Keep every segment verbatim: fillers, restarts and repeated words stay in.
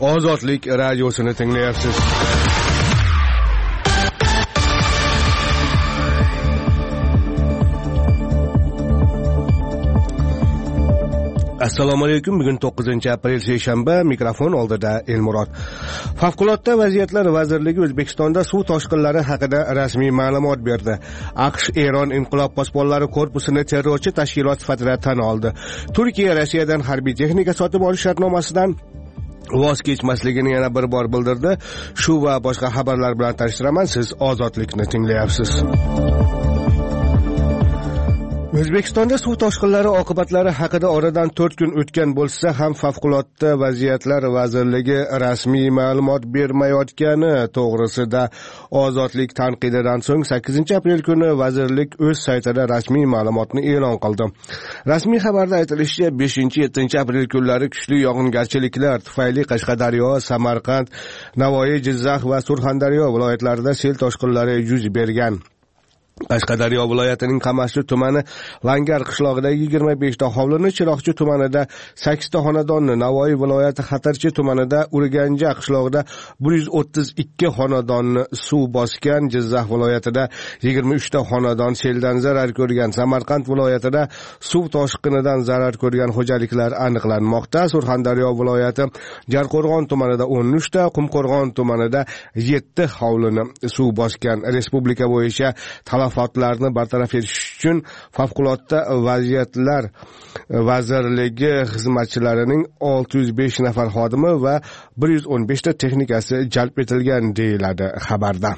Ozodlik radiosini tinglayapsiz. Assalomu alaykum. Bugun to'qqizinchi aprel seshanba. Mikrofon oldida Elmurod. Favqulodda vaziyatlar vazirligi O'zbekistonda suv toshqinlari haqida rasmiy ma'lumot berdi. AQSh Eron inqilob posbonlari korpusini terrorchi tashkilot sifatida tan oldi. Turkiya Rossiyadan harbiy texnika sotib olish shartnomasidan voz kechmasligini yana bir bor bildirdi. Shu va boshqa xabarlar bilan tashlaman. Siz Ozodlikni tinglayapsiz. O'zbekistonda suv toshqinlari oqibatlari haqida oradan to'rt kun o'tgan bo'lsa ham favqulodda vaziyatlar vazirligi rasmiy ma'lumot bermayotgani to'g'risida Ozodlik tanqididan so'ng sakkizinchi aprel kuni vazirlik o'z saytida rasmiy ma'lumotni e'lon qildi. Rasmiy xabarda aytilishicha, beshinchi yettinchi aprel kunlari kuchli yog'ingarchiliklar tufayli Qashqadaryo, Samarqand, Navoiy, Jizzax va Surxondaryo viloyatlarida sel toshqinlari yuz bergan. Qashqadaryo viloyatining Qamashli tumani Langar qishlog'idagi yigirma besh ta hovlini, Chiroqchi tumanida sakkiz ta xonadonni, Navoiy viloyati Xatarchi tumanida Urganja qishlog'ida bir yuz o'ttiz ikki xonadonni suv bosgan, Jizzax viloyatida yigirma uch ta xonadon seldan zarar ko'rgan, Samarqand viloyatida suv toshqinidan zarar ko'rgan xo'jaliklar aniqlanmoqda. Surxondaryo viloyati Jarqo'rg'on tumanida o'n uch ta, Qumqo'rg'on tumanida yetti hovlini suv bosgan. Respublika bo'yicha talafotlarni bartaraf etish uchun favqulodda vaziyatlar vazirligi xizmatchilarining olti yuz besh nafar xodimi va bir yuz o'n besh ta texnikasi jalb etilgan deyiladi xabarda.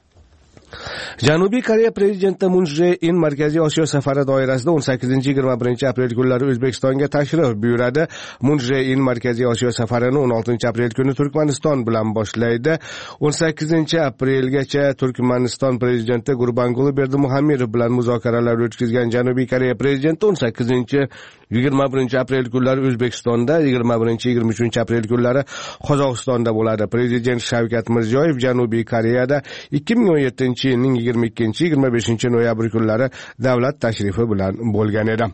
Janubiy Koreya prezidenti Moon Jae-in Markaziy Osiyo safari doirasida o'n sakkizinchi yigirma birinchi aprel kunlari O'zbekistonga tashrif buyuradi. Moon Jae-in Markaziy Osiyo safarini o'n oltinchi aprel kuni Turkmaniston bilan boshlaydi. o'n sakkizinchi aprelgacha Turkmaniston prezidenti Gurbanguli Berdimuhamedov bilan muzokaralar o'tkazgan Janubiy Koreya prezidenti o'n sakkizinchi yigirma birinchi aprel kunlari O'zbekistonda, yigirma birinchi yigirma uchinchi aprel kunlari Qozog'istonda bo'ladi. Prezident Shavkat Mirziyoyev Janubiy Koreyada ikki ming o'n yettinchi yilning yigirma ikkinchi yigirma beshinchi noyabr kunlari davlat tashrifi bilan bo'lgan edi.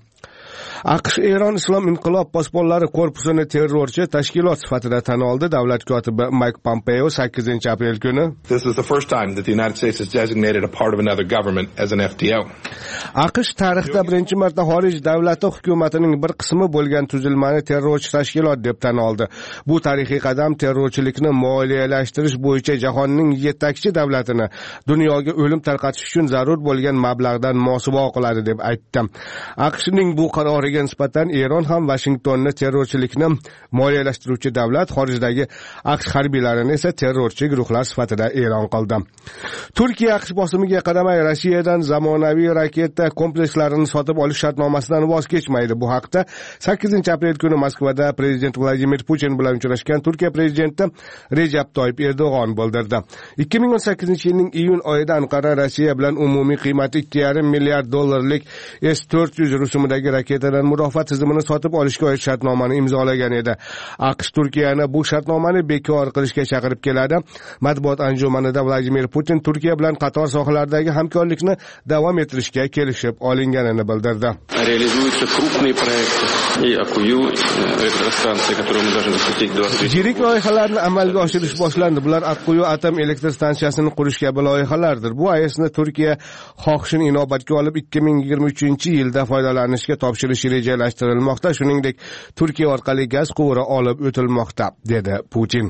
AQSh Eron islom inqilob posbonlari korpusini terrorchi tashkilot sifatida tan oldi. Davlat kotibi Mike Pompeo sakkizinchi aprel kuni This is the first time that the United States has designated a part of another government as an F T O. AQSh tarixda birinchi marta xorij davlati hukumatining bir qismi bo'lgan tuzilmani terrorchi tashkilot deb tan oldi. Bu tarixiy qadam terrorchilikni moliyalashtirish bo'yicha jahonning yetakchi davlatini dunyoga o'lim tarqatish uchun zarur bo'lgan mablag'dan mosuvo qiladi deb aytdi. AQShning bu qarori nisbatan Eron ham Washingtonni terrorchilikni moliyalashtiruvchi davlat, xorijdagi AQSh harbiylarini esa terrorchi guruhlar sifatida e'lon qildi. Turkiya AQSh bosimiga qaramay Rossiyadan zamonaviy raketa komplekslarini sotib olish shartnomasidan voz kechmaydi. Bu haqda sakkizinchi aprel kuni Moskvada prezident Vladimir Putin bilan uchrashgan Turkiya prezidenti Recep Tayyip Erdo'g'on bildirdi. ikki ming o'n sakkizinchi yilning iyun oyida Anqara Rossiya bilan umumiy qiymati ikki yarim milliard dollarlik S to'rt yuz rusumidagi raketadan mudofaa tizimini sotib olishga oid shartnomani imzolagan edi. AQSh Turkiyani bu shartnomani bekor qilishga chaqirib keladi. Matbuot anjumanida Vladimir Putin Turkiya bilan qator sohalardagi hamkorlikni davom ettirishga kelishib olinganini bildirdi. Realizuются крупные проекты и Акую электростанции, которую мы должны запустить двадцать. Yirik loyihalarni amalga oshirish boshlandi. Bular Akkuyu atom elektr stansiyasini qurish kabi loyihalardir. Bu A E S'ni Turkiya xohishini inobatga olib ikki ming yigirma uchinchi yilda foydalanishga topshirish rejalashtirilmoqda. Shuningdek, Turkiya orqali gaz quvuri olib o'tilmoqda, dedi Putin.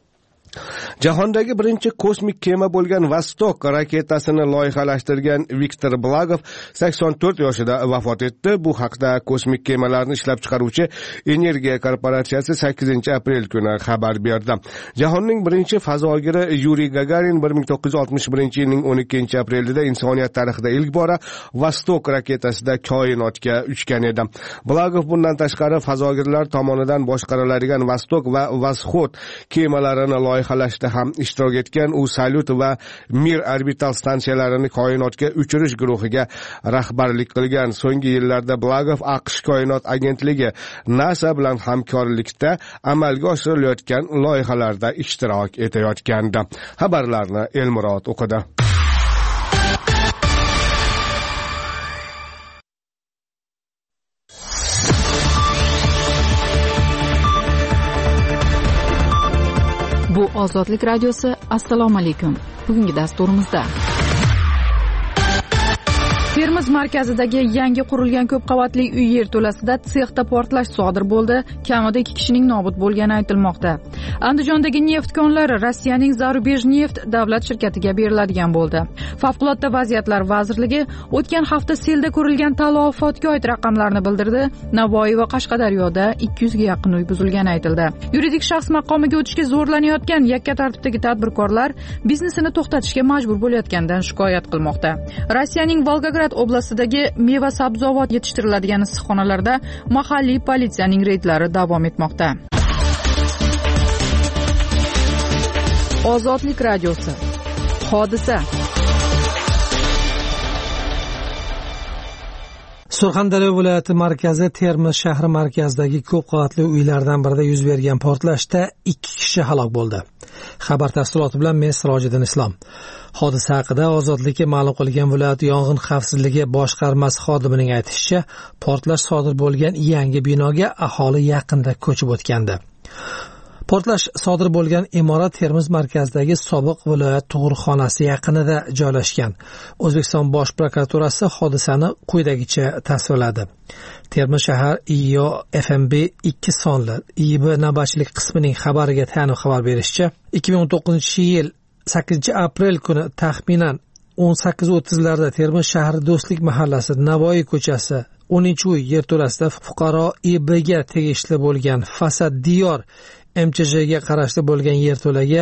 Jahondagi birinchi kosmik kema bo'lgan Vostok raketasini loyihalashtirgan Viktor Blagov sakson to'rt yoshida vafot etdi. Bu haqda kosmik kemalarni ishlab chiqaruvchi Energiya korporatsiyasi sakkizinchi aprel kuni xabar berdi. Jahonning birinchi fazogiri Yuriy Gagarin bir ming to'qqiz yuz oltmish birinchi yilning o'n ikkinchi aprelida insoniyat tarixida ilk bora Vostok raketasida koinotga uchgan edi. Blagov bundan tashqari fazogirlar tomonidan boshqariladigan Vostok va Vosxod kemalarini loyihalashda ham ishtirok etgan. U Salyut va Mir orbital stansiyalarini koinotga uchirish guruhiga rahbarlik qilgan. So'nggi yillarda Blagov AQSh koinot agentligi NASA bilan hamkorlikda amalga oshirilayotgan loyihalarda ishtirok etayotgandi. Xabarlarni Elmurod o'qidi. Ozodlik radiosi, assalomu alaykum. Bugungi dasturimizda Termiz markazidagi yangi qurilgan ko'p qavatli uy yerto'lasida sexda portlash sodir bo'ldi. Kamida ikki kishining nobud bo'lgani aytilmoqda. Andijondagi neft konlari Rossiyaning Zarubejneft davlat shirkatiga beriladigan bo'ldi. Favqulodda vaziyatlar vazirligi o'tgan hafta selda ko'rilgan talafotga oid raqamlarni bildirdi. Navoiy va Qashqadaryoda ikki yuzga yaqin uy buzilgani aytildi. Yuridik shaxs maqomiga o'tishga zo'rlanayotgan yakka tartibdagi tadbirkorlar biznesini to'xtatishga majbur bo'layotganidan shikoyat qilmoqda. Rossiyaning Volgograd oblastidagi meva sabzavot yetishtiriladigan issiqxonalarda mahalliy politsiyaning reydlari davom etmoqda. Ozodlik radiosi. Hodisa. Surxondaryo viloyati markazi Termiz shahri markazidagi ko'p qavatli uylardan birida yuz bergan portlashda ikki kishi halok bo'ldi. Xabar tafsiloti bilan men Sirojiddin Islom. Hodisa haqida Ozodlikka ma'lum qilgan viloyat yong'in xavfsizligi boshqarmasi xodimining aytishicha, portlash sodir bo'lgan yangi binoga aholi yaqinda ko'chib o'tgandi. Portlash sodir bo'lgan imorat Termiz markazidagi sobiq viloyat tug'ruqxonasi yaqinida joylashgan. O'zbekiston Bosh prokuraturasi hodisani quyidagicha tasvirladi. Termiz shahar I O F M B ikki sonli I B navbatchilik qismining xabariga tayanib xabar berishicha, ikki ming o'n to'qqizinchi yil sakkizinchi aprel kuni taxminan o'n sakkiz o'ttizlarda Termiz shahri Do'stlik mahallasi Navoiy ko'chasi o'ninchi uy yerto'lasida fuqaro I B ga tegishli bo'lgan Fasad Diyor M Ch J ga qarashli bo'lgan yerto'laga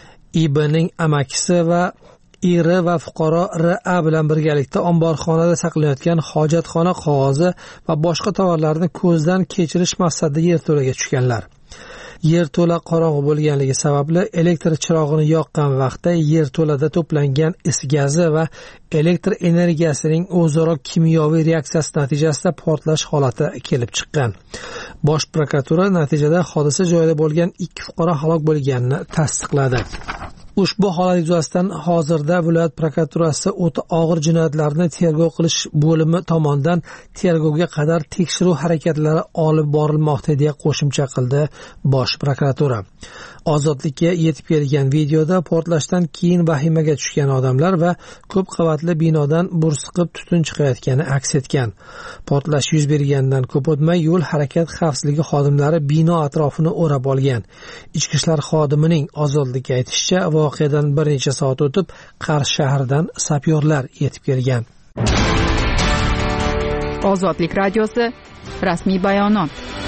I B ning amakisi va I R va fuqaro R A bilan birgalikda omborxonada saqlanayotgan hojatxona qog'ozi va boshqa tovarlarni ko'zdan kechirish maqsadida yerto'laga tushganlar. Yerto'la qorong'u bo'lganligi sababli elektr chirog'ini yoqqan vaqtda yerto'lada to'plangan is gazi va elektr energiyasining o'zaro kimyoviy reaksiyasi natijasida portlash holati kelib chiqqan. Bosh prokuratura natijada hodisa joyida bo'lgan ikki fuqaro halok bo'lganini tasdiqladi. Ushbu holat yuzasidan hozirda viloyat prokuraturasi o'ta og'ir jinoyatlarni tergov qilish bo'limi tomonidan tergovga qadar tekshiruv harakatlari olib borilmoqda deya qo'shimcha qildi Bosh prokuratura. Ozodlikka yetib kelgan videoda portlashdan keyin vahimaga tushgan odamlar va ko'p qavatli binodan bursiqib tutun chiqayotgani aks etgan. Portlash yuz bergandan ko'p o'tmay yo'l harakat xavfsizligi xodimlari bino atrofini o'rab olgan. Ichki ishlar xodimining Ozodlikka aytishicha, voqeadan bir necha soat o'tib Qarshi shahridan sapyorlar yetib kelgan. Ozodlik radiosi, rasmiy bayonot.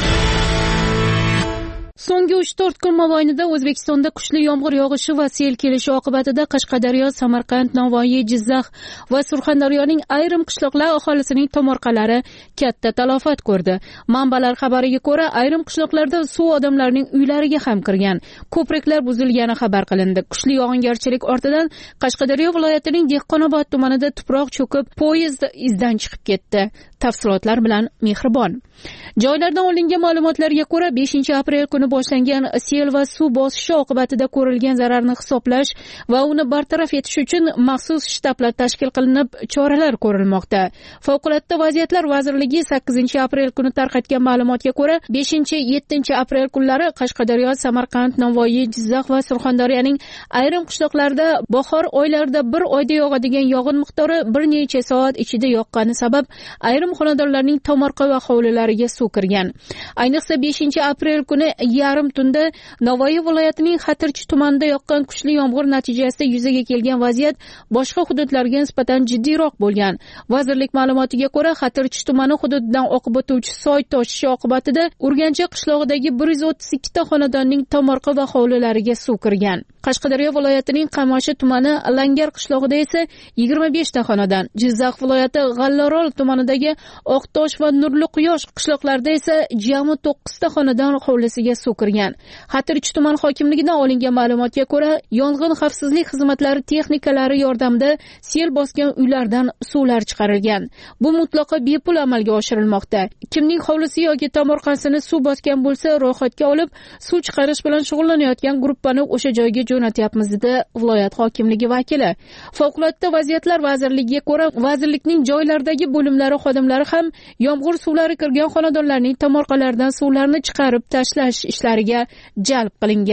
So'nggi uch to'rt kun mobaynida O'zbekistonda kuchli yomg'ir yog'ishi va sel kelishi oqibatida Qashqadaryo, Samarqand, Navoiy, Jizzax va Surxondaryoning ayrim qishloqlar aholisining tomorqalari katta talafot ko'rdi. Manbalar xabariga ko'ra, ayrim qishloqlarda suv odamlarning uylariga ham kirgan. Ko'priklar buzilgani xabar qilindi. Kuchli yog'ingarchilik ortidan Qashqadaryo viloyatining Dehqonobod tumanida tuproq cho'kib, poyezd izdan chiqib ketdi. Tafsilotlar bilan Mehribon. Joylardan olingan ma'lumotlarga ko'ra, beshinchi aprel kuni boshlangan sel va suv bosishi oqibatida ko'rilgan zararni hisoblash va uni bartaraf etish uchun maxsus shtablar tashkil qilinib, choralar ko'rilmoqda. Favqulodda vaziyatlar vazirligi sakkizinchi aprel kuni tarqatgan ma'lumotga ko'ra, beshinchi yettinchi aprel kunlari Qashqadaryo, Samarqand, Navoiy, Jizzax va Surxondaryoning ayrim qishloqlarida bahor oylarida bir oyda yog'adigan yog'in miqdori bir necha soat ichida yoqqani sabab ayrim xonadonlarning tomorqa va hovlilariga suv kirgan. Ayniqsa beshinchi aprel kuni yarim tunda Navoiy viloyatining Xatirchi tumanida yoqqan kuchli yomg'ir natijasida yuzaga kelgan vaziyat boshqa hududlarga nisbatan jiddiyroq bo'lgan. Vazirlik ma'lumotiga ko'ra, Xatirchi tumani hududidan oqib o'tuvchi soy toshishi oqibatida Urgancha qishlog'idagi bir yuz o'ttiz ikki ta xonadonning tomorqa va hovlilariga suv kirgan. Qashqadaryo viloyatining Qamoshi tumani Langar qishlog'ida esa yigirma besh ta xonadon, Jizzax viloyati G'allorol tumanidagi Oqtosh va Nurli Quyosh qishloqlarida esa jami to'qqiz ta xonadon hovlisiga suv kirgan. Xatirchi tuman hokimligidan olingan ma'lumotga ko'ra, yong'in xavfsizlik xizmatlari texnikalari yordamida sel bosgan uylardan suvlar chiqarilgan. Bu mutlaqo bepul amalga oshirilmoqda. Kimning hovlisi yoki tomorqasini suv bosgan bo'lsa, ro'yxatga olib, suv chiqarish bilan shug'ullanayotgan guruhni o'sha joyga jo'natyapmiz dedi viloyat hokimligi vakili. Favqulodda vaziyatlar vazirligiga ko'ra, vazirlikning joylardagi bo'limlari xodimlari ham yomg'ir suvlari kirgan xonadonlarning tomorqalaridan suvlarni chiqarib tashlash ishlariga jalb qilingan.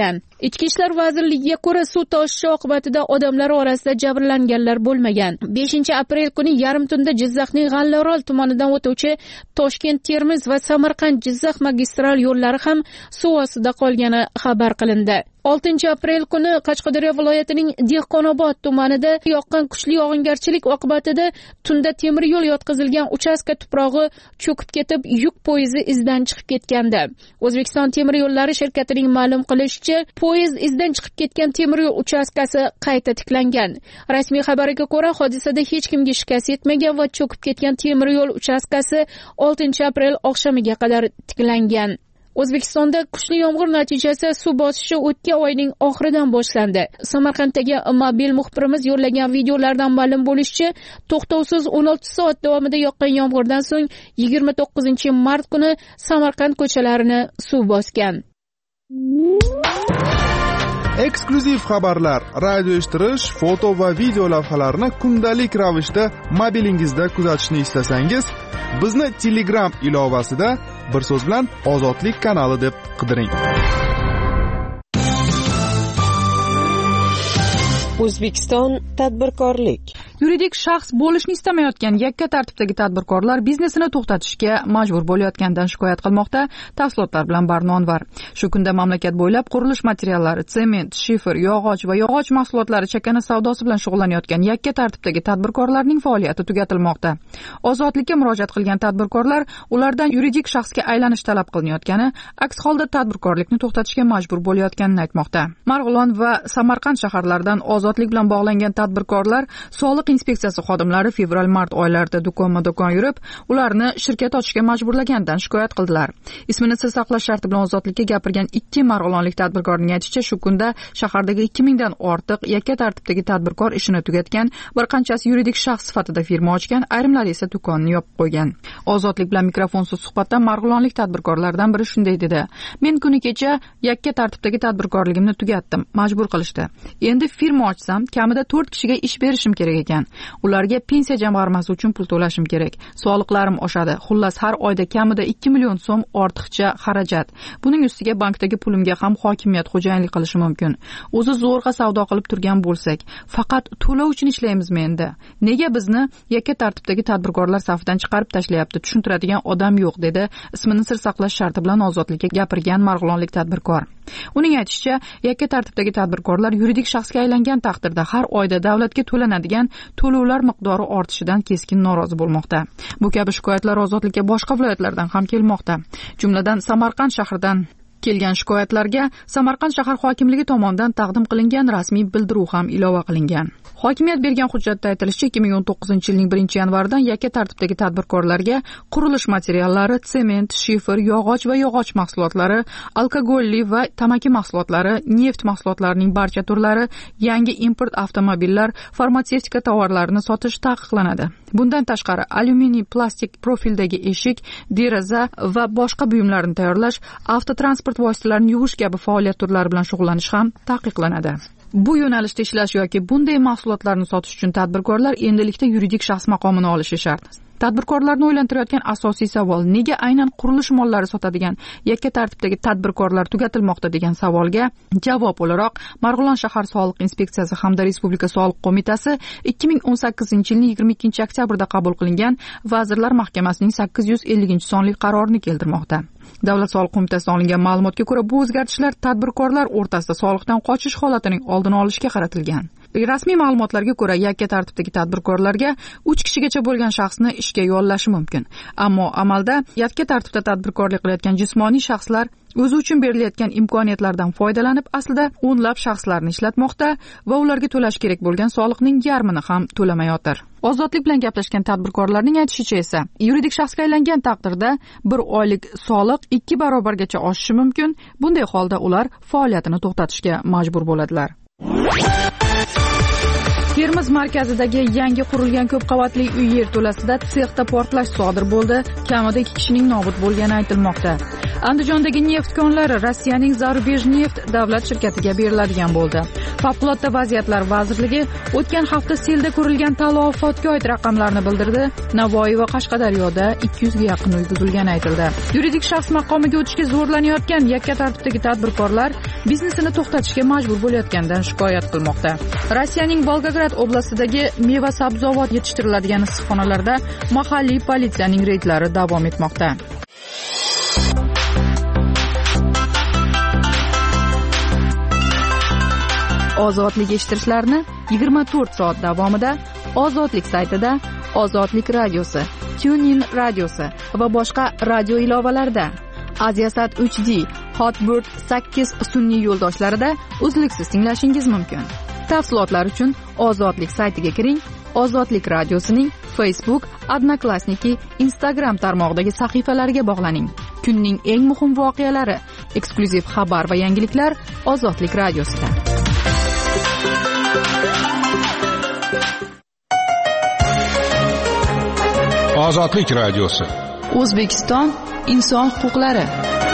Ichki ishlar vazirligiga ko'ra, suv toshishi oqibatida odamlar orasida jabrlanganlar bo'lmagan. beshinchi aprel kuni yarim tunda Jizzaxning G'allaorol tumanidan o'tuvchi Toshkent-Termiz va Samarqand-Jizzax magistral yo'llari ham suv ostida qolgani xabar qilindi. oltinchi aprel kuni Qashqadaryo viloyatining Dehqonobod tumanida yoqqan kuchli yog'ingarchilik oqibatida tunda temir yo'l yotqizilgan uchastka tuprog'i cho'kib ketib, yuk poyezdi izdan chiqib ketgandi. O'zbekiston temir yo'llari shirkatining ma'lum qilishicha, poyezd izdan chiqib ketgan temir yo'l uchastkasi qayta tiklangan. Rasmiy xabarga ko'ra, hodisada hech kimga shikast yetmagan va cho'kib ketgan temir yo'l uchastkasi oltinchi aprel oqshamiga qadar tiklangan. O'zbekistonda kuchli yomg'ir natijasi suv bosishi o'tgan oyning oxiridan boshlandi. Samarqanddagi mobil muxbirimiz yo'llagan videolardan ma'lum bo'lishicha, to'xtovsiz o'n olti soat davomida yoqqan yomg'irdan so'ng yigirma to'qqizinchi mart kuni Samarqand ko'chalarini suv bosgan. Eksklyuziv xabarlar, radio eshittirish, foto va video lavhalarni kundalik ravishda mobilingizda kuzatishni istasangiz, bizni Telegram ilovasida bir so'z bilan Ozodlik kanali deb qidiring. O'zbekiston tadbirkorlik. Yuridik shaxs bo'lishni istamayotgan yakka tartibdagi tadbirkorlar biznesini to'xtatishga majbur bo'layotganidan shikoyat qilmoqda. Tafsilotlar bilan Barnonvar. Shu kunda mamlakat bo'ylab qurilish materiallari, sement, shifer, yog'och va yog'och mahsulotlari chakana savdosi bilan shug'ullanayotgan yakka tartibdagi tadbirkorlarning faoliyati tugatilmoqda. Ozodlikka murojaat qilgan tadbirkorlar ulardan yuridik shaxsga aylanish talab qilinayotgani, aks holda tadbirkorlikni to'xtatishga majbur bo'layotganini aytmoqda. Marg'ilon va Samarqand shaharlaridan ozodlik bilan bog'langan tadbirkorlar soliq inspeksiyasi xodimlari fevral-mart oylarida do'konma-do'kon yurib, ularni shirkat ochishga majburlagandan shikoyat qildilar. Ismini sir saqlash sharti bilan ozodlikka gapirgan ikki marg'ilonlik tadbirkorning aytishicha, shu kunda shahardagi ikki mingdan ortiq yakka tartibdagi tadbirkor ishini tugatgan, bir qanchasi yuridik shaxs sifatida firma ochgan, ayrimlari esa do'konni yopib qo'ygan. Ozodlik bilan mikrofonsiz suhbatda marg'ilonlik tadbirkorlardan biri shunday dedi: "Men kuni kecha yakka tartibdagi tadbirkorligimni tugatdim, majbur qilishdi. Endi firma ochsam, kamida to'rt kishiga ish berishim kerak ekan. Ularga pensiya jamg'armasi uchun pul to'lashim kerak. Soliqlarim oshadi. Xullas har oyda kamida ikki million so'm ortiqcha xarajat. Buning ustiga bankdagi pulimga ham hokimiyat xo'jayinlik qilishi mumkin. O'zi zo'rg'a savdo qilib turgan bo'lsak, faqat to'lov uchun ishlaymizmi endi? Nega bizni yakka tartibdagi tadbirkorlar safidan chiqarib tashlayapti? Tushuntiradigan odam yo'q", dedi ismini sir saqlash sharti bilan ozodlikka gapirgan marg'ilonlik tadbirkor. Uning aytishicha, yakka tartibdagi tadbirkorlar yuridik shaxsga aylangan taqdirda har oyda davlatga to'lanadigan to'lovlar miqdori ortishidan keskin norozi bo'lmoqda. Bu kabi shikoyatlar ozodlikka boshqa viloyatlardan ham kelmoqda. Jumladan Samarqand shahridan kelgan shikoyatlarga Samarqand shahar hokimligi tomonidan taqdim qilingan rasmiy bildiruv ham ilova qilingan. Hokimiyat bergan hujjatda aytilishicha, ikki ming o'n to'qqizinchi yilning birinchi yanvaridan yakka tartibdagi tadbirkorlarga qurilish materiallari, sement, shifer, yog'och va yog'och mahsulotlari, alkogolli va tamaki mahsulotlari, neft mahsulotlarining barcha turlari, yangi import avtomobillar, farmatsevtika tovarlarini sotish taqiqlanadi. Bundan tashqari, alyuminiy, plastik profildagi eshik, deraza va boshqa buyumlarni tayyorlash, avtotransport vositalarini yuvish kabi faoliyat turlari bilan shug'ullanish ham taqiqlanadi. Bu yo'nalishda ishlash yoki bunday mahsulotlarni sotish uchun tadbirkorlar endilikda yuridik shaxs maqomini olishi shart. Tadbirkorlarni o'ylantirayotgan asosiy savol: nega aynan qurilish mollari sotadigan yakka tartibdagi tadbirkorlar tugatilmoqda degan savolga javob o'laroq Marg'ilon shahar soliq inspeksiyasi hamda Respublika soliq qo'mitasi ikki ming o'n sakkizinchi yilning yigirma ikkinchi oktyabrda qabul qilingan Vazirlar Mahkamasining sakkiz yuz ellinchi sonli qarorini keltirmoqda. Davlat soliq qo'mitasidan olingan ma'lumotga ko'ra, bu o'zgartishlar tadbirkorlar o'rtasida soliqdan qochish holatining oldini olishga qaratilgan. Rasmiy ma'lumotlarga ko'ra, yakka tartibdagi tadbirkorlarga uch kishigacha bo'lgan shaxsni ishga yollashi mumkin. Ammo amalda yakka tartibda tadbirkorlik qilayotgan jismoniy shaxslar o'zi uchun berilayotgan imkoniyatlardan foydalanib, aslida o'nlab shaxslarni ishlatmoqda va ularga to'lash kerak bo'lgan soliqning yarmini ham to'lamayotir. Ozodlik bilan gaplashgan tadbirkorlarning aytishicha esa, yuridik shaxsga aylangan taqdirda bir oylik soliq ikki barobargacha oshishi mumkin. Bunday holda ular faoliyatini to'xtatishga majbur bo'ladilar. Termiz markazidagi yangi qurilgan ko'p qavatli uy yerto'lasida sexda portlash sodir bo'ldi. Kamida ikki kishining nobud bo'lgani aytilmoqda. Andijondagi neft konlari Rossiyaning Zarubejneft davlat shirkatiga beriladigan bo'ldi. Favqulodda vaziyatlar vazirligi o'tgan hafta selda ko'rilgan talafotga oid raqamlarni bildirdi. Navoiy va Qashqadaryoda ikki yuzga yaqin uy buzilgani aytildi. Yuridik shaxs maqomiga o'tishga zo'rlanayotgan yakka tartibdagi tadbirkorlar biznesini to'xtatishga majbur bo'layotganidan shikoyat qilmoqda. Rossiyaning Volgograd oblastidagi meva-sabzavot yetishtiriladigan issiqxonalarda mahalliy politsiyaning reydlari davom etmoqda. Ozodlik eshittirishlarni yigirma to'rt soat davomida Ozodlik saytida, Ozodlik radiosi, TuneIn radiosi va boshqa radio ilovalarida, Aziasat uch D, Hotbird sakkiz sun'iy yo'ldoshlarida uzluksiz tinglashingiz mumkin. Tafsilotlar uchun Ozodlik saytiga kiring. Ozodlik radiosining Facebook, Odnoklassniki, Instagram tarmog'idagi sahifalariga bog'laning. Kunning eng muhim voqealari, eksklyuziv xabar va yangiliklar Ozodlik radiosida. Ozodlik radiosi. O'zbekiston inson huquqlari.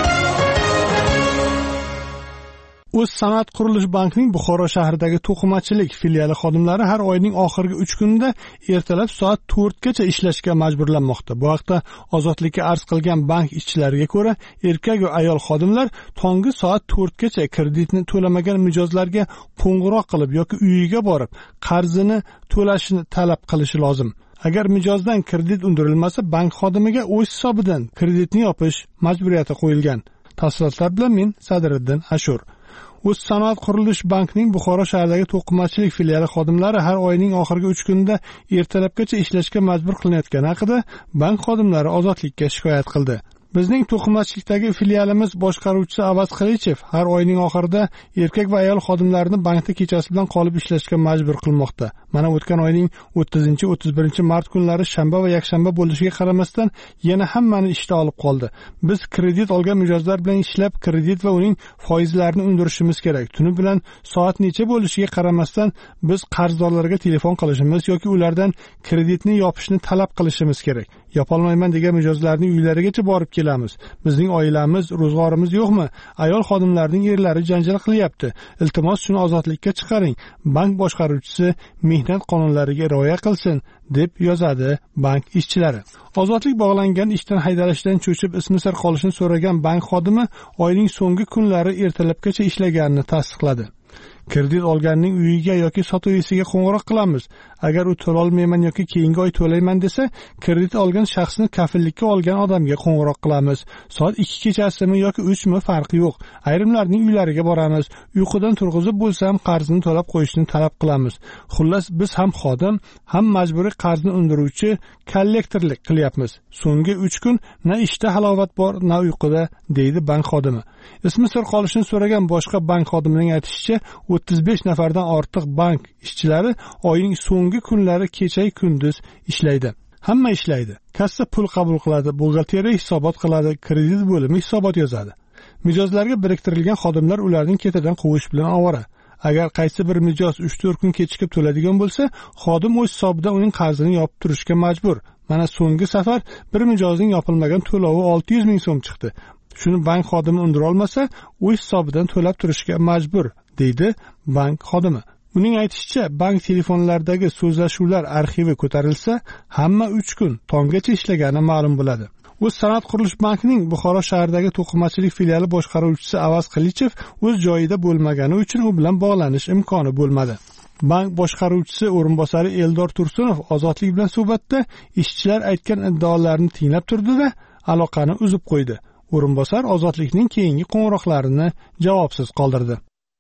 O'z sanoat qurilish bankining Buxoro shahridagi to'qimachilik filiali xodimlari har oyning oxirgi uch kunida ertalab soat to'rtgacha ishlashga majburlanmoqda. Bu haqda Ozodlikka arz qilgan bank ishchilariga ko'ra, erkak va ayol xodimlar tongi soat to'rtgacha kreditni to'lamagan mijozlarga qo'ng'iroq qilib yoki uyiga borib, qarzini to'lashini talab qilishi lozim. Agar mijozdan kredit undirilmasa, bank xodimiga o'z hisobidan kreditni yopish majburiyati qo'yilgan. Tafsilotlar bilan men Sadriddin Ashur. O'z sanoat qurilish bankining Buxoro shahridagi to'qimachilik filiali xodimlari har oyning oxirgi uch kunida ertalabgacha ishlashga majbur qilinayotgani haqida bank xodimlari Ozodlikka shikoyat qildi. Bizning to'qimachilikdagi filialimiz boshqaruvchisi Avaz Qilichev har oyning oxirida erkak va ayol xodimlarini bankda kechasi bilan qolib ishlashga majbur qilmoqda. Mana o'tgan oyning o'ttizinchi o'ttiz birinchi mart kunlari shanba va yakshanba bo'lishiga qaramasdan yana hammani ishda olib qoldi. Biz kredit olgan mijozlar bilan ishlab, kredit va uning foizlarini undirishimiz kerak. Tuni bilan soat necha bo'lishiga qaramasdan biz qarzdorlarga telefon qilishimiz yoki ulardan kreditni yopishni talab qilishimiz kerak. Yopolmayman degan mijozlarning uylarigacha borib kelamiz. Bizning oilamiz, ro'zg'orimiz yo'qmi? Ayol xodimlarning erlari janjal qilyapti. Iltimos shuni ozodlikka chiqaring. Bank boshqaruvchisi mehnat qonunlariga rioya qilsin, deb yozadi bank ishchilari. Ozodlik bog'langan ishdan haydalishdan cho'chib ismi sir qolishini so'ragan bank xodimi oyning so'nggi kunlari ertalabgacha ishlaganini tasdiqladi. Kredit olganning uyiga yoki sotuvchisiga qo'ng'iroq qilamiz. Agar u to'la olmayman yoki keyingi oy to'layman desa, kredit olgan shaxsni kafillikka olgan odamga qo'ng'iroq qilamiz. Soat ikki kechasimi yoki uch mi farqi yo'q. Ayrimlarning uylariga boramiz. Uyqudan turg'izib bo'lsam qarzini to'lab qo'yishni talab qilamiz. Xullas biz ham xodim, ham majburiy qarzni undiruvchi kollektorlik qilyapmiz. So'nggi uch kun na ishda halovat bor, na uyquda, deydi bank xodimi. Ismi sir qolishini so'ragan boshqa bank xodimining aytishicha, o'ttiz besh nafardan ortiq bank ishchilari oyning so'nggi kunlari kecha-yu kunduz ishlaydi. Hamma ishlaydi. Kassa pul qabul qiladi, buxgalteriya hisobot qiladi, kredit bo'limi hisobot yozadi. Mijozlarga biriktirilgan xodimlar ularning ketidan quvish bilan ovora. Agar qaysi bir mijoz uch to'rt kun kechikib to'ladigan bo'lsa, xodim o'z hisobidan uning qarzini yopib turishga majbur. Mana so'nggi safar bir mijozning yopilmagan to'lovi olti yuz ming so'm chiqdi. Shuni bank xodimi undira olmasa, o'z hisobidan to'lab turishga majbur, deydi bank xodimi. Uning aytishicha, bank telefonlaridagi so'zlashuvlar arxivi ko'tarilsa, hamma uch kun tonggacha ishlagani ma'lum bo'ladi. O'z sanoat qurilish bankining Buxoro shahridagi to'qimachilik filiali boshqaruvchisi Avaz Qilichev o'z joyida bo'lmagani uchun u bilan bog'lanish imkoni bo'lmadi. Bank boshqaruvchisi o'rinbosari Eldor Tursunov Ozodlik bilan suhbatda ishchilar aytgan iddaolarni tinglab turdi-da, aloqani uzib qo'ydi. O'rinbosar Ozodlikning keyingi qo'ng'iroqlarini javobsiz qoldirdi.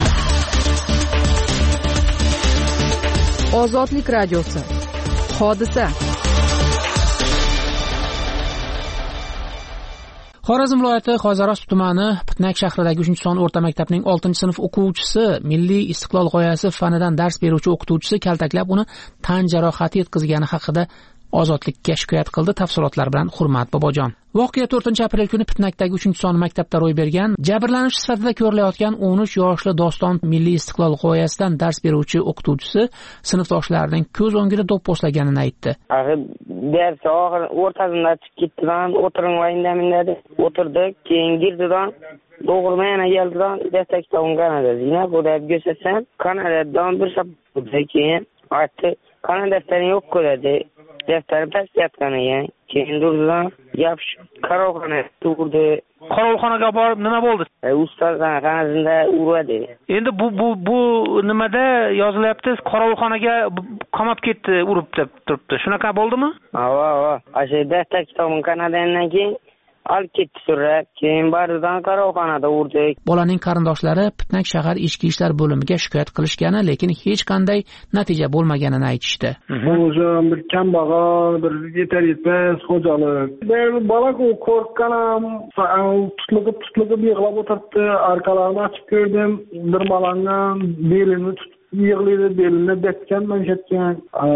Ozodlik radiosi. Hodisa. Xorazm viloyati Qo'zarost tumani Pitnak shahridagi uchinchi son o'rta maktabning oltinchi sinf o'quvchisi Milliy istiqlol g'oyasi fanidan dars beruvchi o'qituvchisi kaltaklab uni tan jarohati yetkazgani haqida ozodlikka shikoyat qildi. Tafsilotlar bilan Hurmat Bobojon. Voqea to'rtinchi aprel kuni Pitnakdagi uchinchi son maktabda ro'y bergan. Jabrlanuvchi sifatida ko'rilayotgan o'n uch yoshli Doston Milliy istiqlol g'oyasidan dars beruvchi o'qituvchisi sinfdoshlarining ko'z o'ngida do'pposlaganini aytdi. Ders oxir o'rtasida chiqib ketdidan, o'tiring va indamin dedi. O'tirdik, keyin girdidan doğru yana geldidan destek tavun Kanada. Yine bu da göstersen Kanada'dan bir sapı keyin aytdı. Kanada defteri yok dedi. Defteri pes yaptığını yani. Keyin durdudan yapışıp karavxona turdi. Qarovxonaga borib nima bo'ldi? E, ustozdan qanazında uradi. Endi bu bu bu nimada yozilyapti? Qarovxonaga qamab ketdi, urib deb turibdi. Shunaqa bo'ldimi? Ha, ha. Ashe destek tavun Kanadadan keyin olib ketdi surab, keyin baridan qarovxonada urdik. Bolaning qarindoshlari Pitnak shahar ichki ishlar bo'limiga shikoyat qilishgani, lekin hech qanday natija bo'lmaganini aytishdi. O'zim bir kambag'al, bir yetar yetmas xo'jalik. Men bola-ku qo'rqqanim, tutliqib tutliqib yig'lab o'tiribdi, orqalarini ochib ko'rdim, bir malangdan belini tutib yig'laydi, belini betgan, manshatgan.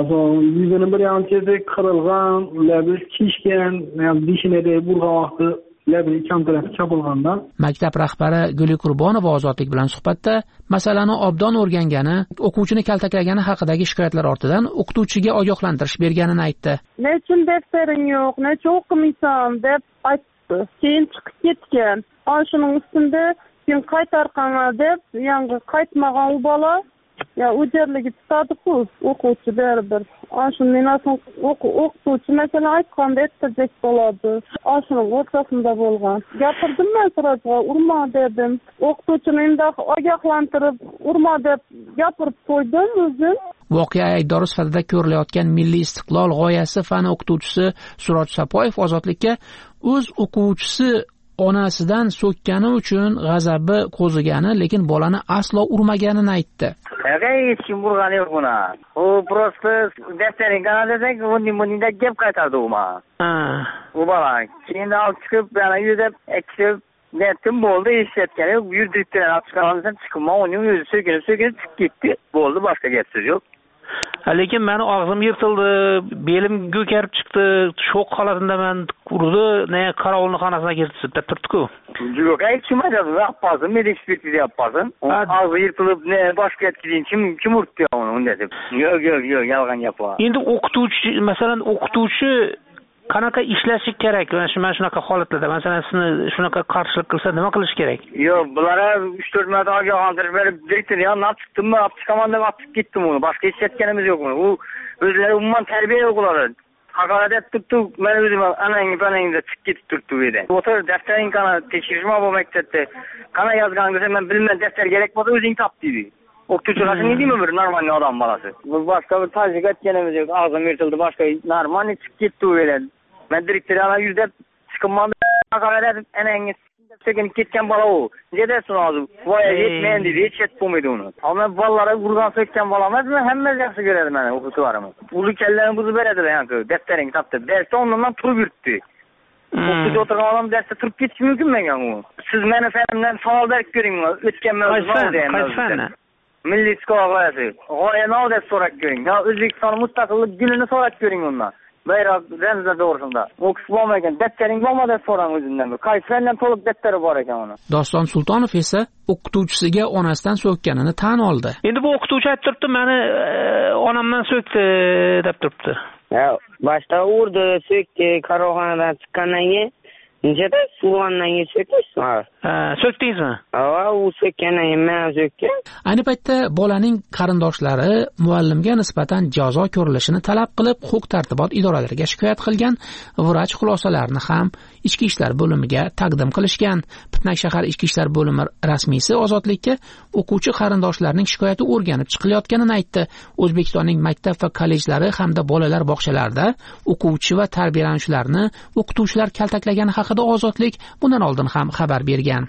Yuzini bir yanchada qirilgan, labi shishgan, dishini burgan vaqti labi kamtaraf chopilgandan. Maktab rahbari Guli Qurbonova Ozodlik bilan suhbatda masalani obdon o'rgangani, o'quvchini kaltaklagani haqidagi shikoyatlar ortidan o'qituvchiga ogohlantirish berganini aytdi. Nechun deftering yo'q, necha o'qimaysan deb aytdi. Keyin chiqib ketgan. Shuning ustida keyin qaytarqanlar deb, yangi qaytmagan u bola ya ujarligi tutadi-ku, o'quvchi baribir. Ashundan asosan o'qituvchi masalan aytganda aytdek bo'ladi. Ashuning o'rtasida bo'lgan. Gapirdim men sirajga, urma dedim. O'qituvchini endi ogohlantirib, urma deb gapirib qo'ydim o'zim. Voqea aybdori sifatida ko'rilayotgan Milliy istiqlol g'oyasi fani o'qituvchisi Suroj Sapoyev Ozodlikka o'z o'quvchisi onasidan so'kkani uchun g'azabi qo'zigani, lekin bolani aslo urmaganini aytdi. Hech kim urgani yo'q buni. U prosta defterin Kanadadan bunday gap qaytardi u ma. Ha. U bola keyin olib chiqib, yana yuzib, ekib, netim bo'ldi, eshitgan yo'q, yurdiribdilar, olib chiqqandan chiqib, uning o'zi so'kinib, so'kinib chiqib ketdi. Bo'ldi, boshqa gap so'z yo'q. Lekin meni og'zim yirtildi, belim ko'karib chiqdi, shok holatida men urdi, ne qarovulni xonasiga kirdi deb turibdi-ku. Yo'q, hech kim aytadi, yapmasin, men ekspertiza yapmasin. Og'zi yirtilib, ne boshqa ketgan, kim kim urdi uni unda deb. Yo'q, yo'q, yo'q, yolg'on gaplar. Endi o'qituvchi, masalan, o'qituvchi qanaqa ishlashi kerak? Mana shu mana shunaqa holatlarda, masalan, sizni shunaqa qarshilik qilsa nima qilish kerak? Yo'q, bulara uch to'rt marta ogohlantirish berib, direktor yondan olib chiqdimmi, olib chiqaman deb olib chiqib ketdim uni. Boshqa hech ketganimiz yo'q uni. U o'zlari umuman tarbiya yo'q ular. Haqorat etib turibdi, men o'zim anangni panangda chiqib ketib turibdi bu yerda. O'tir, daftaring qana tekshirishma bu maktabda. Qana yozgan desa, men bilmayman, daftar kerak bo'lsa o'zing top deydi. O'qituvchi qashin deymi bir normal odam bolasi. Bu boshqa bir tajriba etganimiz yo'q. Og'zim yirtildi, boshqa normal chiqib ketdi u yerda. Men direktor ana yuzda chiqimman haqorat etib, anangni so'kinib ketgan bola u. Nedasin hozir? Voya yetmaydi deydi, hech yetib bo'lmaydi uni. Ama bolalar urgan so'kkan bola emasmi? Hammasi yaxshi ko'radi meni o'qituvchilarim. Uli kallarini buzib beradilar yani, defterini topdi. Darsda ondan turib yuribdi. O'qituvchi o'tirgan odam darsda turib ketishi mumkinmi u? Siz meni fanimdan savol berib ko'ring, o'tgan mavzuda deyman. Qaysi fanni? Milliy istiqlol g'oyasi. G'oyani deb so'rab ko'ring. Yo, O'zbekiston mustaqillik kunini so'rab ko'ring undan. Bayroq ramzlar to'g'risida. O'qish bo'lmagan, daftaring bo'lmadi deb so'rang o'zingdan. Qaysi fandan to'liq daftari bor ekan uni. Doston Sultonov esa o'qituvchisiga onasidan so'kkanini tan oldi. Endi bu o'qituvchi aytib turibdi, meni onamdan so'kdi deb turibdi. Ya, boshda urdi, so'kdi, qarovxonadan chiqqandan keyin Necədə sulandan geçirmişsin? Ha, söktünüzmü? Ha, u sökkandan keyin men sökdim. Ayni paytda bolaning qarindoshlari muallimga nisbatan jazo ko'rilishini talab qilib, huquq-tartibot idoralariga shikoyat qilgan, vrach xulosalarini ham ichki ishlar bo'limiga taqdim qilishgan. Pitnak shahar ichki ishlar bo'limi rasmiysi Ozodlikka o'quvchi qarindoshlarining shikoyati o'rganib chiqilayotganini aytdi. O'zbekistonning maktab va kollejlari hamda bolalar bog'chalarida o'quvchi va tarbiyalanuvchilarni o'qituvchilar kaltaklagani haqida Ozodlik bundan oldin ham xabar bergan.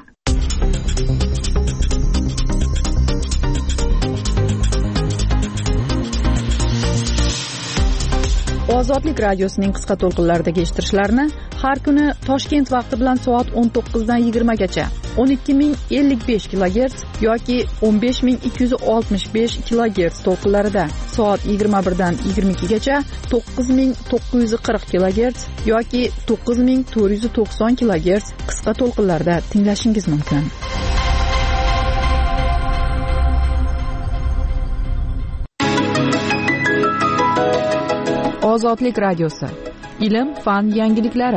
Ozodlik radiosining qisqa to'lqinlaridagi eshittirishlarini har kuni Toshkent vaqti bilan soat o'n to'qqizdan yigirma gacha o'n ikki ming ellik besh kilogerts yoki o'n besh ming ikki yuz oltmish besh kilogerts to'lqinlarida, soat yigirma birdan yigirma ikkigacha to'qqiz ming to'qqiz yuz qirq kilogerts yoki to'qqiz ming to'rt yuz to'qson kilogerts qisqa to'lqinlarda tinglashingiz mumkin. Ozodlik radiosi. Ilm, fan yangiliklari.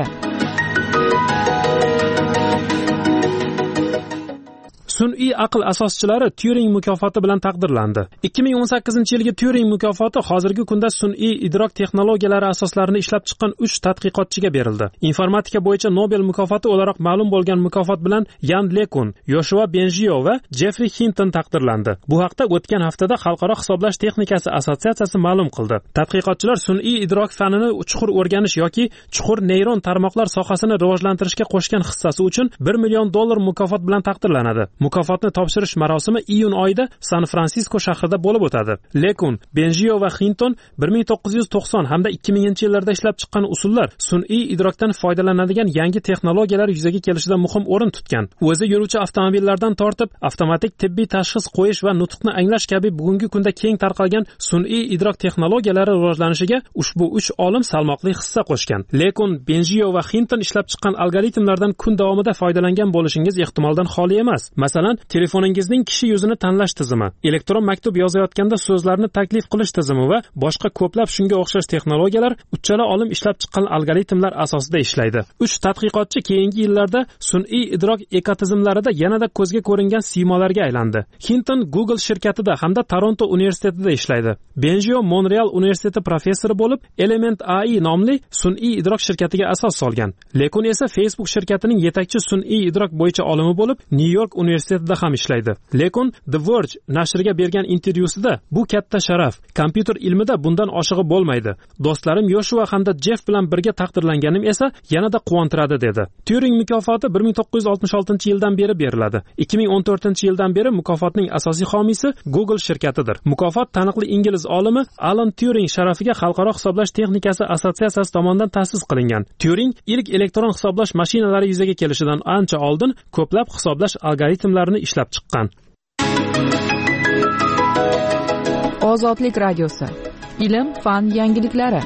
Sun'iy aql asoschilari Turing mukofoti bilan taqdirlandi. ikki ming o'n sakkizinchi yilgi Turing mukofoti hozirgi kunda sun'iy idrok texnologiyalari asoslarini ishlab chiqqan uch tadqiqotchiga berildi. Informatika bo'yicha Nobel mukofoti o'laroq ma'lum bo'lgan mukofot bilan Yan Lekun, Yoshua Bengio va Jeffrey Hinton taqdirlandi. Bu haqda o'tgan haftada Xalqaro hisoblash texnikasi assotsiatsiyasi ma'lum qildi. Tadqiqotchilar sun'iy idrok fanini chuqur o'rganish yoki chuqur neyron tarmoqlar sohasini rivojlantirishga qo'shgan hissasi uchun bir million dollar mukofot bilan taqdirlanadi. Mukofotni topshirish marosimi iyun oyida San-Fransisko shahrida bo'lib o'tadi. Lekun, Bengio va Hinton bir ming to'qqiz yuz to'qson hamda ikki minginchi yillarda ishlab chiqqan usullar sun'iy idrokdan foydalanadigan yangi texnologiyalar yuzaga kelishida muhim o'rin tutgan. O'zi yuruvchi avtomobillardan tortib, avtomatik tibbiy tashxis qo'yish va nutqni anglash kabi bugungi kunda keng tarqalgan sun'iy idrok texnologiyalari rivojlanishiga ushbu uch olim salmoqli hissa qo'shgan. Lekun, Bengio va Hinton ishlab chiqqan algoritmlardan kun davomida foydalangan bo'lishingiz ehtimoldan xoli emas. Masalan, telefoningizning kishi yuzini tanlash tizimi, elektron maktub yozayotganda so'zlarni taklif qilish tizimi va boshqa ko'plab shunga o'xshash texnologiyalar uchala olim ishlab chiqqan algoritmlar asosida ishlaydi. Uch tadqiqotchi keyingi yillarda sun'iy idrok ekotizimlarida yanada ko'zga ko'ringan siymolarga aylandi. Hinton Google shirkatida hamda Toronto universitetida ishlaydi. Bengio Montreal universiteti professori bo'lib, Element A I nomli sun'iy idrok shirkatiga asos solgan. Lekun esa Facebook shirkatining yetakchi sun'iy idrok bo'yicha olimi bo'lib, New York universitetida ham ishlaydi. Lekun The Verge nashriga bergan intervyusida bu katta sharaf, kompyuter ilmida bundan oshig'i bo'lmaydi. Do'stlarim Yoshua hamda Jeff bilan birga taqdirlanganim esa yanada quvontiradi dedi. Turing mukofoti bir ming to'qqiz yuz oltmish oltinchi yildan beri beriladi. ikki ming o'n to'rtinchi yildan beri mukofotning asosiy homiysi Google shirkatidir. Mukofot taniqli ingliz olimi Alan Turing sharafiga Xalqaro hisoblash texnikasi assotsiatsiyasi tomonidan ta'sis qilingan. Turing ilk elektron hisoblash mashinalari yuzaga kelishidan ancha oldin ko'plab hisoblash algoritmlarini ishlab chiqqan. Ozodlik radiosi. Ilm, fan yangiliklari.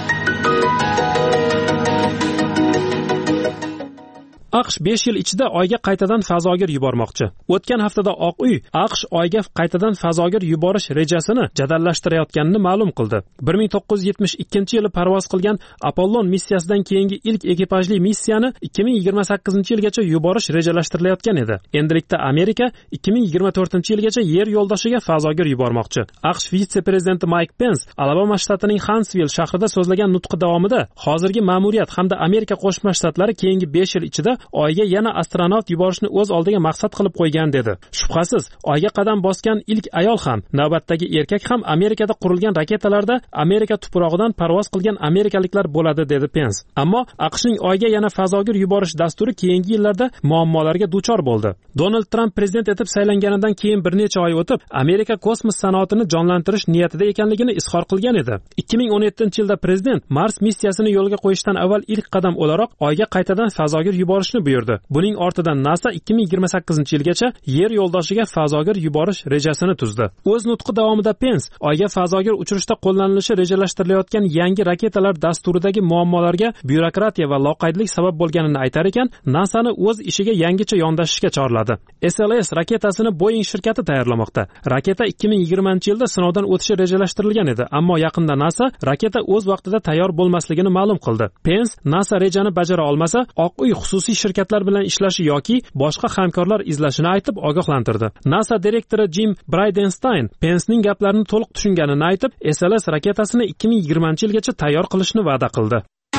AQSh besh yil ichida Oyga qaytadan fazogir yubormoqchi. O'tgan haftada Oq uy AQSh Oyga qaytadan fazogir yuborish rejasini jadallashtirayotganini ma'lum qildi. bir ming to'qqiz yuz yetmish ikkinchi yili parvoz qilgan Apollon missiyasidan keyingi ilk ekipajli missiyani ikki ming yigirma sakkizinchi yilgacha yuborish rejalashtirilayotgan edi. Endilikda Amerika ikki ming yigirma to'rtinchi yilgacha Yer yo'ldoshiga fazogir yubormoqchi. AQSh vitse-prezidenti Mike Pence Alabama shtatining Huntsville shahrida so'zlagan nutqi davomida hozirgi ma'muriyat hamda Amerika Qo'shma Shtatlari keyingi besh yil ichida Oyga yana astronavt yuborishni o'z oldiga maqsad qilib qo'ygan dedi. Shubhasiz, Oyga qadam bosgan ilk ayol ham, navbatdagi erkak ham Amerikada qurilgan raketalarda Amerika tuprog'idan parvoz qilgan amerikaliklar bo'ladi dedi Pence. Ammo AQShning Oyga yana fazogir yuborish dasturi keyingi yillarda muammolarga duchor bo'ldi. Donald Trump prezident etib saylanganidan keyin bir necha oy o'tib, Amerika kosmos sanoatini jonlantirish niyatida ekanligini izhor qilgan edi. ikki ming o'n yettinchi yilda prezident Mars missiyasini yo'lga qo'yishdan avval ilk qadam o'laroq Oyga qaytadan fazogir yuborish buyurdi. Buning ortidan NASA ikki ming yigirma sakkizinchi yilgacha Yer yo'ldoshiga fazogir yuborish rejasini tuzdi. O'z nutqi davomida Pence Oyga fazogir uchirishda qo'llanilishi rejalashtirilayotgan yangi raketalar dasturidagi muammolarga byurokratiya va loqaydlik sabab bo'lganini aytar ekan, NASAni o'z ishiga yangicha yondashishga chorladi. S L S raketasini Boeing shirkati tayyorlamoqda. Raketa ikki ming yigirmanchi yilda sinovdan o'tishi rejalashtirilgan edi, ammo yaqinda NASA raketa o'z vaqtida tayyor bo'lmasligini ma'lum qildi. Pence NASA rejani bajara olmasa, Oq uy xususiy shirkatlar bilan ishlashi yoki boshqa hamkorlar izlashini aytib ogohlantirdi. NASA direktori Jim Bridenstine Pencening gaplarini to'liq tushunganini aytib, S L S raketasini ikki ming yigirmanchi yilgacha tayyor qilishni va'da qildi.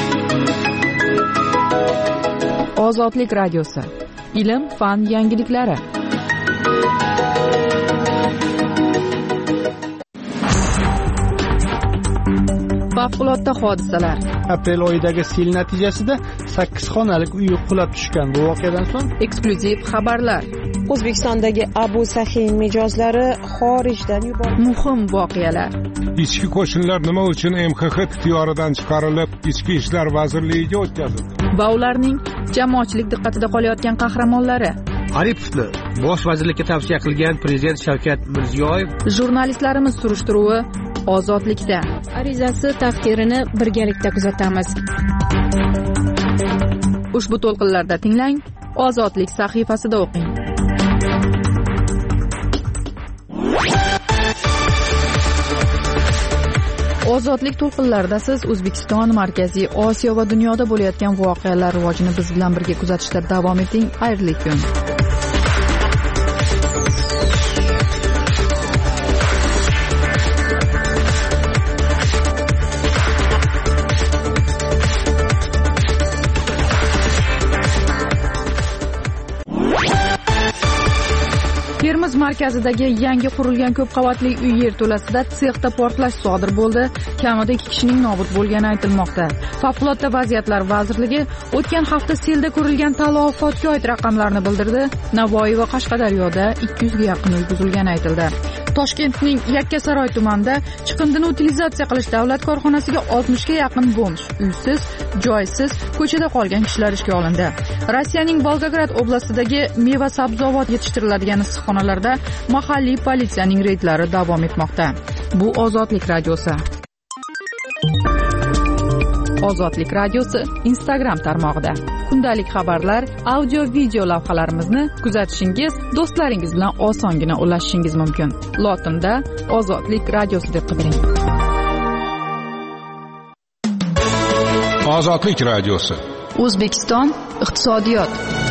Ozodlik radiosi. Ilm, fan yangiliklari. Favqulodda hodisalar. Aprel oyidagi sel natijasida sakkiz xonalik uy qulab tushgan. Bu voqeadan so'ng eksklyuziv xabarlar. O'zbekistondagi Abu Sahin mijozlari xorijdan yuborildi. Muhim voqealar. Ichki qo'shinlar nima uchun M X X ixtiyoridan chiqarilib, Ichki ishlar vazirligiga o'tkazildi? Va ularning jamoatchilik diqqatida qolayotgan qahramonlari. Aripovni bosh vazirlikka tavsiya qilgan prezident Shavkat Mirziyoyev. Jurnalistlarimiz surishtiruvi ozodlikda. Arizasi taqdirini birgalikda kuzatamiz. Ushbu to'lqinlarda tinglang, Ozodlik sahifasida o'qing. Ozodlik to'lqinlarida siz O'zbekiston, Markaziy Osiyo va dunyoda bo'layotgan voqealar rivojini biz bilan birga kuzatishda davom eting. Xayrli kun. Termiz markazidagi yangi qurilgan ko'p qavatli uy yerto'lasida sexda portlash sodir bo'ldi. Kamida ikki kishining nobud bo'lgani aytilmoqda. Favqulodda vaziyatlar vazirligi o'tgan hafta selda ko'rilgan talafotga oid raqamlarni bildirdi. Navoiy va Qashqadaryoda ikki yuzga yaqin uy buzilgani aytildi. Toshkentning Yakkasaroy tumanida chiqindini utilizatsiya qilish davlat korxonasiga oltmishga yaqin bomsh, uysiz, joysiz ko'chada qolgan kishilar ishga olindi. Rossiyaning Volgograd oblastidagi meva sabzavot yetishtiriladigan issiqxonalarda mahalliy politsiyaning reydlari davom etmoqda. Bu Ozodlik radiosi. Ozodlik radiosi Instagram tarmog'ida. Kundalik xabarlar, audio, video lavhalarimizni kuzatishingiz, do'stlaringiz bilan osongina ulashishingiz mumkin. Lotinda Ozodlik radiosi deb qidiring. Ozodlik radiosi. O'zbekiston iqtisodiyot.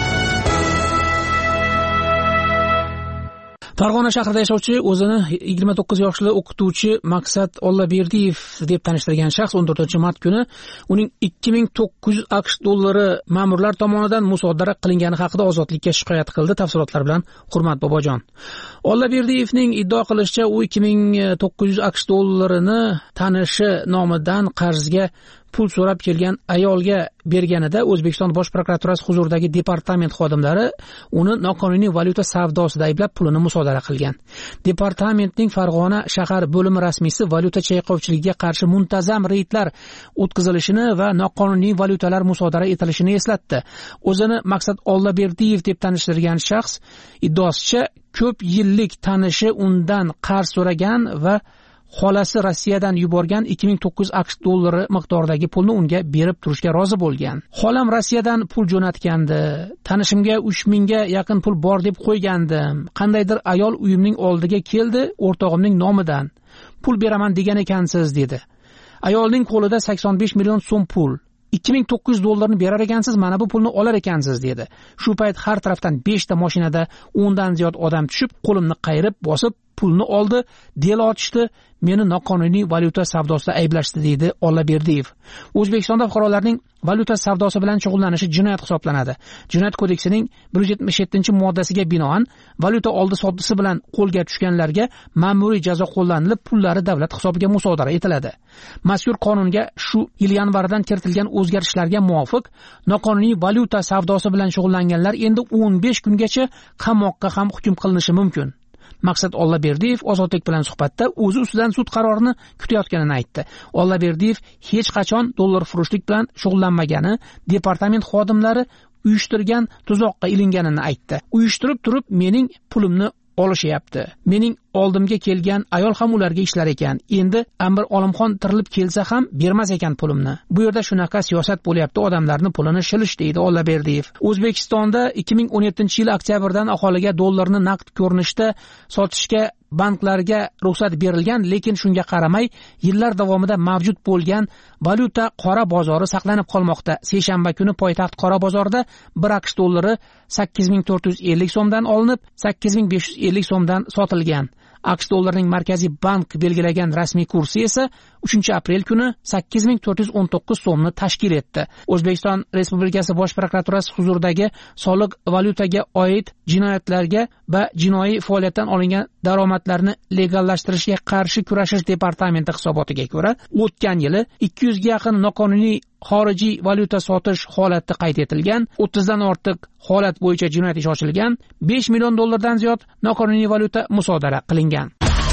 Farg'ona shahrida yashovchi o'zini yigirma to'qqiz yoshli o'qituvchi Maqsad Ollaberdiyev deb tanishtirgan shaxs o'n to'rtinchi mart kuni uning ikki ming to'qqiz yuz aqsh dollari ma'murlar tomonidan musodara qilingani haqida ozodlikka shikoyat qildi. Tafsilotlar bilan Hurmat Bobojon. Ollaberdiyevning iddao qilishicha, u ikki ming to'qqiz yuz aqsh dollarini tanishi nomidan qarzga pul so'rab kelgan ayolga berganida O'zbekiston Bosh prokuraturasi huzuridagi departament xodimlari uni noqonuniy valyuta savdosida ayblab pulini musodara qilgan. Departamentning Farg'ona shahar bo'limi rasmiysi valyuta chayqovchiligiga qarshi muntazam reydlar o'tkazilishini va noqonuniy valyutalar musodara etilishini eslatdi. O'zini Maqsad Ollaberdiyev deb tanishtirgan shaxs iddaosicha, ko'p yillik tanishi undan qarz so'ragan va xolasi Rossiyadan yuborgan ikki ming to'qqiz yuz aqsh dollari miqdoridagi pulni unga berib turishga rozi bo'lgan. Xolam Rossiyadan pul jo'natgandi. Tanishimga uch mingga yaqin pul bor deb qo'ygandim. Qandaydir ayol uyimning oldiga keldi, o'rtog'imning nomidan. Pul beraman degan ekansiz dedi. Ayolning qo'lida sakson besh million so'm pul. ikki ming to'qqiz yuz dollarni berar ekansiz, mana bu pulni olar ekansiz dedi. Shu payt har tarafdan besh ta mashinada o'n dan ziyod odam tushib, qo'limni qayirib, bosib pulni oldi, del ochishdi, meni noqonuniy valyuta savdosida ayblashdi deydi Ollaberdiyev. O'zbekistonda fuqarolarning valyuta savdosi bilan shug'ullanishi jinoyat hisoblanadi. Jinoyat kodeksining bir yuz yetmish yettinchi moddasiga binoan valyuta oldi sottisi bilan qo'lga tushganlarga ma'muriy jazo qo'llanilib, pullari davlat hisobiga musodara etiladi. Mazkur qonunga shu yil yanvaridan kiritilgan o'zgarishlarga muvofiq noqonuniy valyuta savdosi bilan shug'ullanganlar endi o'n besh kungacha qamoqqa ham hukm qilinishi mumkin. Maqsad Ollaberdiyev Ozodlik bilan suhbatda o'zi ustidan sud qarorini kutayotganini aytdi. Ollaberdiyev hech qachon dollar furushlik bilan shug'ullanmagani, departament xodimlari uyushtirgan tuzoqqa ilinganini aytdi. Uyushtirib turib mening pulimni olishyapti. Mening oldimga kelgan ayol ham ularga ishlar ekan. Endi Amir Olimxon tirilib kelsa ham bermas ekan pulimni. Bu yerda shunaqa siyosat bo'lyapti, odamlarni pulini shilish deydi Ollaberdiyev. O'zbekistonda ikki ming o'n yettinchi yil oktyabrdan aholiga dollarni naqd ko'rinishda sotishga banklarga ruxsat berilgan, lekin shunga qaramay yillar davomida mavjud bo'lgan valyuta qora bozori saqlanib qolmoqda. Seshanba kuni poytaxt qora bozorida bir aqsh dollari sakkiz ming to'rt yuz ellik so'mdan olinib, sakkiz ming besh yuz ellik so'mdan sotilgan. aqsh dollarining Markaziy bank belgilagan rasmiy kursi esa uchinchi aprel kuni sakkiz ming to'rt yuz o'n to'qqiz so'mni tashkil etdi. O'zbekiston Respublikasi Bosh prokuraturasi huzuridagi soliq valyutaga oid jinoyatlarga va jinoiy faoliyatdan olingan daromadlarni legallashtirishga qarshi kurashish departamenti hisobotiga ko'ra, o'tgan yili ikki yuzga yaqin noqonuniy xorijiy valyuta sotish holati qayd etilgan, o'ttiz dan ortiq holat bo'yicha jinoyat ishi ochilgan, besh million dollardan ziyod noqonuniy valyuta musodara qilingan.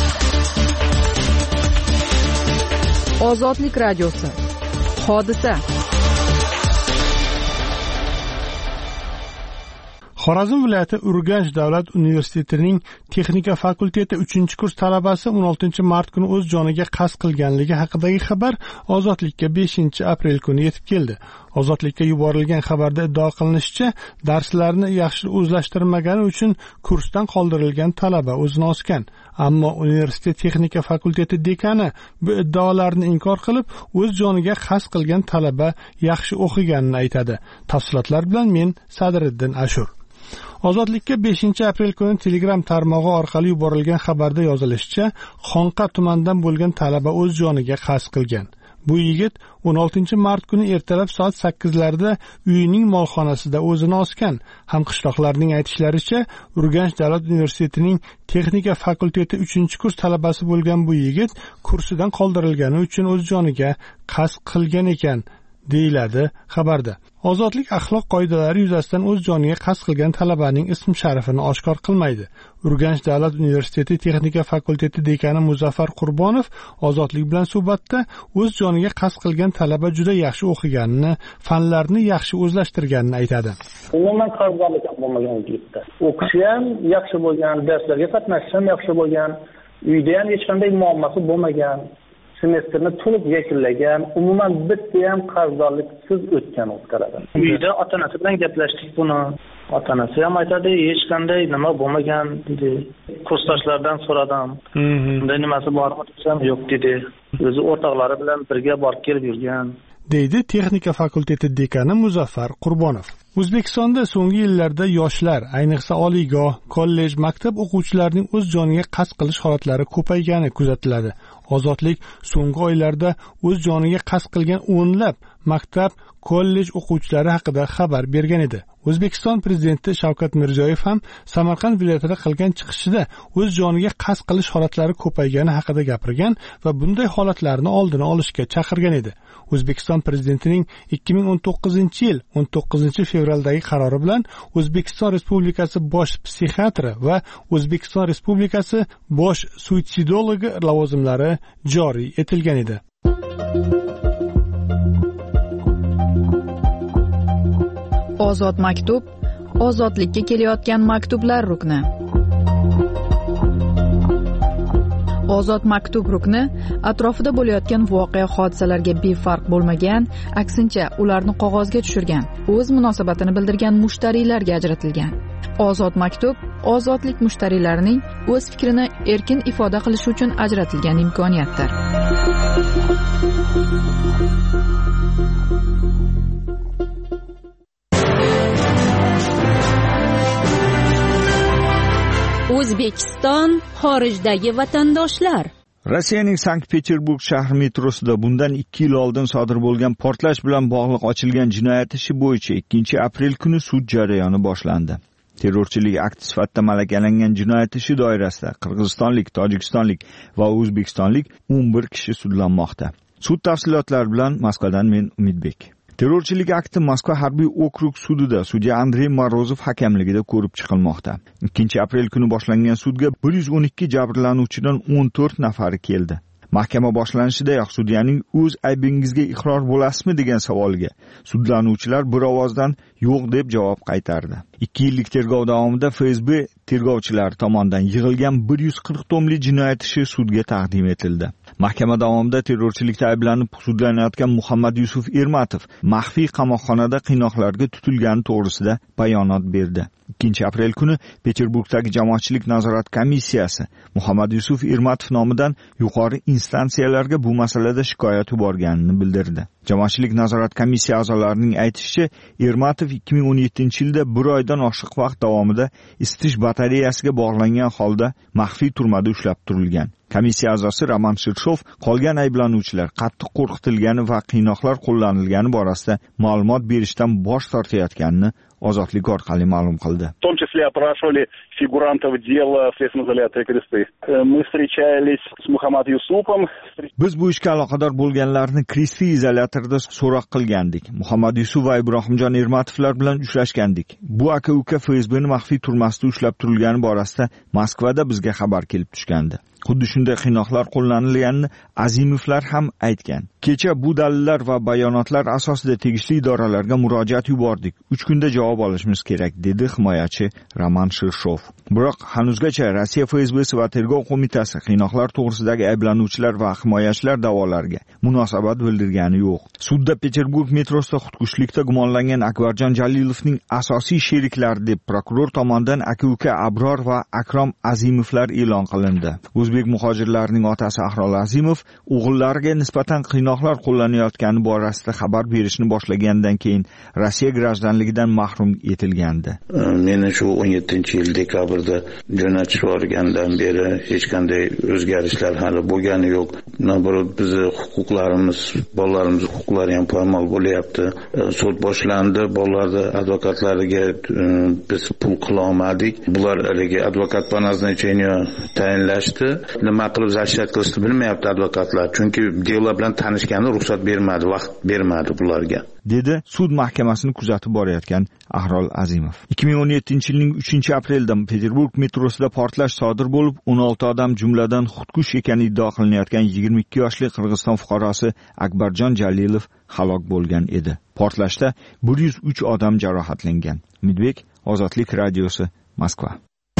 Ozodlik radiosi. Hodisa. Xorazm viloyati Urganch davlat universitetining texnika fakulteti uchinchi kurs talabasi o'n oltinchi mart kuni o'z joniga qasd qilganligi haqidagi xabar Ozodlikka beshinchi aprel kuni yetib keldi. Ozodlikka yuborilgan xabarda iddao qilinishicha, darslarni yaxshi o'zlashtirmagani uchun kursdan qoldirilgan talaba o'zini osgan. Ammo universitet texnika fakulteti dekani bu iddaolarni inkor qilib, o'z joniga qasd qilgan talaba yaxshi o'qiganini aytadi. Tafsilotlar bilan men Sadriddin Ashur. Ozodlikka beshinchi aprel kuni Telegram tarmog'i orqali yuborilgan xabarda yozilishicha, Xonqa tumanidan bo'lgan talaba o'z joniga qasd qilgan. Bu yigit o'n oltinchi mart kuni ertalab soat sakkizlarda uyining molxonasida o'zini osgan. Hamqishloqlarning aytishlaricha, Urganch davlat universitetining texnika fakulteti uchinchi kurs talabasi bo'lgan bu yigit kursidan qoldirilgani uchun o'z joniga qasd qilgan ekan, deyiladi xabarda. Ozodlik axloq qoidalari yuzasidan o'z joniga qasd qilgan talabaning ism sharifini oshkor qilmaydi. Urganch davlat universiteti texnika fakulteti dekani Muzaffar Qurbonov Ozodlik bilan suhbatda o'z joniga qasd qilgan talaba juda yaxshi o'qiganini, fanlarni yaxshi o'zlashtirganini aytadi. Umuman qarzdorlik bo'lmagan yigitda. O'qishi ham yaxshi bo'lgan, darslarga qatnashishi ham yaxshi bo'lgan, uyda ham hech qanday muammosi bo'lmagan. Semestrni to'liq yakunlagan, umuman bitta ham qarzdorliksiz o'tgan o'tkaradi. Uyda ota-onasi bilan gaplashdik buni. Ota-onasi ham aytadi, hech qanday nima bo'lmagan dedi. Kursdoshlardan so'radim. Bunday nimasi bormi desam, yo'q dedi. O'zi o'rtoqlari bilan birga borib kelib yurgan, deydi texnika fakulteti dekani Muzaffar Qurbonov. O'zbekistonda so'nggi yillarda yoshlar, ayniqsa oliygoh, kollej, maktab o'quvchilarining o'z joniga qasd qilish holatlari ko'paygani kuzatiladi. Ozodlik so'nggi oylarda o'z joniga qasd qilgan o'nlab maktab, kollej o'quvchilari haqida xabar bergan edi. O'zbekiston prezidenti Shavkat Mirziyoyev ham Samarqand viloyatida qilgan chiqishida o'z joniga qasd qilish holatlari ko'paygani haqida gapirgan va bunday holatlarni oldini olishga chaqirgan edi. O'zbekiston prezidentining ikki ming o'n to'qqizinchi yil o'n to'qqizinchi fevraldagi qarori bilan O'zbekiston Respublikasi bosh psixiatri va O'zbekiston Respublikasi bosh suitsidologi lavozimlari joriy etilgan edi. Ozod maktub, ozodlikka kelayotgan maktublar rukni. Ozod maktub rukni atrofida bo'layotgan voqea hodisalarga befarq bo'lmagan, aksincha ularni qog'ozga tushirgan, o'z munosabatini bildirgan mushtariylarga ajratilgan. Ozod maktub ozodlik mushtariylarining o'z fikrini erkin ifoda qilishi uchun ajratilgan imkoniyatdir. O'zbekiston xorijdagi vatandoshlar. Rossiyaning Sankt-Peterburg shahri metrosida bundan ikki yil oldin sodir bo'lgan portlash bilan bog'liq ochilgan jinoyat ishi bo'yicha ikkinchi aprel kuni sud jarayoni boshlandi. Terrorchilik akti sifatida malakalangan jinoyat ishi doirasida qirg'izistonlik, tojikistonlik va o'zbekistonlik o'n bir kishi sudlanmoqda. Sud tafsilotlari bilan Moskvadan men Umidbek. Terrorchilik akti Moskva harbiy okrug sudida sudya Andrey Morozov hakamligida ko'rib chiqilmoqda. ikkinchi aprel kuni boshlangan sudga bir yuz o'n ikki jabrlanuvchidan o'n to'rt nafari keldi. Mahkama boshlanishidayoq sudyaning o'z aybingizga iqror bo'lasizmi degan savoliga sudlanuvchilar bir ovozdan yo'q deb javob qaytardi. ikki yillik tergov davomida F S B tergovchilari tomonidan yig'ilgan bir yuz qirq tomli jinoyat ishi sudga taqdim etildi. Mahkama davomida terrorchilikda ayblanib sudlanayotgan Muhammad Yusuf Ermatov maxfiy qamoqxonada qiynoqlarga tutilgani to'g'risida bayonot berdi. ikkinchi aprel kuni Peterburgdagi jamoatchilik nazorat komissiyasi Muhammad Yusuf Ermatov nomidan yuqori instansiyalarga bu masalada shikoyat yuborganini bildirdi. Jamoatchilik nazorat komissiya a'zolarining aytishicha, Ermatov ikki ming o'n yettinchi yilda bir oydan oshiq vaqt davomida isitish batareyasiga bog'langan holda maxfiy turmada ushlab turilgan. Komissiya a'zosi Roman Shirshov qolgan ayblanuvchilar qattiq qo'rqitilgani va qiynoqlar qo'llanilgani borasida ma'lumot berishdan bosh tortayotganini Ozodlik orqali ma'lum qildi. В том числе опрашивали фигурантов дела в следственном изоляторе Кресты. Мы встречались с Мухаммад Юсупом. Biz bu ishga aloqador bo'lganlarni Kristi izolyatorida so'roq qilgandik. Muhammad Yusuf va Ibrohimjon Ermatovlar bilan uchrashgandik. Bu aka-uka F S B'ni maxfiy turmasida ushlab turilgani borasida Moskvada bizga xabar kelib tushgandi. Xuddi shunday qiynoqlar qo'llanilganini Azimovlar ham aytgan. Kecha bu dalillar va bayonotlar asosida tegishli idoralarga murojaat yubordik. uch kunda javob javob olishimiz kerak, dedi himoyachi Roman Shirshov. Biroq hanuzgacha Rossiya F S B'si va Tergov qo'mitasi qiynoqlar to'g'risidagi ayblanuvchilar va himoyachilar da'volariga munosabat bildirgani yo'q. Sudda Peterburg metrosida xudkushlikda gumonlangan Akbarjon Jalilovning asosiy sheriklari deb prokuror tomonidan aka-uka Abror va Akrom Azimovlar e'lon qilindi. O'zbek muhojirlarining otasi Ahrol Azimov o'g'illariga nisbatan qiynoqlar qo'llanayotgani borasida xabar berishni boshlagandan keyin Rossiya grajdanligidan mahrum etilgandi. Meni shu o'n yettinchi yil dekabrda jo'natib yuborgandan beri hech qanday o'zgarishlar hali bo'lgani yo'q. Nazorat bizni huquqlarimiz, bolalarimiz huquqlari ham poymol bo'lyapti. Sud boshlandi, bolalarni advokatlariga biz pul qila olmadik. Bular haligi advokat по назначению tayinlashdi. Nima qilib zashat qilishni bilmayapti advokatlar, chunki delo bilan tanishgani ruxsat bermadi, vaqt bermadi bularga, dedi sud mahkamasini kuzatib borayotgan Ahrol Azimov. ikki ming o'n yettinchi yilning uchinchi aprelida Peterburg metrosida portlash sodir bo'lib, o'n olti odam jumladan xudkush ekani iddao qilinayotgan yigirma ikki yoshli Qirg'iziston fuqarosi Akbarjon Jalilov halok bo'lgan edi. Portlashda bir yuz uch odam jarohatlangan. Midbek, Ozodlik radiosi, Moskva.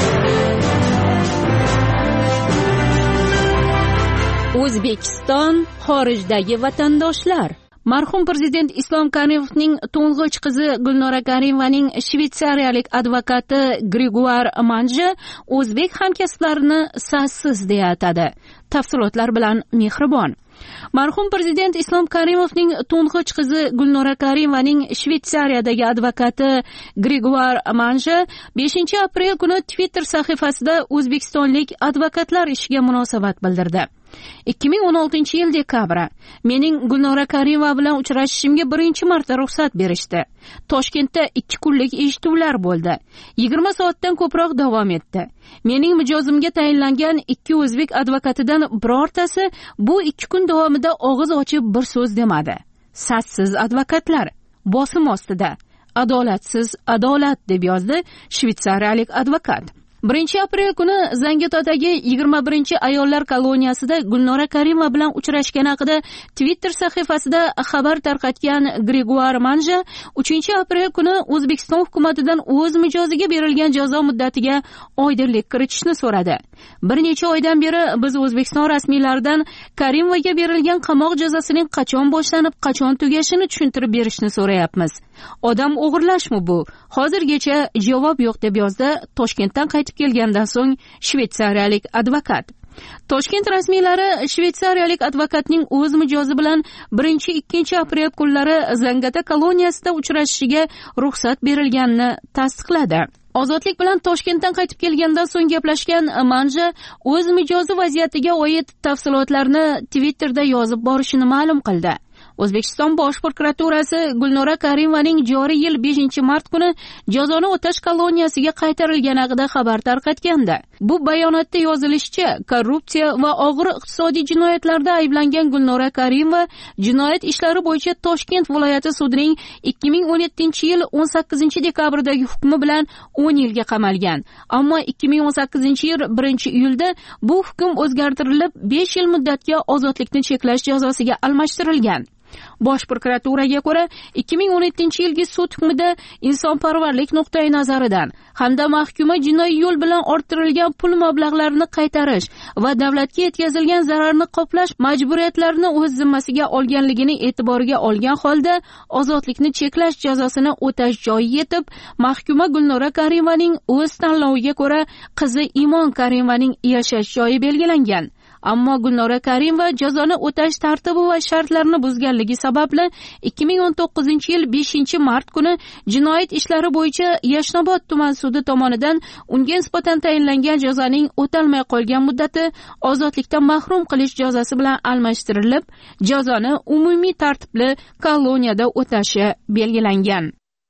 O'zbekiston xorijdagi vatandoshlar. Marhum prezident Islom Karimovning to'ng'ich qizi Gulnora Karimovaning shvetsariyalik advokati Griguar Manja o'zbek hamkasblarini sassiz deya atadi. Tafsilotlar bilan Mehribon. Marhum prezident Islom Karimovning to'ng'ich qizi Gulnora Karimovaning Shvetsariyadagi advokati Griguar Manja beshinchi aprel kuni Twitter sahifasida o'zbekistonlik advokatlar ishiga munosabat bildirdi. ikki ming o'n oltinchi yil dekabri mening Gulnora Karimova bilan uchrashishimga birinchi marta ruxsat berishdi. Toshkentda ikki kunlik eshituvlar bo'ldi. yigirma soatdan ko'proq davom etdi. Mening mijozimga tayinlangan ikki o'zbek advokatidan birortasi bu ikki kun davomida og'iz ochib bir so'z demadi. Sassiz advokatlar, bosim ostida, adolatsiz adolat, deb yozdi shvetsariyalik advokat. birinchi aprel kuni Zangiotada yigirma birinchi ayollar koloniyasida Gulnora Karimova bilan uchrashgani haqida Twitter sahifasida xabar tarqatgan Griguar Manja uchinchi aprel kuni O'zbekiston hukumatidan o'z mijoziga berilgan jazo muddatiga oydinlik kiritishni so'radi. Bir necha oydan beri biz O'zbekiston rasmiylaridan Karimovaga berilgan qamoq jazosining qachon boshlanib, qachon tugashini tushuntirib berishni so'rayapmiz. Odam o'g'irlashmi bu? Hozirgacha javob yo'q, deb yozdi Toshkentdan qaytib kelgandan so'ng shvetsariyalik advokat. Toshkent rasmiylari shvetsariyalik advokatning o'z mijozi bilan birinchi ikkinchi aprel kunlari Zangiotada koloniyasida uchrashishiga ruxsat berilganini tasdiqladi. Ozodlik bilan Toshkentdan qaytib kelgandan so'ng gaplashgan Manja o'z mijozi vaziyatiga oid tafsilotlarni Twitterda yozib borishini ma'lum qildi. O'zbekiston Bosh prokuraturasi Gulnora Karimovaning joriy yil beshinchi mart kuni jazoni o'tash koloniyasiga qaytarilgani haqida xabar tarqatgandi. Bu bayonotda yozilishicha, korrupsiya va og'ir iqtisodiy jinoyatlarda ayblangan Gulnora Karimova jinoyat ishlari bo'yicha Toshkent viloyati sudining ikki ming o'n yettinchi yil o'n sakkizinchi dekabrdagi hukmi bilan o'n yilga qamalgan. Ammo ikki ming o'n sakkizinchi yil birinchi iyulda bu hukm o'zgartirilib besh yil muddatga ozodlikni cheklash jazosiga almashtirilgan. Bosh prokuraturaga ko'ra, ikki ming o'n yettinchi yilgi sud hukmida insonparvarlik nuqtai nazaridan hamda mahkuma jinoiy yo'l bilan orttirilgan pul mablag'larini qaytarish va davlatga yetkazilgan zararni qoplash majburiyatlarini o'z zimmasiga olganligini e'tiborga olgan holda ozodlikni cheklash jazosini o'tash joyi yetib, mahkuma Gulnora Karimovaning o'z tanloviga ko'ra qizi Imon Karimovaning yashash joyi belgilangan. Ammo Gulnora Karimova jazoni o'tash tartibi va shartlarini buzganligi sababli ikki ming o'n to'qqizinchi yil beshinchi mart kuni jinoyat ishlari bo'yicha Yashnobod tuman sudi tomonidan unga nisbatan tayinlangan jazoning o'talmay qolgan muddati ozodlikdan mahrum qilish jazosi bilan almashtirilib, jazoni umumiy tartibli koloniyada o'tashi belgilangan.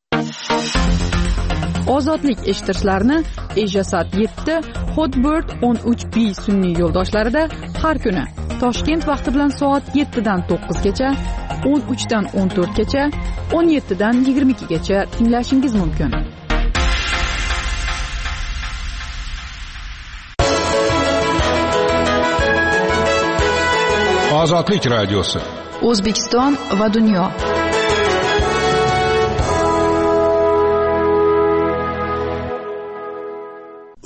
Ozodlik eshittirishlarni Ejasat yetti, Hotbird o'n uch B sun'iy yo'ldoshlarida har kuni Toshkent vaqti bilan soat yettidan to'qqizgacha, o'n uchdan o'n to'rtgacha, o'n yettidan yigirma ikkigacha tinglashingiz mumkin. Ozodlik radiosi. O'zbekiston va dunyo.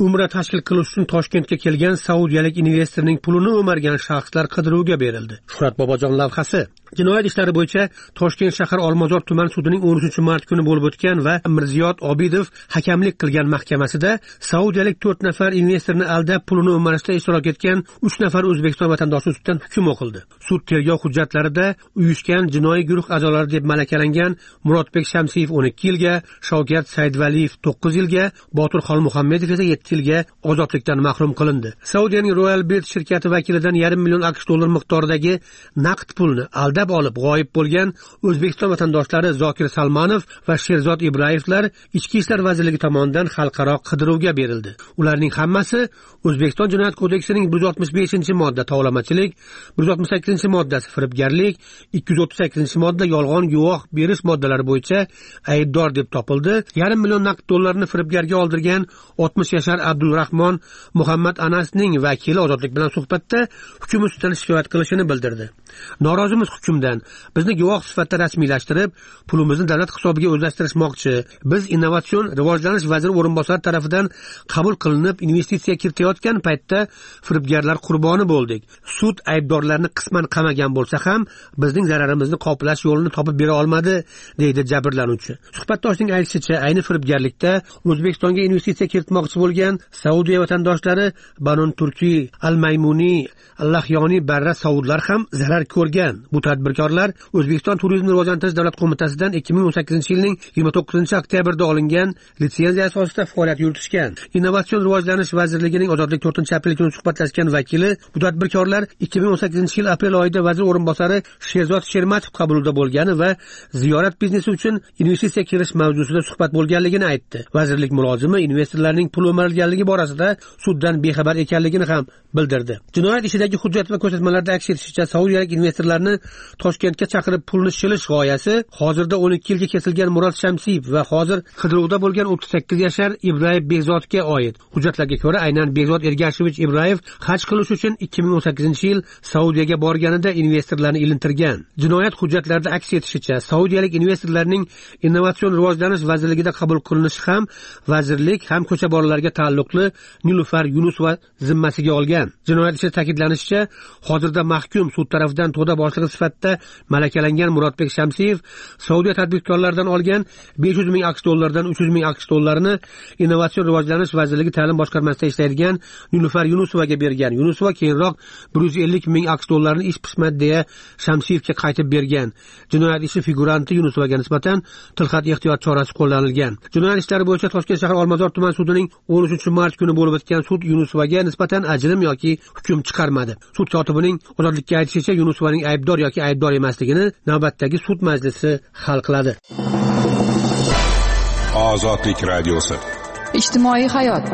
Umra tashkil qilish uchun Toshkentga kelgan saudiyalik investorning pulini o'margan shaxslar qidiruvga berildi. Shuhrat Bobojon lavhasi. Jinoyat ishlari bo'yicha Toshkent shahar Olmazor tuman sudining o'n uchinchi mart kuni bo'lib o'tgan va Mirziyot Obidov hakamlik qilgan mahkamasida saudiyalik to'rt nafar investorni aldab pulini o'marishda ishtirok etgan uch nafar O'zbekiston vatandoshi ustidan hukm o'qildi. Sud tergov hujjatlarida uyushgan jinoiy guruh a'zolari deb malakalangan Murodbek Shamsiyev o'n ikki yilga, Shavkat Saidvaliyev to'qqiz yilga, Botir Xolmuhammedov esa yetti yilga ozodlikdan mahrum qilindi. Saudiyaning Royal Bet shirkati vakilidan yarim million AQSh dollar miqdoridagi naqd pulni aldab olib g'oyib bo'lgan O'zbekiston vatandoshlari Zokir Salmanov va Sherzod Ibrayevlar Ichki ishlar vazirligi tomonidan xalqaro qidiruvga berildi. Ularning hammasi O'zbekiston Jinoyat kodeksining bir yuz oltmish beshinchi modda tovlamachilik, bir yuz oltmish sakkizinchi moddasi firibgarlik, ikki yuz o'ttiz sakkizinchi modda yolg'on guvoh berish moddalari bo'yicha aybdor deb topildi. Yarim million naqd dollarni firibgarga oldirgan oltmish yashar Abdulrahmon Muhammad Anasning vakili ozodlik bilan suhbatda hukm ustidan shikoyat qilishini bildirdi. Norozimiz hukmdan. Bizni guvoh sifatida rasmiylashtirib, pulimizni davlat hisobiga o'zlashtirishmoqchi. Biz innovatsion rivojlanish vaziri o'rinbosari tomonidan qabul qilinib investitsiya kiritayotgan paytda firibgarlar qurboni bo'ldik. Sud aybdorlarni qisman qamagan bo'lsa ham, bizning zararimizni qoplash yo'lini topib bera olmadi, deydi jabrlanuvchi. Suhbatdoshning aytishicha, ayni firibgarlikda O'zbekistonga investitsiya kiritmoqchi bo'lgan Saudiya vatandoshlari Banon Turkiy, Al-Maymuni, Allahyoni Barra Saudlar ham zarar ko'rgan. Bu tadbirkorlar O'zbekiston Turizmni rivojlantirish davlat qo'mitasidan ikki ming o'n sakkizinchi yilning yigirma to'qqizinchi oktyabrda olingan litsenziya asosida faoliyat yuritishgan. Innovatsion rivojlanish vazirligining ozodlik to'rtinchi aprel kuni suhbatlashgan vakili bu tadbirkorlar ikki ming o'n sakkizinchi yil aprel oyida vazir o'rinbosari Sherzod Shermatov qabulida bo'lgani va ziyorat biznesi uchun investitsiya kirish mavzusida suhbat bo'lganligini aytdi. Vazirlik mulozimi investorlarning pul o'marilganligi borasida suddan bexabar ekanligini ham bildirdi. Jinoyat ishidagi hujjat va ko'rsatmalarda aks etishicha, saudiyalik investorlarni Toshkentga chaqirib pulni shilish g'oyasi hozirda o'n ikki yilga kesilgan Murod Shamsiyev va hozir qidiruvda bo'lgan o'ttiz sakkiz yashar Ibrayev Behzodga oid. Hujjatlarga ko'ra, aynan Behzod Ergashevich Ibrayev haj qilish uchun ikki ming o'n sakkizinchi yil Saudiyaga borganida investorlarni ilintirgan. Jinoyat hujjatlarida aks etishicha, saudiyalik investorlarning innovatsion rivojlanish vazirligida qabul qilinishi ham vazirlik ham ko'cha bolalarga taalluqli Nilufar Yunusova zimmasiga olgan. Jinoyat ishida ta'kidlanishicha, hozirda mahkum sud tarafidan to'da boshlig'i sifatida malakalangan Murodbek Shamsiyev Saudiya tadbirkorlaridan olgan besh yuz ming AQSh dollardan uch yuz ming AQSh dollarini Innovatsion rivojlanish vazirligi ta'lim boshqarmasida ishlaydigan Nilufar Yunusovaga bergan. Yunusova keyinroq bir yuz ellik ming AQSh dollarini ish pishmadi deya Shamsiyevga qaytib bergan. Jinoyat ishi figuranti Yunusovaga nisbatan tilxat ehtiyot chorasi qo'llanilgan. Jinoyat ishlari bo'yicha Toshkent shahar Olmazor tuman sudining o'n uchinchi mart kuni bo'lib o'tgan sud Yunusovaga nisbatan ajrim yoki hukm chiqarmadi. Sud kotibining ozodlikka aytishicha, Yunusovaning aybdor yoki aybdor emasligini navbatdagi sud majlisi hal qiladi. Ozodlik radiosi. Ijtimoiy hayot.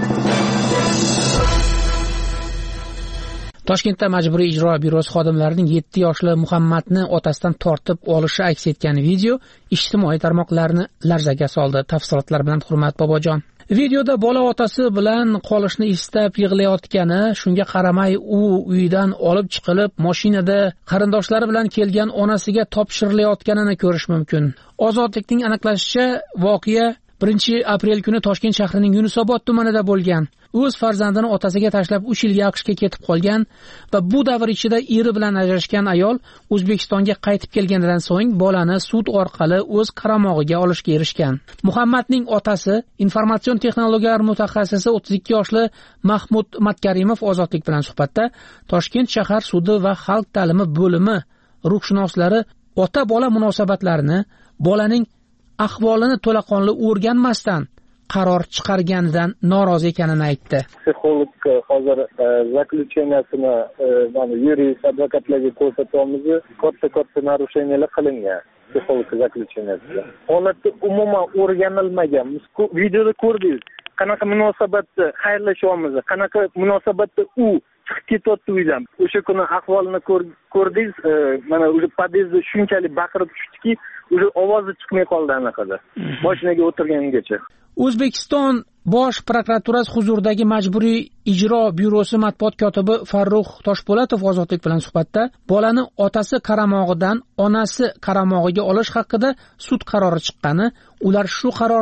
Toshkentda majburiy ijro byurosi xodimlarining yetti yoshli Muhammadni otasidan tortib olishi aks etgan video ijtimoiy tarmoqlarni larzaga soldi. Tafsilotlar bilan Hurmat Bobojon. Videoda bola otasi bilan qolishni istab yig'layotgani, shunga qaramay u uydan olib chiqilib, mashinada qarindoshlari bilan kelgan onasiga topshirilayotganini ko'rish mumkin. Ozodlikning aniqlashicha, voqea birinchi aprel kuni Toshkent shahrining Yunusobod tumanida bo'lgan. O'z farzandini otasiga tashlab uch yilga AQShga ketib qolgan va bu davr ichida eri bilan ajrashgan ayol O'zbekistonga qaytib kelganidan so'ng bolani sud orqali o'z qaramog'iga olishga erishgan. Muhammadning otasi, informatsion texnologiyalar mutaxassisi o'ttiz ikki yoshli Mahmud Matkarimov ozodlik bilan suhbatda Toshkent shahar sudi va xalq ta'limi bo'limi ruhshunoslari ota-bola munosabatlarini, bolaning ahvolini to'laqonli o'rganmasdan qaror chiqarganidan norozi ekanini aytdi. Psixolog hozir zaklучениясini mana yurist advokatlarga ko'rsatamiz, katta-katta narusheniylar qilingan. Psixolog zaklучениясida. Holatda umuman o'rganilmagan. Videoda ko'rdingiz, qanaqa munosabatda xayrlashyapmiz, qanaqa munosabatda u chiqib ketyapti uydan. O'sha kuni ahvolini ko'rdingiz, mana o'sha podyezdda shunchalik baqirib tushdiki, o'sha ovozi chiqmay qoldi anaqada. Mashinaga o'tirgangacha. O'zbekiston Bosh prokuraturasi huzuridagi majburiy ijro byurosi matbuot kotibi Farruh Toshpo'latov ozodlik bilan suhbatda bolani otasi qaramog'idan onasi qaramog'iga olish haqida sud qarori chiqqani, ular shu qarorni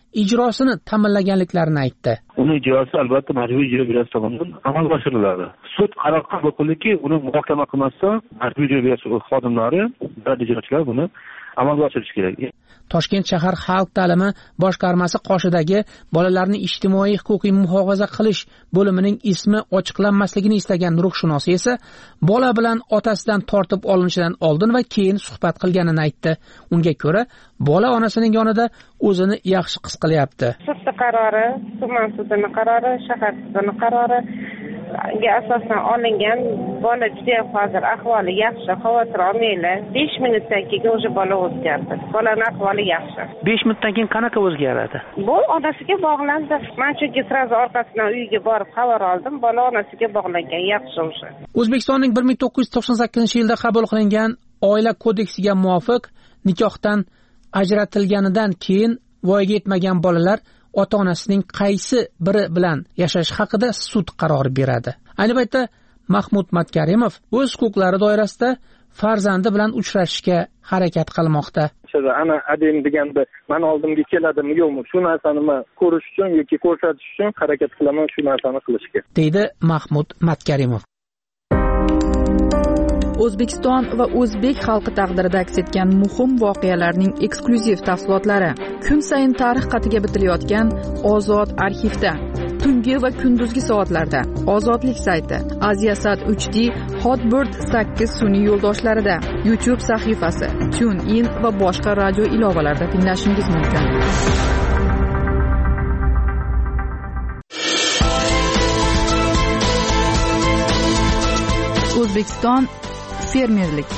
ijrosini ta'minlaganliklarini aytdi. Uni ijrosi albatta majburiy ijro byurosi tomonidan amalga oshiriladi. Sud qaror qabul qildiki, uni muhokama qilmasdan majburiy ijro byurosi xodimlari va ijrochilar buni amalga oshirishi kerak. Toshkent shahar xalq ta'limi boshqarmasi qoshidagi bolalarni ijtimoiy huquqiy muhofaza qilish bo'limining ismi ochiqlanmasligini istagan ruhshunosi esa bola bilan otasidan tortib olinishidan oldin va keyin suhbat qilganini aytdi. Unga ko'ra, bola onasining yonida o'zini yaxshi his qilyapti. Sud qarori, tuman sudining qarori, shahar sudining qarori ga asosan olingan. Bola juda hozir ahvoli yaxshi, xavotir olmanglar. besh minutdan keyin o'sha bola o'zgardi. Bolaning ahvoli yaxshi. besh minutdan keyin qanaqa o'zgaradi? Bu onasiga bog'landi. Men chunki sразу orqasidan uyiga borib xabar oldim. Bola onasiga bog'langan, yaxshi o'sha. O'zbekistonning bir ming to'qqiz yuz to'qson sakkizinchi yilda qabul qilingan oila kodeksiga muvofiq nikohdan ajratilganidan keyin voyaga yetmagan bolalar ota-onasining qaysi biri bilan yashash haqida sud qarori beradi. Ayni paytda Mahmud Matkarimov o'z huquqlari doirasida farzandi bilan uchrashishga harakat qilmoqda. Ana adem deganda men oldimga keladimi yo'qmi, shu narsani men ko'rish uchun yoki ko'rsatish uchun harakat qilaman shu narsani qilishga, deydi Mahmud Matkarimov. O'zbekiston va o'zbek xalqi taqdirida aks etgan muhim voqealarning eksklyuziv tafsilotlari kun sayin tarix qatiga bitilayotgan Ozod arxivda, tungi va kunduzgi soatlarda, Ozodlik sayti, Aziasat uch D, Hotbird sakkiz sun'iy yo'ldoshlarida, YouTube sahifasi, TuneIn va boshqa radio ilovalarida tinglashingiz mumkin. O'zbekiston fermerlik.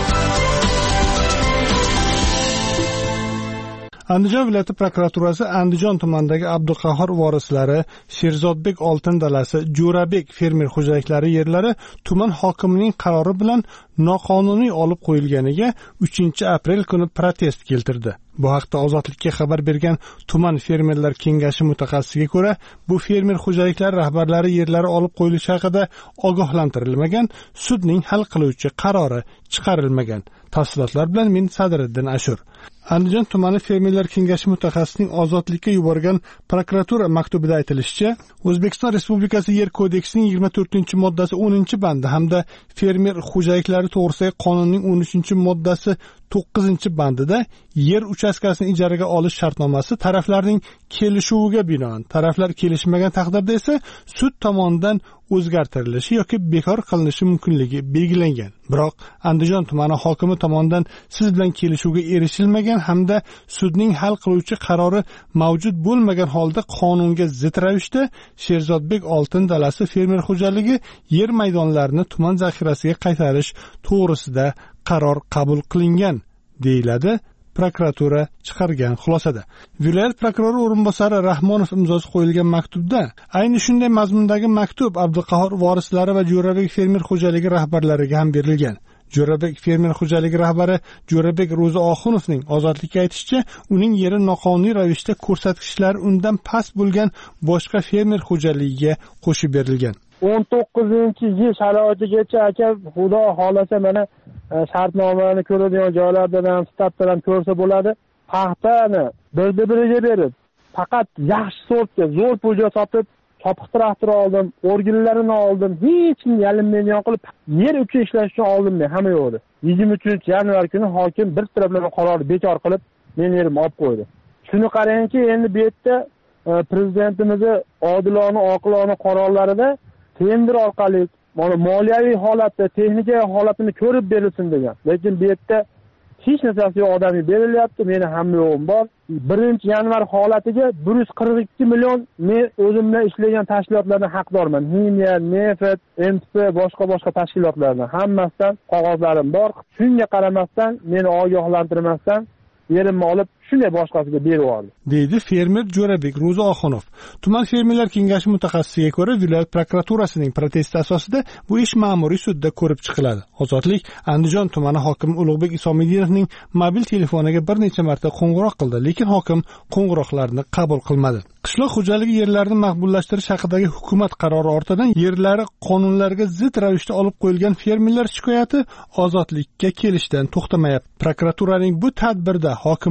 Andijon viloyati prokuraturasi Andijon tumanidagi Abduqahhor vorislari, Sherzodbek oltin dalasi, Jo'rabek fermer xo'jaliklari yerlari tuman hokimining qarori bilan noqonuniy olib qo'yilganiga uchinchi aprel kuni protest keltirdi. Bu haqda Ozodlikka xabar bergan tuman fermerlar kengashi mutaxassisiga ko'ra, bu fermer xo'jaliklari rahbarlari yerlari olib qo'yilishi haqida ogohlantirilmagan, sudning hal qiluvchi qarori chiqarilmagan. Tafsilotlar bilan men Sadriddin Ashur. Andijon tumani fermerlar kengashi mutaxassisining Ozodlikka yuborgan prokuratura maktubida aytilishicha, O'zbekiston Respublikasi Yer kodeksining yigirma to'rtinchi moddasi o'ninchi bandi hamda fermer xo'jaliklari to'g'risidagi qonunning o'n uchinchi moddasi to'qqizinchi bandida yer uchastkasini ijaraga olish shartnomasi taraflarning kelishuviga binoan, taraflar kelishmagan taqdirda esa sud tomonidan o'zgartirilishi yoki bekor qilinishi mumkinligi belgilangan. Biroq Andijon tumani hokimi tomonidan siz bilan kelishuvga erishilmagan hamda sudning hal qiluvchi qarori mavjud bo'lmagan holda qonunga zid ravishda Sherzodbek oltin dalasi fermer xo'jaligi yer maydonlarini tuman zaxirasiga qaytarish to'g'risida qaror qabul qilingan, deyiladi prokuratura chiqargan xulosada. Viloyat prokurori o'rinbosari Rahmonov imzosi qo'yilgan maktubda ayni shunday mazmundagi maktub Abduqahhor vorislari va Jo'rabek fermer xo'jaligi rahbarlariga ham berilgan. Jo'rabek fermer xo'jaligi rahbari Jo'rabek Ro'zi Oxunovning Ozodlikka aytishicha, uning yeri noqonuniy ravishda ko'rsatkichlari undan past bo'lgan boshqa fermer xo'jaligiga qo'shib berilgan. o'n to'qqizinchi yil sharoitigacha aka xudo xolasa mana shartnomani ko'radigan joylardan ham statdan ham ko'rsa bo'ladi. Paxtani birda biriga berib, faqat yaxshi sortga zo'r pulga sotib, chopiq traktor oldim, o'rginlarini oldim, hech kim yalinmaydigan qilib yer uchun ishlash uchun oldim men hamma yo'qdi. yigirma uchinchi yanvar kuni hokim bir taraflama qarorni bekor qilib, men yerimni olib qo'ydi. Shuni qarangki, endi bu yerda prezidentimizni odilona, oqilona qarorlarida tender orqali mana moliyaviy holatda, texnikaviy holatini ko'rib berilsin degan. Lekin bu yerda hech narsasi yo'q, odamga berilyapti. Meni hamma yo'g'im bor. birinchi yanvar holatiga bir yuz qirq ikki million men o'zim bilan ishlagan tashkilotlardan haqdorman. Himya, Nefet, M T P, boshqa boshqa tashkilotlardan hammasidan qog'ozlarim bor. Shunga qaramasdan, meni ogohlantirmasdan yerimni olib shunday boshqasiga berib yubordi, deydi fermer Jo'rabek Ro'zi Oxunov. Tuman fermerlar kengashi mutaxassisiga ko'ra, viloyat prokuraturasining protesti asosida bu ish ma'muriy sudda ko'rib chiqiladi. Ozodlik Andijon tumani hokimi Ulug'bek Isomidinovning mobil telefoniga bir necha marta qo'ng'iroq qildi, lekin hokim qo'ng'iroqlarni qabul qilmadi. Qishloq xo'jaligi yerlarini maqbullashtirish haqidagi hukumat qarori ortidan yerlari qonunlarga zid ravishda olib qo'yilgan fermerlar shikoyati Ozodlikka kelishdan to'xtamayapti. Prokuraturaning bu tadbirda hokimlar qarori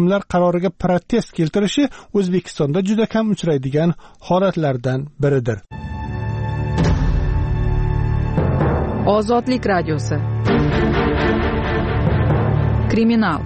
qaroriga protest keltirishi O'zbekistonda juda kam uchraydigan holatlardan biridir. Ozodlik radiosi. Kriminal.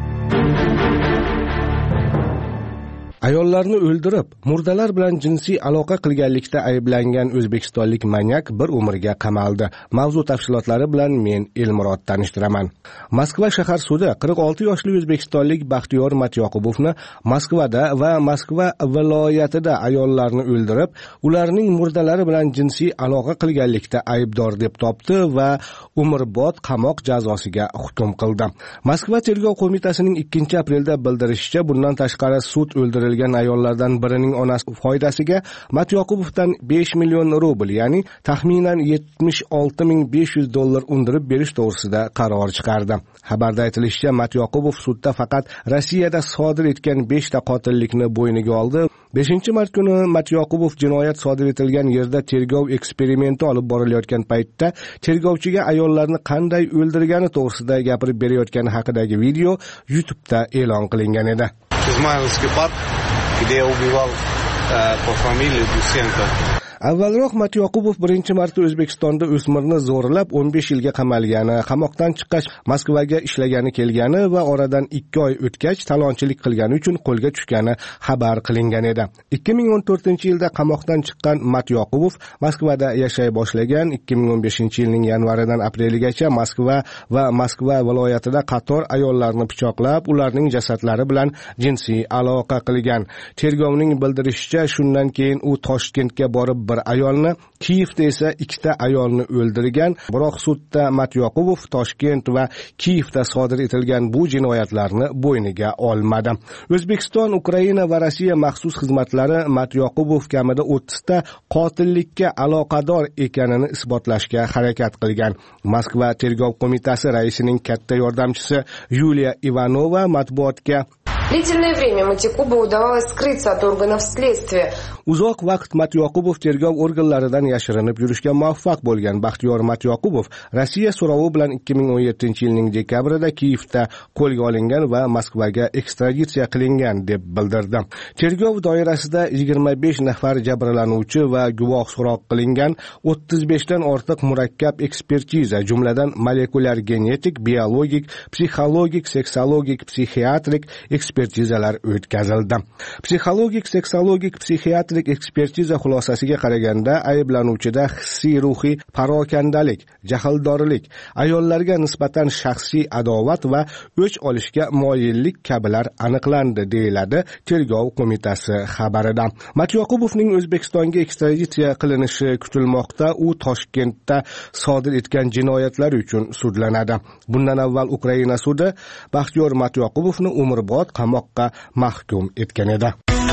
Ayollarni o'ldirib, murdalar bilan jinsiy aloqa qilganlikda ayblangan o'zbekistonlik manyak bir umrga qamaldi. Mavzu tafsilotlari bilan men Elmurod tanishtiraman. Moskva shahar sudi qirq olti yoshli o'zbekistonlik Baxtiyor Matyoqubovni Moskvada va Moskva viloyatida ayollarni o'ldirib, ularning murdalari bilan jinsiy aloqa qilganlikda aybdor deb topdi va umrbod qamoq jazosiga hukm qildi. Moskva tergov qo'mitasining ikkinchi aprelda bildirishicha, bundan tashqari sud o'ldirilgan ayollardan birining onasi foydasiga Matyoqubovdan besh million rubl, ya'ni taxminan yetmish olti ming besh yuz dollar undirib berish to'g'risida qaror chiqardi. Xabarda aytilishicha, Matyoqubov sudda faqat Rossiyada sodir etgan besh ta qotillikni bo'yniga oldi. beshinchi mart kuni Matyoqubov jinoyat sodir etilgan yerda tergov eksperimenti olib borilayotgan paytda tergovchiga ayollarni qanday o'ldirgani to'g'risida gapirib berayotgani haqidagi video YouTube'da e'lon qilingan edi. Измайловский парк, где я убивал э, по фамилии Дусенко. Avvalroq Matyoqubov birinchi marta O'zbekistonda o'smirni zo'rlab o'n besh yilga qamalgani, qamoqdan chiqqach Moskvaga ishlagani kelgani va oradan ikki oy o'tgach talonchilik qilgani uchun qo'lga tushgani xabar qilingan edi. ikki ming o'n to'rtinchi yilda qamoqdan chiqqan Matyoqubov Moskvada yashay boshlagan. ikki ming o'n beshinchi yilning yanvaridan apreligacha Moskva va Moskva viloyatida qator ayollarni pichoqlab, ularning jasadlari bilan jinsiy aloqa qilgan. Tergovning bildirishicha, shundan keyin u Toshkentga borib bir ayolni, Kiyevda esa ikkita ayolni o'ldirgan. Biroq sudda Matyoqubov Toshkent va Kiyevda sodir etilgan bu jinoyatlarni bo'yniga olmadi. O'zbekiston, Ukraina va Rossiya maxsus xizmatlari Matyoqubov kamida o'ttiz ta qotillikka aloqador ekanini isbotlashga harakat qilgan. Moskva tergov qo'mitasi raisining katta yordamchisi Yuliya Ivanova matbuotga Длительное время Матякубу удавалось скрыться от органов следствия. Uzoq vaqt Matyoqubov tergov organlaridan yashirinib yurishga muvaffaq bo'lgan Baxtiyor Matyoqubov Rossiya so'rovi bilan ikki ming o'n yettinchi yilning dekabrida Kiyevda qo'lga olingan va Moskvaga ekstraditsiya qilingan deb bildirdi. Tergov doirasida yigirma besh nafar jabrlanuvchi va guvoh so'roq qilingan. o'ttiz besh dan ortiq murakkab ekspertiza, jumladan molekulyar genetik, biologik, psixologik, seksologik, psixiatrik ekspertizalar o'tkazildi. Psixologik, seksologik, psixiatrik ekspertiza xulosasiga qaraganda ayblanuvchida hissiy ruhiy parokandalik, jahldorlik, ayollarga nisbatan shaxsiy adovat va o'ch olishga moyillik kabilar aniqlandi, deyiladi tergov qo'mitasi xabarida. Matyoqubovning O'zbekistonga ekstraditsiya qilinishi kutilmoqda. U Toshkentda sodir etgan jinoyatlar uchun sudlanadi. Bundan avval Ukraina sudi Baxtiyor Matyoqubovni umrbod qamoqqa mahkum etgan edi.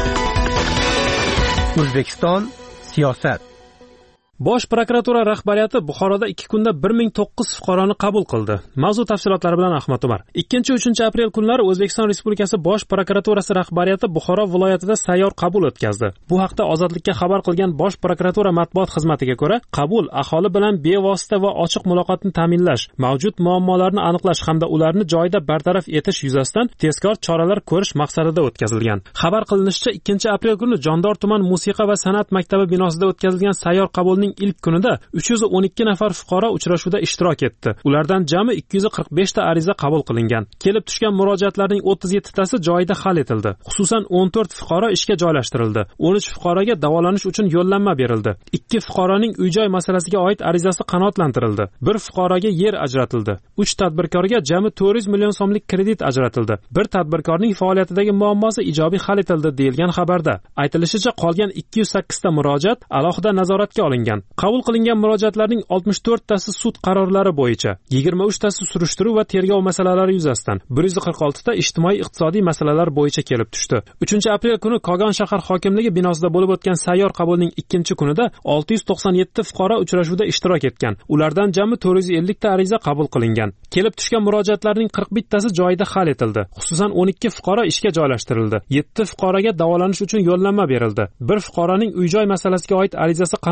O'zbekiston siyosat. Bosh prokuratura rahbariyati Buxoroda ikki kunda bir ming to'qqiz fuqaroni qabul qildi. Mavzu tafsilotlari bilan Ahmad Umar. ikkinchi uchinchi aprel kunlari O'zbekiston Respublikasi Bosh prokuraturasi rahbariyati Buxoro viloyatida sayyor qabul o'tkazdi. Bu haqda Ozodlikka xabar qilgan Bosh prokuratura matbuot xizmatiga ko'ra, qabul aholi bilan bevosita va ochiq muloqotni ta'minlash, mavjud muammolarni aniqlash hamda ularni joyida bartaraf etish yuzasidan tezkor choralar ko'rish maqsadida o'tkazilgan. Xabar qilinishicha, ikkinchi aprel kuni Jondor tuman musiqa va san'at maktabi binosida o'tkazilgan sayyor qabulning ilk kunida uch yuz o'n ikki nafar fuqaro uchrashuvda ishtirok etdi. Ulardan jami ikki yuz qirq besh ta ariza qabul qilingan. Kelib tushgan murojaatlarning o'ttiz yetti tasi joyida hal etildi. Xususan o'n to'rt fuqaro ishga joylashtirildi. o'n uch fuqaroga davolanish uchun yo'llanma berildi. ikki fuqaroning uy-joy masalasiga oid arizasi qanoatlantirildi. bir fuqaroga yer ajratildi. uch tadbirkorga jami to'rt yuz million so'mlik kredit ajratildi. bir tadbirkorning faoliyatidagi muammosi ijobiy hal etildi, deyilgan xabarda. Aytilishicha, qolgan ikki yuz sakkiz ta murojaat alohida nazoratga olingan. Qabul qilingan murojaatlarning oltmish to'rt tasi sud qarorlari bo'yicha, yigirma uch tasi surishtiruv va tergov masalalari yuzasidan, bir yuz qirq olti ta ijtimoiy-iqtisodiy masalalar bo'yicha kelib tushdi. uchinchi aprel kuni Kogon shahar hokimligi binosida bo'lib o'tgan sayyor qabulning ikkinchi kunida olti yuz to'qson yetti fuqaro uchrashuvda ishtirok etgan. Ulardan jami to'rt yuz ellik ta ariza qabul qilingan. Kelib tushgan murojaatlarning qirq bittasi joyida hal etildi. Xususan o'n ikki fuqaro ishga joylashtirildi. yetti fuqaroga davolanish uchun yo'llanma berildi. bir fuqaroning uy-joy masalasiga oid arizasi qanoatlantirildi.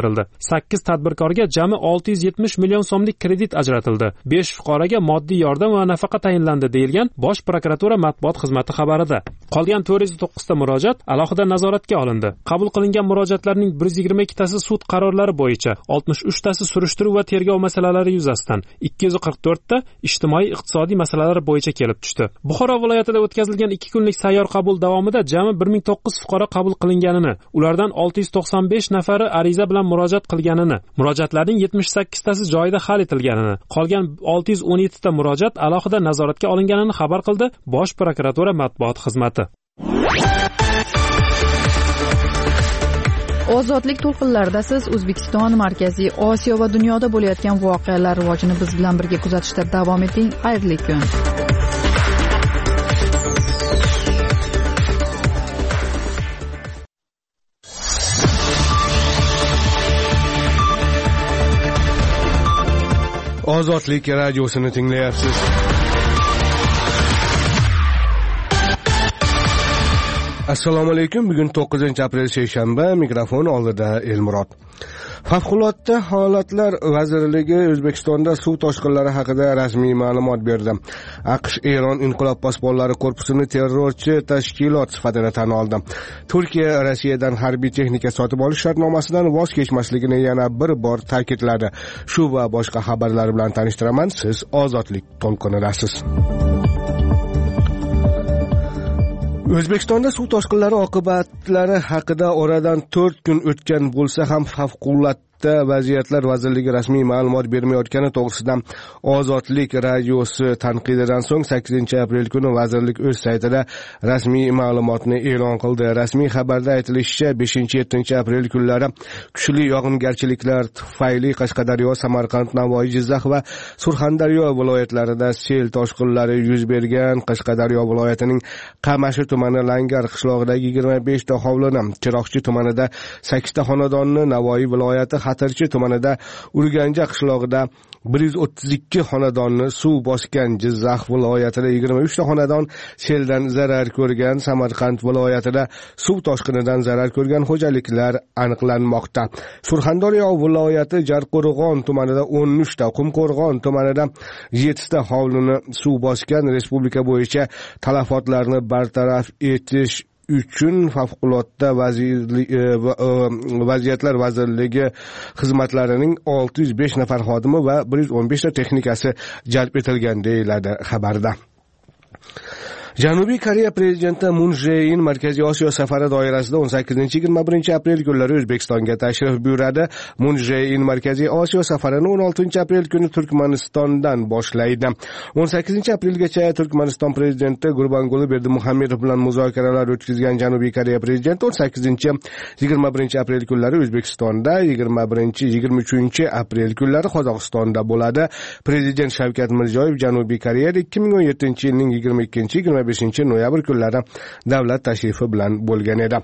etildi. sakkiz tadbirkorga jami olti yuz yetmish million so'mlik kredit ajratildi. besh fuqaroga moddiy yordam va nafaqa tayinlandi deyilgan Bosh prokuratura matbuot xizmati xabarida. Qolgan to'rt yuz to'qqiz ta murojaat alohida nazoratga olindi. Qabul qilingan murojaatlarning bir yuz yigirma ikki tasi sud qarorlari bo'yicha, oltmish uch tasi surishtiruv va tergov masalalari yuzasidan, ikki yuz qirq to'rt ta ijtimoiy-iqtisodiy masalalar bo'yicha kelib tushdi. Buxoro viloyatida o'tkazilgan ikki kunlik sayyor qabul davomida jami bir ming to'qqiz fuqaro qabul qilinganini, ulardan olti yuz to'qson besh nafari ariza bilan murojaat qilganini, murojaatlarning yetmish sakkiz tasi joyida hal etilganini, qolgan olti yuz o'n yetti ta murojaat alohida nazoratga olinganini xabar qildi Bosh prokuratura matbuot xizmati. Ozodlik to'lqinlarida siz O'zbekiston, Markaziy Osiyo va dunyoda bo'layotgan voqealar rivojini biz bilan birga kuzatishda davom eting. Xayrli kun. Ozodlik radiosini tinglayapsiz. Assalomu alaykum. Bugun to'qqizinchi aprel seshanba, mikrofon oldida Elmurod. Favqulodda holatlar vazirligi O'zbekistonda suv toshqinlari haqida rasmiy ma'lumot berdi. AQSh Eron inqilob posbonlari korpusini terrorchi tashkilot sifatida tan oldi. Turkiya Rossiyadan harbiy texnika sotib olish shartnomasidan voz kechmasligini yana bir bor ta'kidladi. Shu va boshqa xabarlar bilan tanishtiraman. Siz Ozodlik to'lqinidasiz. O'zbekistonda suv toshqinlari oqibatlari haqida oradan to'rt kun o'tgan bo'lsa ham favqulodda vaziyatlar vazirligi rasmiy ma'lumot bermayotgani to'g'risida Ozodlik radiosi tanqididan so'ng sakkizinchi aprel kuni vazirlik o'z saytida rasmiy ma'lumotni e'lon qildi. Rasmiy xabarda aytilishicha, beshinchi yettinchi aprel kunlari kuchli yog'ingarchiliklar tufayli Qashqadaryo, Samarqand, Navoiy, Jizzax va Surxondaryo viloyatlarida sel toshqinlari yuz bergan. Qashqadaryo viloyatining Qamashi tumani Langar qishlog'idagi yigirma besh ta hovlini, Chiroqchi tumanida sakkiz ta xonadonni, Navoiy viloyati Xatirchi tumanida Urganja qishlog'ida bir yuz o'ttiz ikki xonadonni suv bosgan. Jizzax viloyatida yigirma uch ta xonadon seldan zarar ko'rgan. Samarqand viloyatida suv toshqinidan zarar ko'rgan xo'jaliklar aniqlanmoqda. Surxondaryo viloyati Jarqo'rg'on tumanida o'n uch ta, Qumqo'rg'on tumanida yetti ta hovlini suv bosgan. Respublika bo'yicha talafotlarni bartaraf etish uchun favqulodda vaziyatlar vazirligi xizmatlarining olti yuz besh nafar xodimi va bir yuz o'n besh ta texnikasi jalb etilgan deyiladi xabarda. Janubiy Koreya prezidenti Moon Jae-in Markaziy Osiyo safari doirasida o'n sakkizinchi yigirma birinchi aprel kunlari O'zbekistonga tashrif buyuradi. Moon Jae-in Markaziy Osiyo safarini o'n oltinchi aprel kuni Turkmanistondan boshlaydi. o'n sakkizinchi aprelgacha Turkmaniston prezidenti Gurbanguli Berdimuhamedov bilan muzokaralar o'tkazgan Janubiy Koreya prezidenti o'n sakkizinchi yigirma birinchi aprel kunlari O'zbekistonda, yigirma birinchi yigirma uchinchi aprel kunlari Qozog'istonda bo'ladi. Prezident Shavkat Mirziyoyev Janubiy Koreyada ikki ming o'n yettinchi yilning yigirma ikkinchi yigirma beshinchi noyabr kunlari davlat tashrifi bilan bo'lgan edi.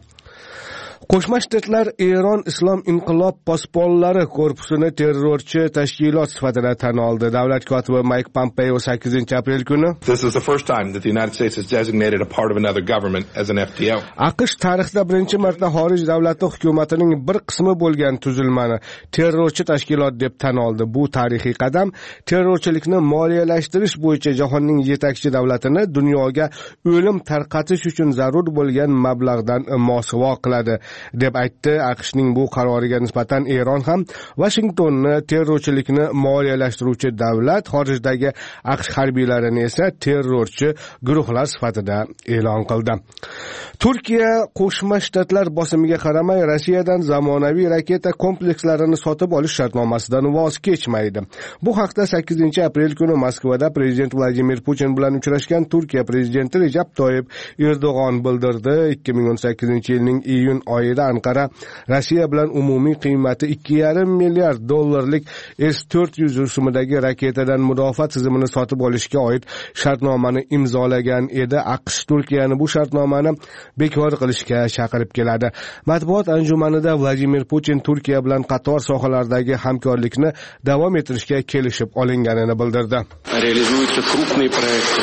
Qo'shma Shtatlar Eron Islom inqilob posbonlari korpusini terrorchi tashkilot sifatida tan oldi. Davlat kotibi Mike Pompeo sakkizinchi aprel kuni This is the first time that the United States has designated a part of another government as an F T O. AQSh tarixda birinchi marta xorij davlati hukumatining bir qismi bo'lgan tuzilmani terrorchi tashkilot deb tan oldi. Bu tarixiy qadam terrorchilikni moliyalashtirish bo'yicha jahonning yetakchi davlatini dunyoga o'lim tarqatish uchun zarur bo'lgan mablag'dan mosuvo qiladi deb aytdi. AQShning bu qaroriga nisbatan Eron ham Washingtonni terrorchilikni moliyalashtiruvchi davlat, xorijdagi AQSh harbiylarini esa terrorchi guruhlar sifatida e'lon qildi. Turkiya Qo'shma Shtatlar bosimiga qaramay Rossiyadan zamonaviy raketa komplekslarini sotib olish shartnomasidan voz kechmaydi. Bu haqda sakkizinchi aprel kuni Moskvada prezident Vladimir Putin bilan uchrashgan Turkiya prezidenti Recep Tayyip Erdo'g'on bildirdi. ikki ming o'n sakkizinchi yilning iyun oyida Anqara Rossiya bilan umumiy qiymati ikki yarim milliard dollarlik S to'rt yuz rusumidagi raketadan mudofaa tizimini sotib olishga oid shartnomani imzolagan edi. AQSh Turkiyani bu shartnomani bekor qilishga chaqirib keladi. Matbuot anjumanida Vladimir Putin Turkiya bilan qator sohalardagi hamkorlikni davom ettirishga kelishib olinganini bildirdi.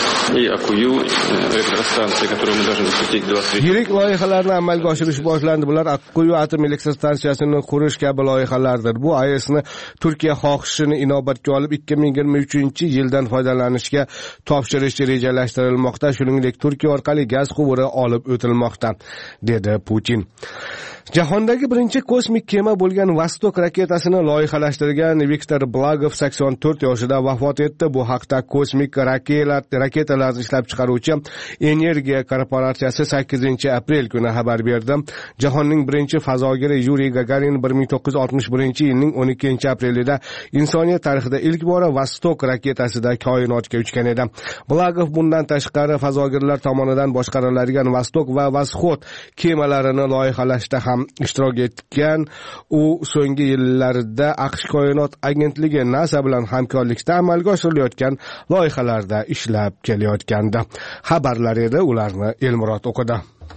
Yirik loyihalarni amalga oshirish boshlandi. bular Akkuyu atom elektr stansiyasini qurish kabi loyihalardir. Bu A E S'ni Turkiya xohishini inobatga olib ikki ming yigirma uchinchi yildan foydalanishga topshirish rejalashtirilmoqda. Shuningdek, Turkiya orqali gaz quvuri olib o'tilmoqda, dedi Putin. Jahondagi birinchi kosmik kema bo'lgan Vostok raketasini loyihalashtirgan Viktor Blagov sakson to'rt yoshida vafot etdi. Bu haqda kosmik raketalarni ishlab chiqaruvchi Energiya korporatsiyasi sakkizinchi aprel kuni xabar berdi. Jahonning birinchi fazogiri Yuriy Gagarin bir ming to'qqiz yuz oltmish birinchi yilning o'n ikkinchi aprelida insoniyat tarixida ilk bora Vostok raketasida koinotga uchgan edi. Blagov bundan tashqari fazogirlar tomonidan boshqariladigan Vostok va Vosxod kemalarini loyihalashda ham ishtirok etgan. U so'nggi yillarda AQSh koinot agentligi NASA bilan hamkorlikda amalga oshirilayotgan loyihalarda ishlab kelayotgandi. Xabarlar edi, ularni Elmurod o'qidi.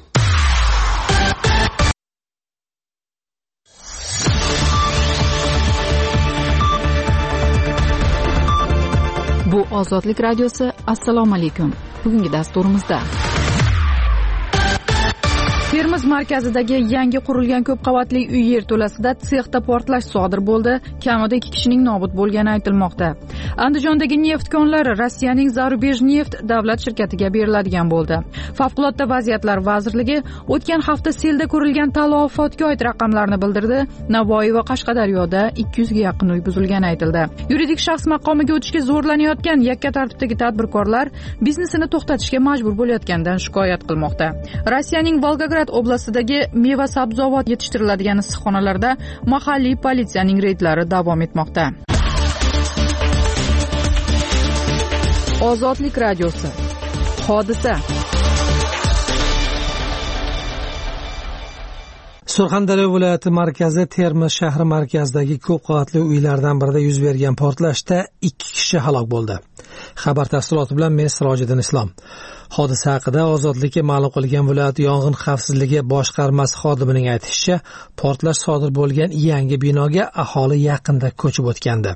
Bu Ozodlik radiosi. Assalomu alaykum. Bugungi dasturimizda Termiz markazidagi yangi qurilgan ko'p qavatli uy yerto'lasida sexda portlash sodir bo'ldi. Kamida ikki kishining nobud bo'lgani aytilmoqda. Andijondagi neft konlari Rossiyaning Zarubej neft davlat shirkatiga beriladigan bo'ldi. Favqulodda vaziyatlar vazirligi o'tgan hafta selda ko'rilgan talafotga oid raqamlarni bildirdi. Navoiy va Qashqadaryoda ikki yuzga yaqin uy buzilgani aytildi. Yuridik shaxs maqomiga o'tishga zo'rlanayotgan yakka tartibdagi tadbirkorlar biznesini to'xtatishga majbur bo'layotganidan shikoyat qilmoqda. Rossiyaning Volgograd oblastidagi meva sabzavot yetishtiriladigan issiqxonalarda mahalliy politsiyaning reydlari davom etmoqda. Ozodlik radiosi. Hodisa. Surxondaryo viloyati markazi Termiz shahri markazidagi ko'p qavatli uylardan birida yuz bergan portlashda ikki kishi halok bo'ldi. Xabar tafsiloti bilan men Sirojiddin Islom. Hodisa haqida Ozodlikka ma'lum qilgan viloyat yong'in xavfsizligi boshqarmasi xodimining aytishicha, portlash sodir bo'lgan yangi binoga aholi yaqinda ko'chib o'tgandi.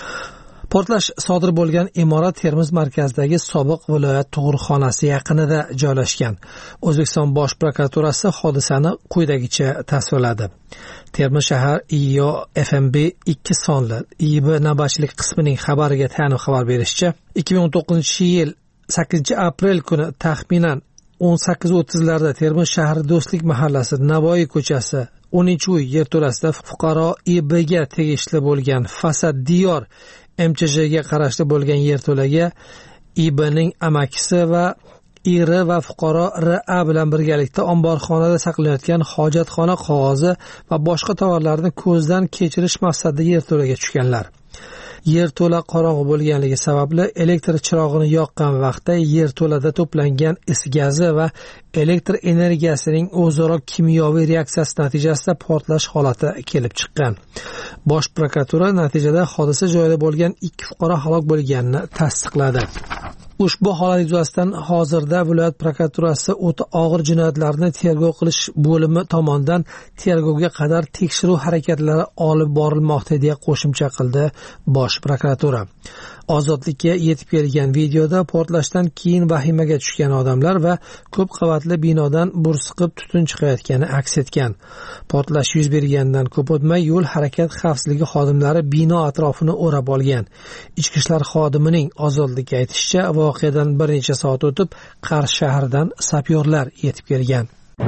Portlash sodir bo'lgan imorat Termiz markazidagi sobiq viloyat tug'ruqxonasi yaqinida joylashgan. O'zbekiston Bosh prokuraturasi hodisani quyidagicha tasvirladi. Termiz shahar I O F M B ikki sonli I B navbatchilik qismining xabariga tayanib xabar berishicha, ikki ming o'n to'qqizinchi yil sakkizinchi aprel kuni taxminan o'n sakkiz o'ttizlarda Termiz shahri Do'stlik mahallasi Navoiy ko'chasi o'ninchi uy yerto'lasida fuqaro I B ga tegishli bo'lgan Fasad Diyor M Ch J ga qarashli bo'lgan yerto'laga I B ning amakisi va I R va fuqaro R A bilan birgalikda omborxonada saqlanayotgan hojatxona qog'ozi va boshqa tovarlarni ko'zdan kechirish maqsadida yerto'laga tushganlar. Yerto'la qorong'u bo'lganligi sababli elektr chirog'ini yoqqan vaqtda yerto'lada to'plangan is gazi va elektr energiyasining o'zaro kimyoviy reaksiyasi natijasida portlash holati kelib chiqqan. Bosh prokuratura natijada hodisa joyida bo'lgan ikki fuqaro halok bo'lganini tasdiqladi. Ushbu holat yuzasidan hozirda viloyat prokuraturasi o'ta og'ir jinoyatlarni tergov qilish bo'limi tomonidan tergovga qadar tekshiruv harakatlari olib borilmoqda deya qo'shimcha qildi Bosh prokuratura. Ozodlikka yetib kelgan videoda portlashdan keyin vahimaga tushgan odamlar va ko'p qavatli binodan bursiqib tutun chiqayotgani aks etgan. Portlash yuz bergandan ko'p o'tmay yo'l harakat xavfsizligi xodimlari bino atrofini o'rab olgan. Ichki ishlar xodimining Ozodlikka aytishicha, voqeadan bir necha soat o'tib Qarshi shahridan sapyorlar yetib kelgan.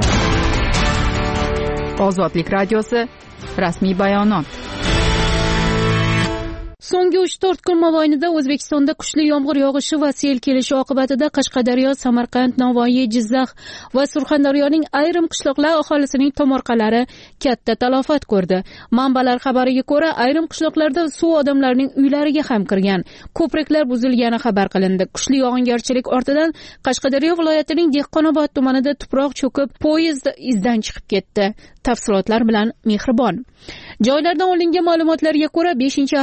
Ozodlik radiosi. Rasmiy bayonot. So'nggi uch to'rt kun mobaynida O'zbekistonda kuchli yomg'ir yog'ishi va sel kelishi oqibatida Qashqadaryo, Samarqand, Navoiy, Jizzax va Surxondaryoning ayrim qishloqlar aholisining tomorqalari katta talafot ko'rdi. Manbalar xabariga ko'ra, ayrim qishloqlarda suv odamlarning uylariga ham kirgan. Ko'priklar buzilgani xabar qilindi. Kuchli yog'ingarchilik ortidan Qashqadaryo viloyatining Dehqonobod tumanida tuproq cho'kib, poyezd izdan chiqib ketdi. Tafsilotlar bilan Mehribon. Joylardan olingan ma'lumotlarga ko'ra, beshinchi aprel kuni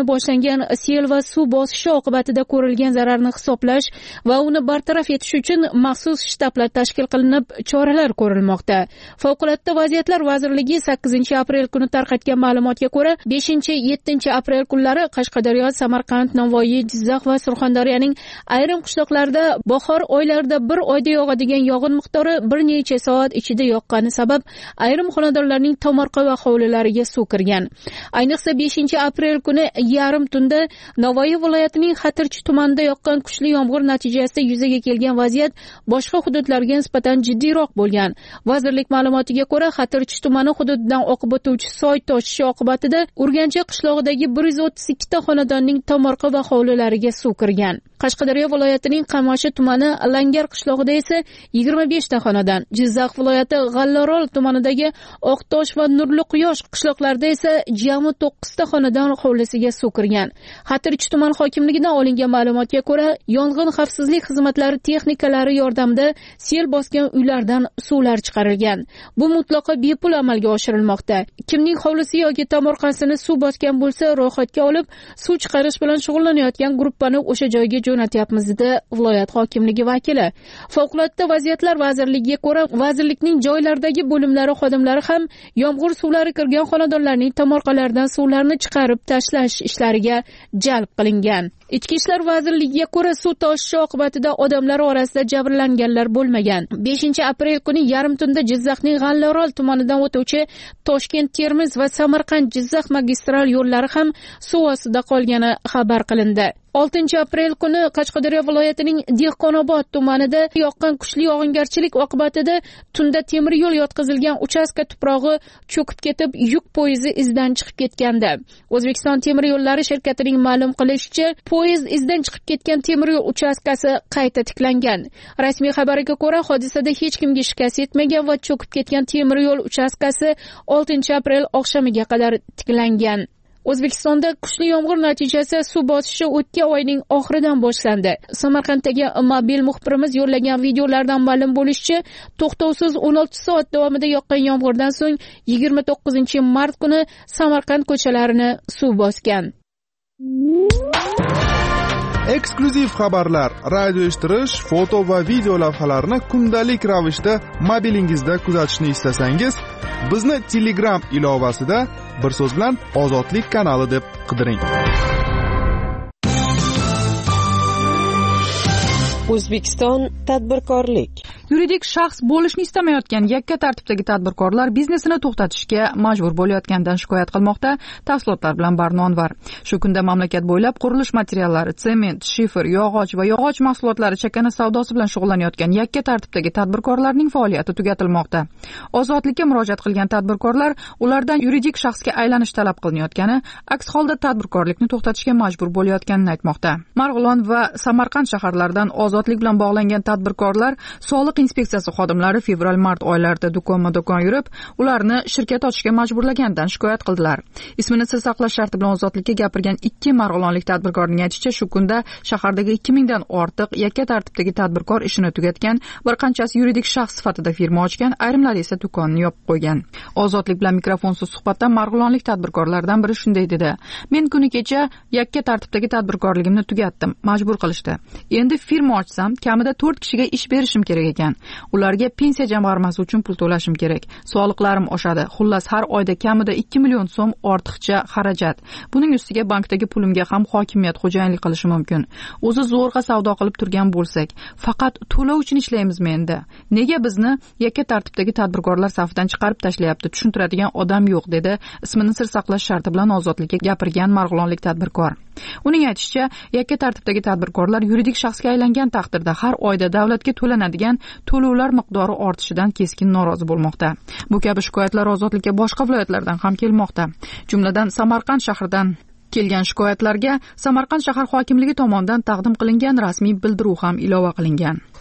boshlangan sel va suv bosishi oqibatida ko'rilgan zararni hisoblash va uni bartaraf etish uchun maxsus shtablar tashkil qilinib, choralar ko'rilmoqda. Favqulodda vaziyatlar vazirligi sakkizinchi aprel kuni tarqatgan ma'lumotga ko'ra, beshinchi yettinchi aprel kunlari Qashqadaryo, Samarqand, Navoiy, Jizzax va Surxondaryoning ayrim qishloqlarida bahor oylarida bir oyda yog'adigan yog'in miqdori bir necha soat ichida yoqqani sabab ayrim xonadonlarning tomorqa va hovlilariga suv kirgan. Ayniqsa beshinchi aprel kuni yarim tunda Navoiy viloyatining Xatirchi tumanida yoqqan kuchli yomg'ir natijasida yuzaga kelgan vaziyat boshqa hududlarga nisbatan jiddiyroq bo'lgan. Vazirlik ma'lumotiga ko'ra, Xatirchi tumani hududidan oqib o'tuvchi soy toshishi oqibatida Urganchi qishlog'idagi bir yuz o'ttiz ikki ta xonadonning tomorqa va hovlilariga suv kirgan. Qashqadaryo viloyatining Qamashi tumani Langar qishlog'ida esa yigirma besh ta xonadon, Jizzax viloyati G'allorol tumanidagi Oqtosh va Nurli Quyosh qishloqlarida esa jami to'qqiz ta xonadon hovlisiga suv kirgan. Xatirchi tuman hokimligidan olingan ma'lumotga ko'ra, yong'in xavfsizlik xizmatlari texnikalari yordamida sel bosgan uylardan suvlar chiqarilgan. Bu mutlaqo bepul amalga oshirilmoqda. Kimning hovlisi yoki tomorqasini suv bosgan bo'lsa, ro'yxatga olib, suv chiqarish bilan shug'ullanayotgan guruhni o'sha joyga jo'natyapmiz dedi viloyat hokimligi vakili. Favqulodda vaziyatlar vazirligiga ko'ra, vazirlikning joylardagi bo'limlari xodimlari ham yomg'ir suvlari kirgan xonadonlarning tomorqalaridan suvlarni chiqarib tashlash ishlariga jalb qilingan. Ichki ishlar vazirligiga ko'ra, suv toshishi oqibatida odamlar orasida jabrlanganlar bo'lmagan. beshinchi aprel kuni yarim tunda Jizzaxning G'allorol tumanidan o'tuvchi Toshkent-Termiz va Samarqand-Jizzax magistral yo'llari ham suv ostida qolgani xabar qilindi. oltinchi aprel kuni Qashqadaryo viloyatining Dehqonobod tumanida yoqqan kuchli yog'ingarchilik oqibatida tunda temir yo'l yotqizilgan uchastka tuprog'i cho'kib ketib, yuk poyezdi izdan chiqib ketgandi. O'zbekiston temir yo'llari shirkatining ma'lum qilishicha, poyezd izdan chiqib ketgan temir yo'l uchastkasi qayta tiklangan. Rasmiy xabarga ko'ra, hodisada hech kimga shikast yetmagan va cho'kib ketgan temir yo'l uchastkasi oltinchi aprel oqshamiga qadar tiklangan. O'zbekistonda kuchli yomg'ir natijasida suv bosishi o'tgan oyning oxiridan boshlandi. Samarqanddagi mobil muxbirimiz yo'llagan videolardan ma'lum bo'lishicha, to'xtovsiz o'n olti soat davomida yoqqan yomg'irdan so'ng yigirma to'qqizinchi mart kuni Samarqand ko'chalarini suv bosgan. Eksklyuziv xabarlar, radio eshittirish, foto va video lavhalarni kundalik ravishda mobilingizda kuzatishni istasangiz, bizni Telegram ilovasida bir so'z bilan Ozodlik kanali deb qidiring. O'zbekiston tadbirkorlik. Yuridik shaxs bo'lishni istamayotgan yakka tartibdagi tadbirkorlar biznesini to'xtatishga majbur bo'layotganidan shikoyat qilmoqda. Tafsilotlar bilan Barnonvar. Shu kunda mamlakat bo'ylab qurilish materiallari, sement, shifer, yog'och va yog'och mahsulotlari chakana savdosi bilan shug'ullanayotgan yakka tartibdagi tadbirkorlarning faoliyati tugatilmoqda. Ozodlikka murojaat qilgan tadbirkorlar ulardan yuridik shaxsga aylanish talab qilinayotgani, aks holda tadbirkorlikni to'xtatishga majbur bo'layotganini aytmoqda. Marg'ilon va Samarqand shaharlaridan ozodlik bilan bog'langan tadbirkorlar soliq inspeksiyasi xodimlari fevral-mart oylarida do'kon-do'kon yurib, ularni shirkat ochishga majburlagandan shikoyat qildilar. Ismini sir saqlash sharti bilan ozodlikka gapirgan ikki marg'ilonlik tadbirkorning aytishicha, shu kunda shahardagi ikki mingdan ortiq yakka tartibdagi tadbirkor ishini tugatgan, bir qanchasi yuridik shaxs sifatida firma ochgan, ayrimlari esa do'konni yopib qo'ygan. Ozodlik bilan mikrofonsiz suhbatda marg'ilonlik tadbirkorlardan biri shunday dedi: "Men kuni kecha yakka tartibdagi tadbirkorligimni tugatdim, majbur qilishdi. Endi firma ochsam, kamida to'rt kishiga ish berishim kerak ekan. Ularga pensiya jamg'armasi uchun pul to'lashim kerak. Soliqlarim oshadi. Xullas har oyda kamida ikki million so'm ortiqcha xarajat. Buning ustiga bankdagi pulimga ham hokimiyat xo'jayinlik qilishi mumkin. O'zi zo'rg'a savdo qilib turgan bo'lsak, faqat to'lov uchun ishlaymizmi endi? Nega bizni yakka tartibdagi tadbirkorlar safidan chiqarib tashlayapti? Tushuntiradigan odam yo'q", dedi ismini sir saqlash sharti bilan ozodlikka gapirgan marg'ilonlik tadbirkor. Uning aytishicha, yakka tartibdagi tadbirkorlar yuridik shaxsga aylangan taqdirda har oyda davlatga to'lanadigan to'lovlar miqdori ortishidan keskin norozi bo'lmoqda. Bu kabi shikoyatlar ozodlikka boshqa viloyatlardan ham kelmoqda. Jumladan Samarqand shahridan kelgan shikoyatlarga Samarqand shahar hokimligi tomonidan taqdim qilingan rasmiy bildiruv ham ilova qilingan.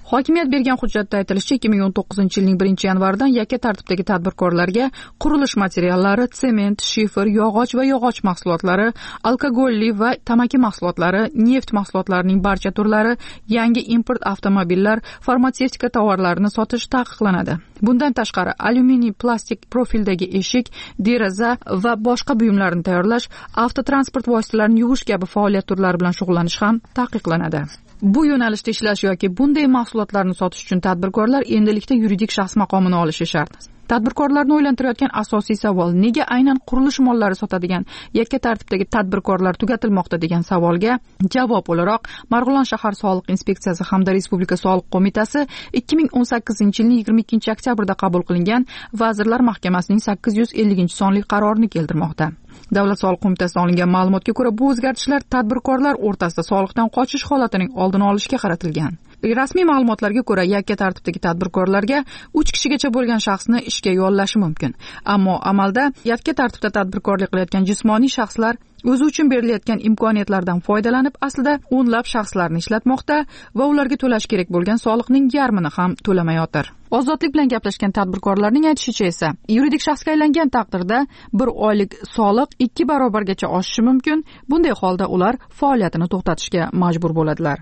Hokimiyat bergan hujjatda aytilishicha, ikki ming o'n to'qqizinchi yilning birinchi yanvaridan yakka tartibdagi tadbirkorlarga qurilish materiallari, sement, shifer, yog'och va yog'och mahsulotlari, alkogolli va tamaki mahsulotlari, neft mahsulotlarining barcha turlari, yangi import avtomobillar, farmatsevtika tovarlarini sotish taqiqlanadi. Bundan tashqari, alyuminiy plastik profildagi eshik, deraza va boshqa buyumlarni tayyorlash, avtotransport vositalarini yuvish kabi faoliyat turlari bilan shug'ullanish ham taqiqlanadi. Bu yo'nalishda ishlash yoki bunday mahsulotlarni sotish uchun tadbirkorlar endilikda yuridik shaxs maqomini olishi shart. Tadbirkorlarni o'ylantirayotgan asosiy savol: nega aynan qurilish mollari sotadigan yakka tartibdagi tadbirkorlar tugatilmoqda degan savolga javob o'laroq Marg'ilon shahar soliq inspeksiyasi hamda Respublika soliq qo'mitasi ikki ming o'n sakkizinchi yilning yigirma ikkinchi oktyabrda qabul qilingan Vazirlar Mahkamasining sakkiz yuz ellinchi sonli qarorini keltirmoqda. Davlat soliq qo'mitasidan olingan ma'lumotga ko'ra, bu o'zgartishlar tadbirkorlar o'rtasida soliqdan qochish holatining oldini olishga qaratilgan. Rasmiy ma'lumotlarga ko'ra, yakka tartibdagi tadbirkorlarga uch kishigacha bo'lgan shaxsni ishga yollashi mumkin. Ammo amalda yakka tartibda tadbirkorlik qilayotgan jismoniy shaxslar o'zi uchun berilayotgan imkoniyatlardan foydalanib, aslida o'nlab shaxslarni ishlatmoqda va ularga to'lash kerak bo'lgan soliqning yarmini ham to'lamayotir. Ozodlik bilan gaplashgan tadbirkorlarning aytishicha esa, yuridik shaxsga aylangan taqdirda bir oylik soliq ikki barobargacha oshishi mumkin. Bunday holda ular faoliyatini to'xtatishga majbur bo'ladilar.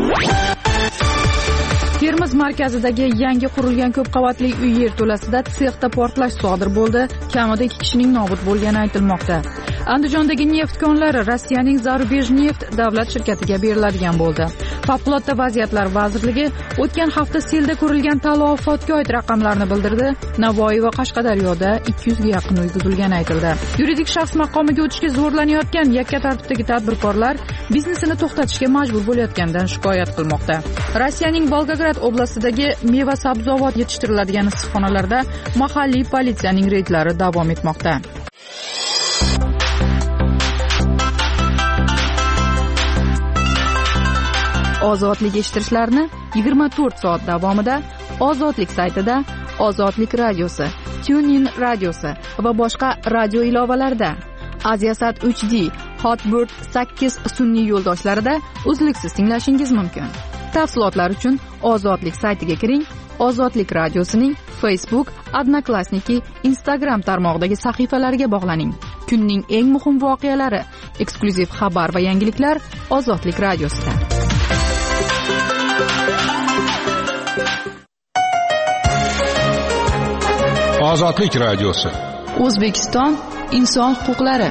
Termiz markazidagi yangi qurilgan ko'p qavatli uy yerto'lasida sexda portlash sodir bo'ldi. Kamida ikki kishining nobud bo'lgani aytilmoqda. Andijondagi neft konlari Rossiyaning Zarubejneft davlat shirkatiga beriladigan bo'ldi. Favqulodda vaziyatlar vazirligi o'tgan hafta selda ko'rilgan talafotga oid raqamlarni bildirdi. Navoiy va Qashqadaryoda ikki yuzga yaqin uy buzilgani aytildi. Yuridik shaxs maqomiga o'tishga zo'rlanayotgan yakka tartibdagi tadbirkorlar biznesini to'xtatishga majbur bo'layotganidan shikoyat qilmoqda. Rossiyaning Volgograd oblastidagi meva sabzavot yetishtiriladigan issiqxonalarda mahalliy politsiyaning reydlari davom etmoqda. Ozodlik eshittirishlarni yigirma to'rt soat davomida Ozodlik saytida, Ozodlik radiosi, TuneIn radiosi va boshqa radio ilovalarida, Aziasat uch D, Hotbird sakkiz sun'iy yo'ldoshlarida uzluksiz tinglashingiz mumkin. Tafsilotlar uchun Ozodlik saytiga kiring. Ozodlik radiosining Facebook, Odnoklassniki, Instagram tarmog'idagi sahifalariga bog'laning. Kunning eng muhim voqealari, eksklyuziv xabar va yangiliklar Ozodlik radiosida. Ozodlik radiosi. O'zbekiston inson huquqlari.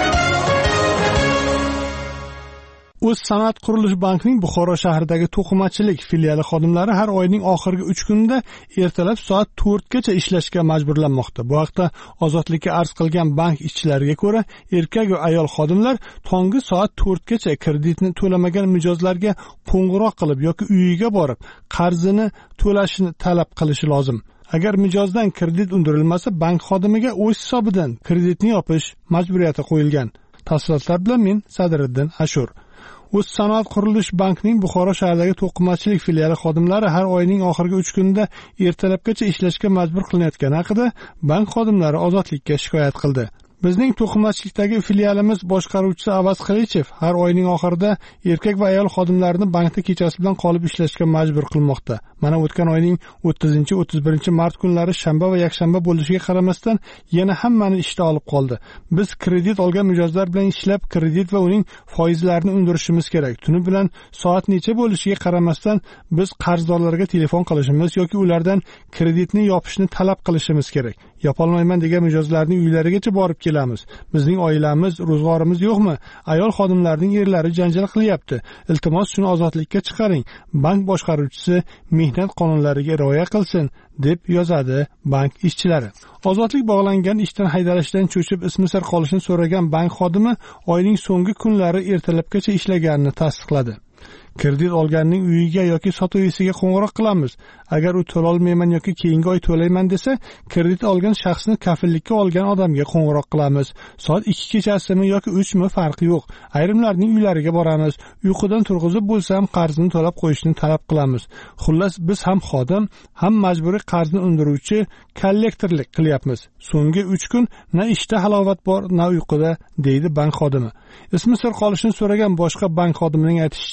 O'z sanoat qurilish bankining Buxoro shahridagi to'qimachilik filiali xodimlari har oyning oxirgi uch kunida ertalab soat to'rtgacha ishlashga majburlanmoqda. Bu haqda Ozodlikka arz qilgan bank ishchilariga ko'ra, erkak va ayol xodimlar tonggi soat to'rtgacha kreditni to'lamagan mijozlarga qo'ng'iroq qilib yoki uyiga borib, qarzini to'lashini talab qilishi lozim. Agar mijozdan kredit undirilmasa, bank xodimiga o'z hisobidan kreditni yopish majburiyati qo'yilgan. Tafsilotlar bilan men Sadriddin Ashur. O'z sanoat qurilish bankining Buxoro shahridagi to'qimachilik filiali xodimlari har oyning oxirgi uch kunida ertalabgacha ishlashga majbur qilinayotgani haqida bank xodimlari Ozodlikka shikoyat qildi. Bizning to'qimachilikdagi filialimiz boshqaruvchisi Avaz Qilichev har oyning oxirida erkak va ayol xodimlarini bankda kechasi bilan qolib ishlashga majbur qilmoqda. Mana o'tgan oyning o'ttizinchi o'ttiz birinchi mart kunlari shanba va yakshanba bo'lishiga qaramasdan yana hammani ishda olib qoldi. Biz kredit olgan mijozlar bilan ishlab, kredit va uning foizlarini undirishimiz kerak. Tuni bilan soat necha bo'lishiga qaramasdan biz qarzdorlarga telefon qilishimiz yoki ulardan kreditni yopishni talab qilishimiz kerak. Yopolmayman degan mijozlarning uylarigacha borib kelamiz. Bizning oilamiz, ro'zg'orimiz yo'qmi? Ayol xodimlarning erlari janjal qilyapti. Iltimos shuni ozodlikka chiqaring. Bank boshqaruvchisi mehnat qonunlariga rioya qilsin, deb yozadi bank ishchilari. Ozodlik bog'langan ishdan haydalishdan cho'chib ismi sir qolishini so'ragan bank xodimi oyning so'nggi kunlari ertalabgacha ishlaganini tasdiqladi. Kredit olganning uyiga yoki sotuvchisiga qo'ng'iroq qilamiz. Agar u to'la olmayman yoki keyingi oy to'layman desa, kredit olgan shaxsni kafillikka olgan odamga qo'ng'iroq qilamiz. Soat ikki kechasimi yoki uch mi farqi yo'q. Ayrimlarning uylariga boramiz. Uyqudan turg'izib bo'lsam qarzini to'lab qo'yishni talab qilamiz. Xullas, biz ham xodim, ham majburiy qarzni undiruvchi kollektorlik qilyapmiz. So'nggi uch kun na ishda halovat bor, na uyquda, deydi bank xodimi. Ismi sir qolishini so'ragan boshqa bank xodimining aytishicha,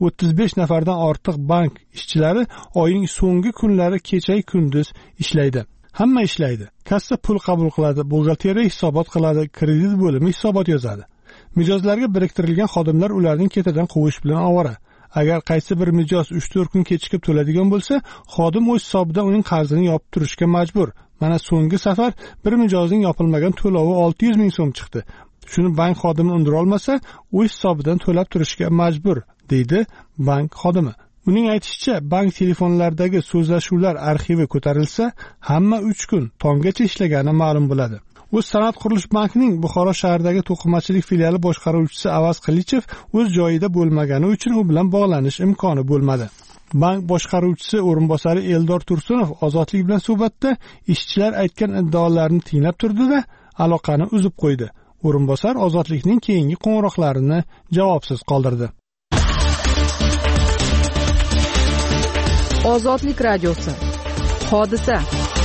o'ttiz besh nafardan ortiq bank ishchilari oyning so'nggi kunlari kecha kunduz ishlaydi. Hamma ishlaydi. Kassa pul qabul qiladi, buxgalteriya hisobot qiladi, kredit bo'limi hisobot yozadi. Mijozlarga biriktirilgan xodimlar ularning ketidan quvish bilan ovora. Agar qaysi bir mijoz uch to'rt kun kechikib to'ladigan bo'lsa, xodim o'z hisobidan uning qarzini yopib turishga majbur. Mana so'nggi safar bir mijozning yopilmagan to'lovi olti yuz ming so'm chiqdi. Shuni bank xodimi undira olmasa, o'z hisobidan to'lab turishga majbur, deydi bank xodimi. Uning aytishicha, bank telefonlaridagi so'zlashuvlar arxivi ko'tarilsa, hamma uch kun tonggacha ishlagani ma'lum bo'ladi. O'z Sanoat qurilish bankining Buxoro shahridagi to'qimachilik filiali boshqaruvchisi Avaz Qilichev o'z joyida bo'lmagani uchun u bilan bog'lanish imkoni bo'lmadi. Bank boshqaruvchisi o'rinbosari Eldor Tursunov Ozodlik bilan suhbatda ishchilar aytgan iddaolarni tinglab turdi-da, aloqani uzib qo'ydi. O'rinbosar Ozodlikning keyingi qo'ng'iroqlarini javobsiz qoldirdi. Ozodlik radiosi. Hodisa.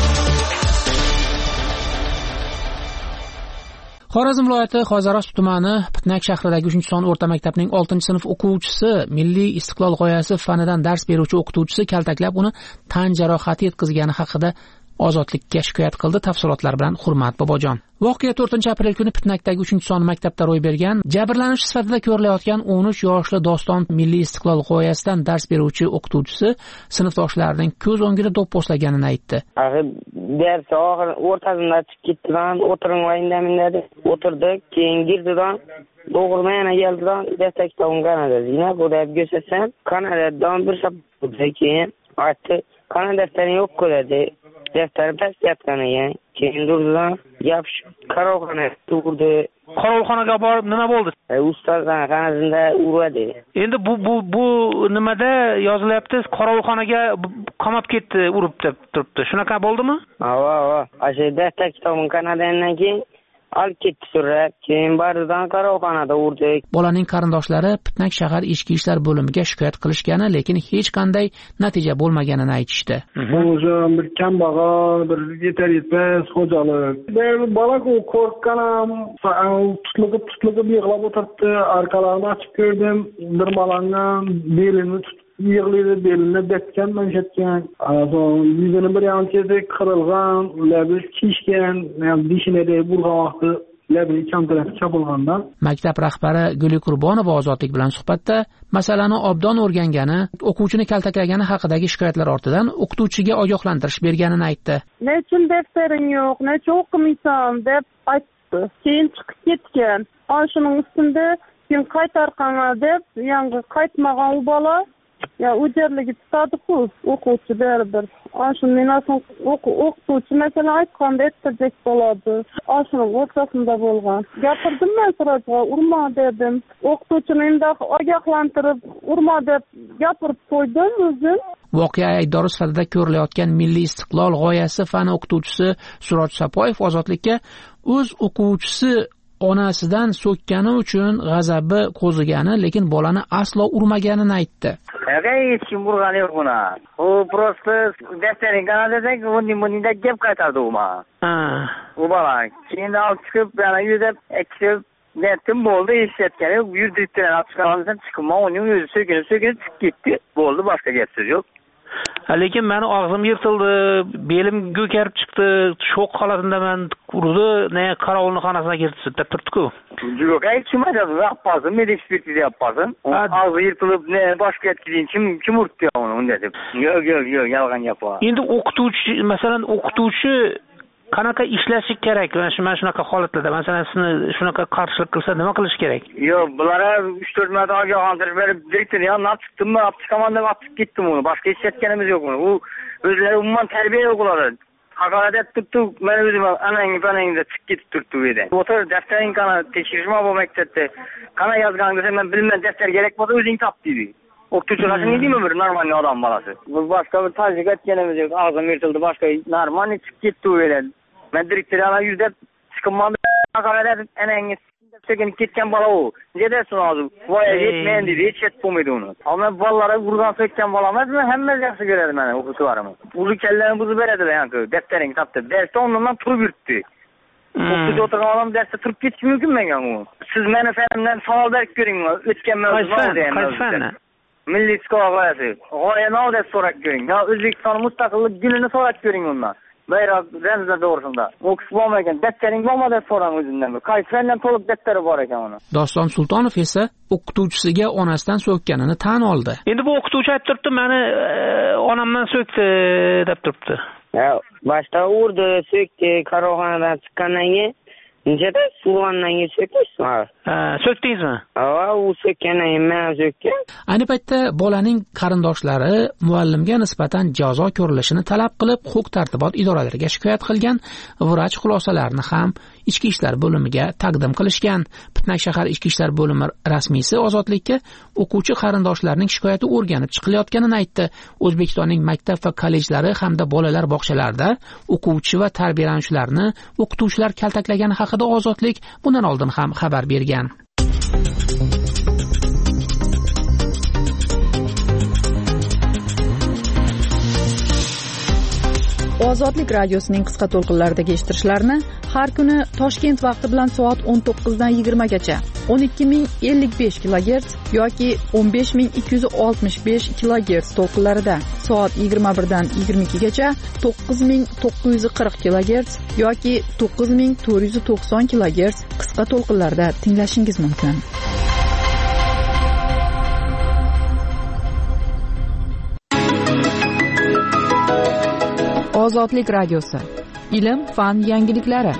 Xorazm viloyati Xozarost tumani Pitnak shahridagi uchinchi son o'rta maktabning oltinchi sinf o'quvchisi, Milliy istiqlol g'oyasi fanidan dars beruvchi o'qituvchisi kaltaklab uni tan jarohati yetkazgani haqida Ozodlikka shikoyat qildi. Tafsilotlar bilan Hurmat Bobojon. Voqea to'rtinchi aprel kuni Pitnakdagi uchinchi son maktabda ro'y bergan. Jabrlanuvchi sifatida ko'rilayotgan o'n uch yoshli Doston Milliy istiqlol g'oyasidan dars beruvchi o'qituvchisi sinfdoshlarining ko'z o'ngida do'pposlaganini aytdi. Axir dars oxir o'rtasida chiqib ketdidan, o'tiringlar dedi. O'tirdik, keyin girdidan doğurma yana geldidan destek tavun Kanada. Yine bu da göstersen Kanada'dan bir sabah keyin aytdi. Kanada defteri yok dedi. Defteri pes yaptığını yani. Keyin durdudan yapışıp karavxona durdu. Qarovxonaga borib nima bo'ldi? E, ustozdan qanasida uradi. Endi bu bu bu nimada yozilyapti? Qarovxonaga qamab ketdi, urib deb turibdi. Shunaqa bo'ldimi? Ha, ha. Ashe defter kitabın Kanadadan keyin olib ketdi surab, keyin baridan qarovxonada urdi. Bolaning qarindoshlari Pitnak shahar ichki ishlar bo'limiga shikoyat qilishgani, lekin hech qanday natija bo'lmaganini aytishdi. O'zi bir kambag'al, bir yetar yetmas xo'jalik. Bola qo'rqqan ham, tutilib tutilib yig'lab o'tiribdi. Arqalarini ochib ko'rdim. Bir bolani belini tutib yig'laydi, belini betgan, manshatgan. Yuzini bir yanchada qirilgan, labi kishgan, dishinada burg'an vaqti labi kamtaraf chopilgandan. Maktab rahbari Guli Qurbonova Ozodlik bilan suhbatda masalani obdon o'rgangani, o'quvchini kaltaklagani haqidagi shikoyatlar ortidan o'qituvchiga ogohlantirish berganini aytdi. Nechun deftering yo'q, nechun o'qimaysan deb aytdi. Keyin chiqib ketgan. Shuning ustida keyin qaytarqanga deb, yangi qaytmagan u bola ya u yerligi tutadi-ku, o'quvchi baribir. Ashundan asosan o'qituvchi masalan aytganda ettirjak bo'ladi. Ashuning o'rtasida bo'lgan. Gapirdim men sirajga, urma dedim. O'qituvchini endi ogohlantirib, urma deb gapirib qo'ydim o'zim. Voqea aybdori sifatida ko'rilayotgan Milliy istiqlol g'oyasi fani o'qituvchisi Suroj Sapoyev Ozodlikka o'z o'quvchisi onasidan so'kkani uchun g'azabi qo'zigani, lekin bolani aslo urmaganini aytdi. Hech kim urgani yo'q buni. U prosta defterin Kanadadagi bunday gap qaytardi u menga. Ha. U bola keyin olib chiqib, yana yuzab ekib nettim bo'ldi, eshitgan. Yurdirib chiqqanimdan chiqib, uning o'zi so'kinib so'kinib chiqib ketdi. Bo'ldi, boshqa gap so'z yo'q. Lekin meni og'zim yirtildi, belim ko'karib chiqdi, shok holatida men urdi, ne qarovulning xonasiga kirdi deb turdi-ku. Yo'q, aytishmadi, yapmadım, med ekspertiza yapmadım. Og'zi yirtilib, ne boshqa yetkizin, kim kim urdi uni unda deb. Yo'q, yo'q, yo'q, yolg'on gaplar. Endi o'qituvchi, masalan, o'qituvchi qanaqa ishlashi kerak? Mana shu mana shunaqa holatlarda, masalan, sizni shunaqa qarshilik qilsa nima qilish kerak? Yo'q, bular uch to'rt marta ogohlantirish berib, direktor yondan chiqdimmi, olib chiqaman deb olib ketdim uni. Boshqa hech ketganimiz yo'q uni. U o'zlari umuman tarbiya yo'qlar. Haqorat etib turib, men o'zim anang panangda chiqib ketib turibdi u yerda. O'tir, daftaring qana tekshirishma bu maktabda. Qana yozgan desa, men bilmayman, daftar kerak bo'lsa o'zing top dedi. O'qituvchilar shunday deymi, bir normal odam bolasi. Bu boshqa bir tajrik etganimiz yo'q. Og'zim yirtildi, boshqa normal chiqib ketdi u yerda. Men direktorlar yuzda chiqimman haqorat etib, anangiz sekin ketgan bola u. Nedasin hozir? Voy, yetmaydi dedi, hech yetib bo'lmaydi uni. Ammo bolalar urgan so'kkan bola emasmi? Hamma yaxshi ko'radi meni o'qituvchilarim. Uni kallarini buzib beradilar yani, daftaring topdi. Darsda ondan turib yuribdi. O'qituvchi o'tirgan odam darsda turib ketishi mumkin menga u. Siz meni fanimdan savol berib ko'ring, o'tgan mavzu deyman. Qaysi fanni? Milliy g'oyasi. G'oyani deb so'rab ko'ring. Ya O'zbekiston mustaqillik kunini so'rab ko'ring undan. Bayroq ramzlar to'g'risida. O'qis bo'lmagan, daftaring bormi deb so'rang o'zimdan. Qaysi fandan to'liq daftari bor ekan uni. Doston Sultonov esa o'qituvchisiga onasidan so'kkanini tan oldi. Endi bu o'qituvchi aytib turibdi, meni onamdan so'kdi deb turibdi. Ya, boshda urdi, so'kdi, qaroqxonadan chiqqandan keyin Necədə sulandan geçirmişsin? Ha, söktüngizmi? Ha, u sökkandan keyin men sökkan. Ayni paytda bolaning qarindoshlari muallimga nisbatan jazo ko'rilishini talab qilib, huquq-tartibot idoralariga shikoyat qilgan, vrach xulosalarini ham Ichki ishlar bo'limiga taqdim qilishgan. Pitnak shahar Ichki ishlar bo'limi rasmiysi Ozodlikka o'quvchi qarindoshlarining shikoyati o'rganib chiqilayotganini aytdi. O'zbekistonning maktab va kollejlari hamda bolalar bog'chalarida o'quvchi va tarbiyalanuvchilarni o'qituvchilar kaltaklagani haqida Ozodlik bundan oldin ham xabar bergan. Ozodlik radiosining qisqa to'lqinlaridagi eshittirishlarni har kuni Toshkent vaqti bilan soat o'n to'qqiz dan yigirma gacha o'n ikki ming ellik besh kilogerts yoki o'n besh ming ikki yuz oltmish besh kilogerts to'lqinlarida, soat yigirma bir dan yigirma ikki gacha to'qqiz ming to'qqiz yuz qirq kilogerts yoki to'qqiz ming to'rt yuz to'qson kilogerts qisqa to'lqinlarda tinglashingiz mumkin. Ozodlik radiosi. Ilm, fan yangiliklari.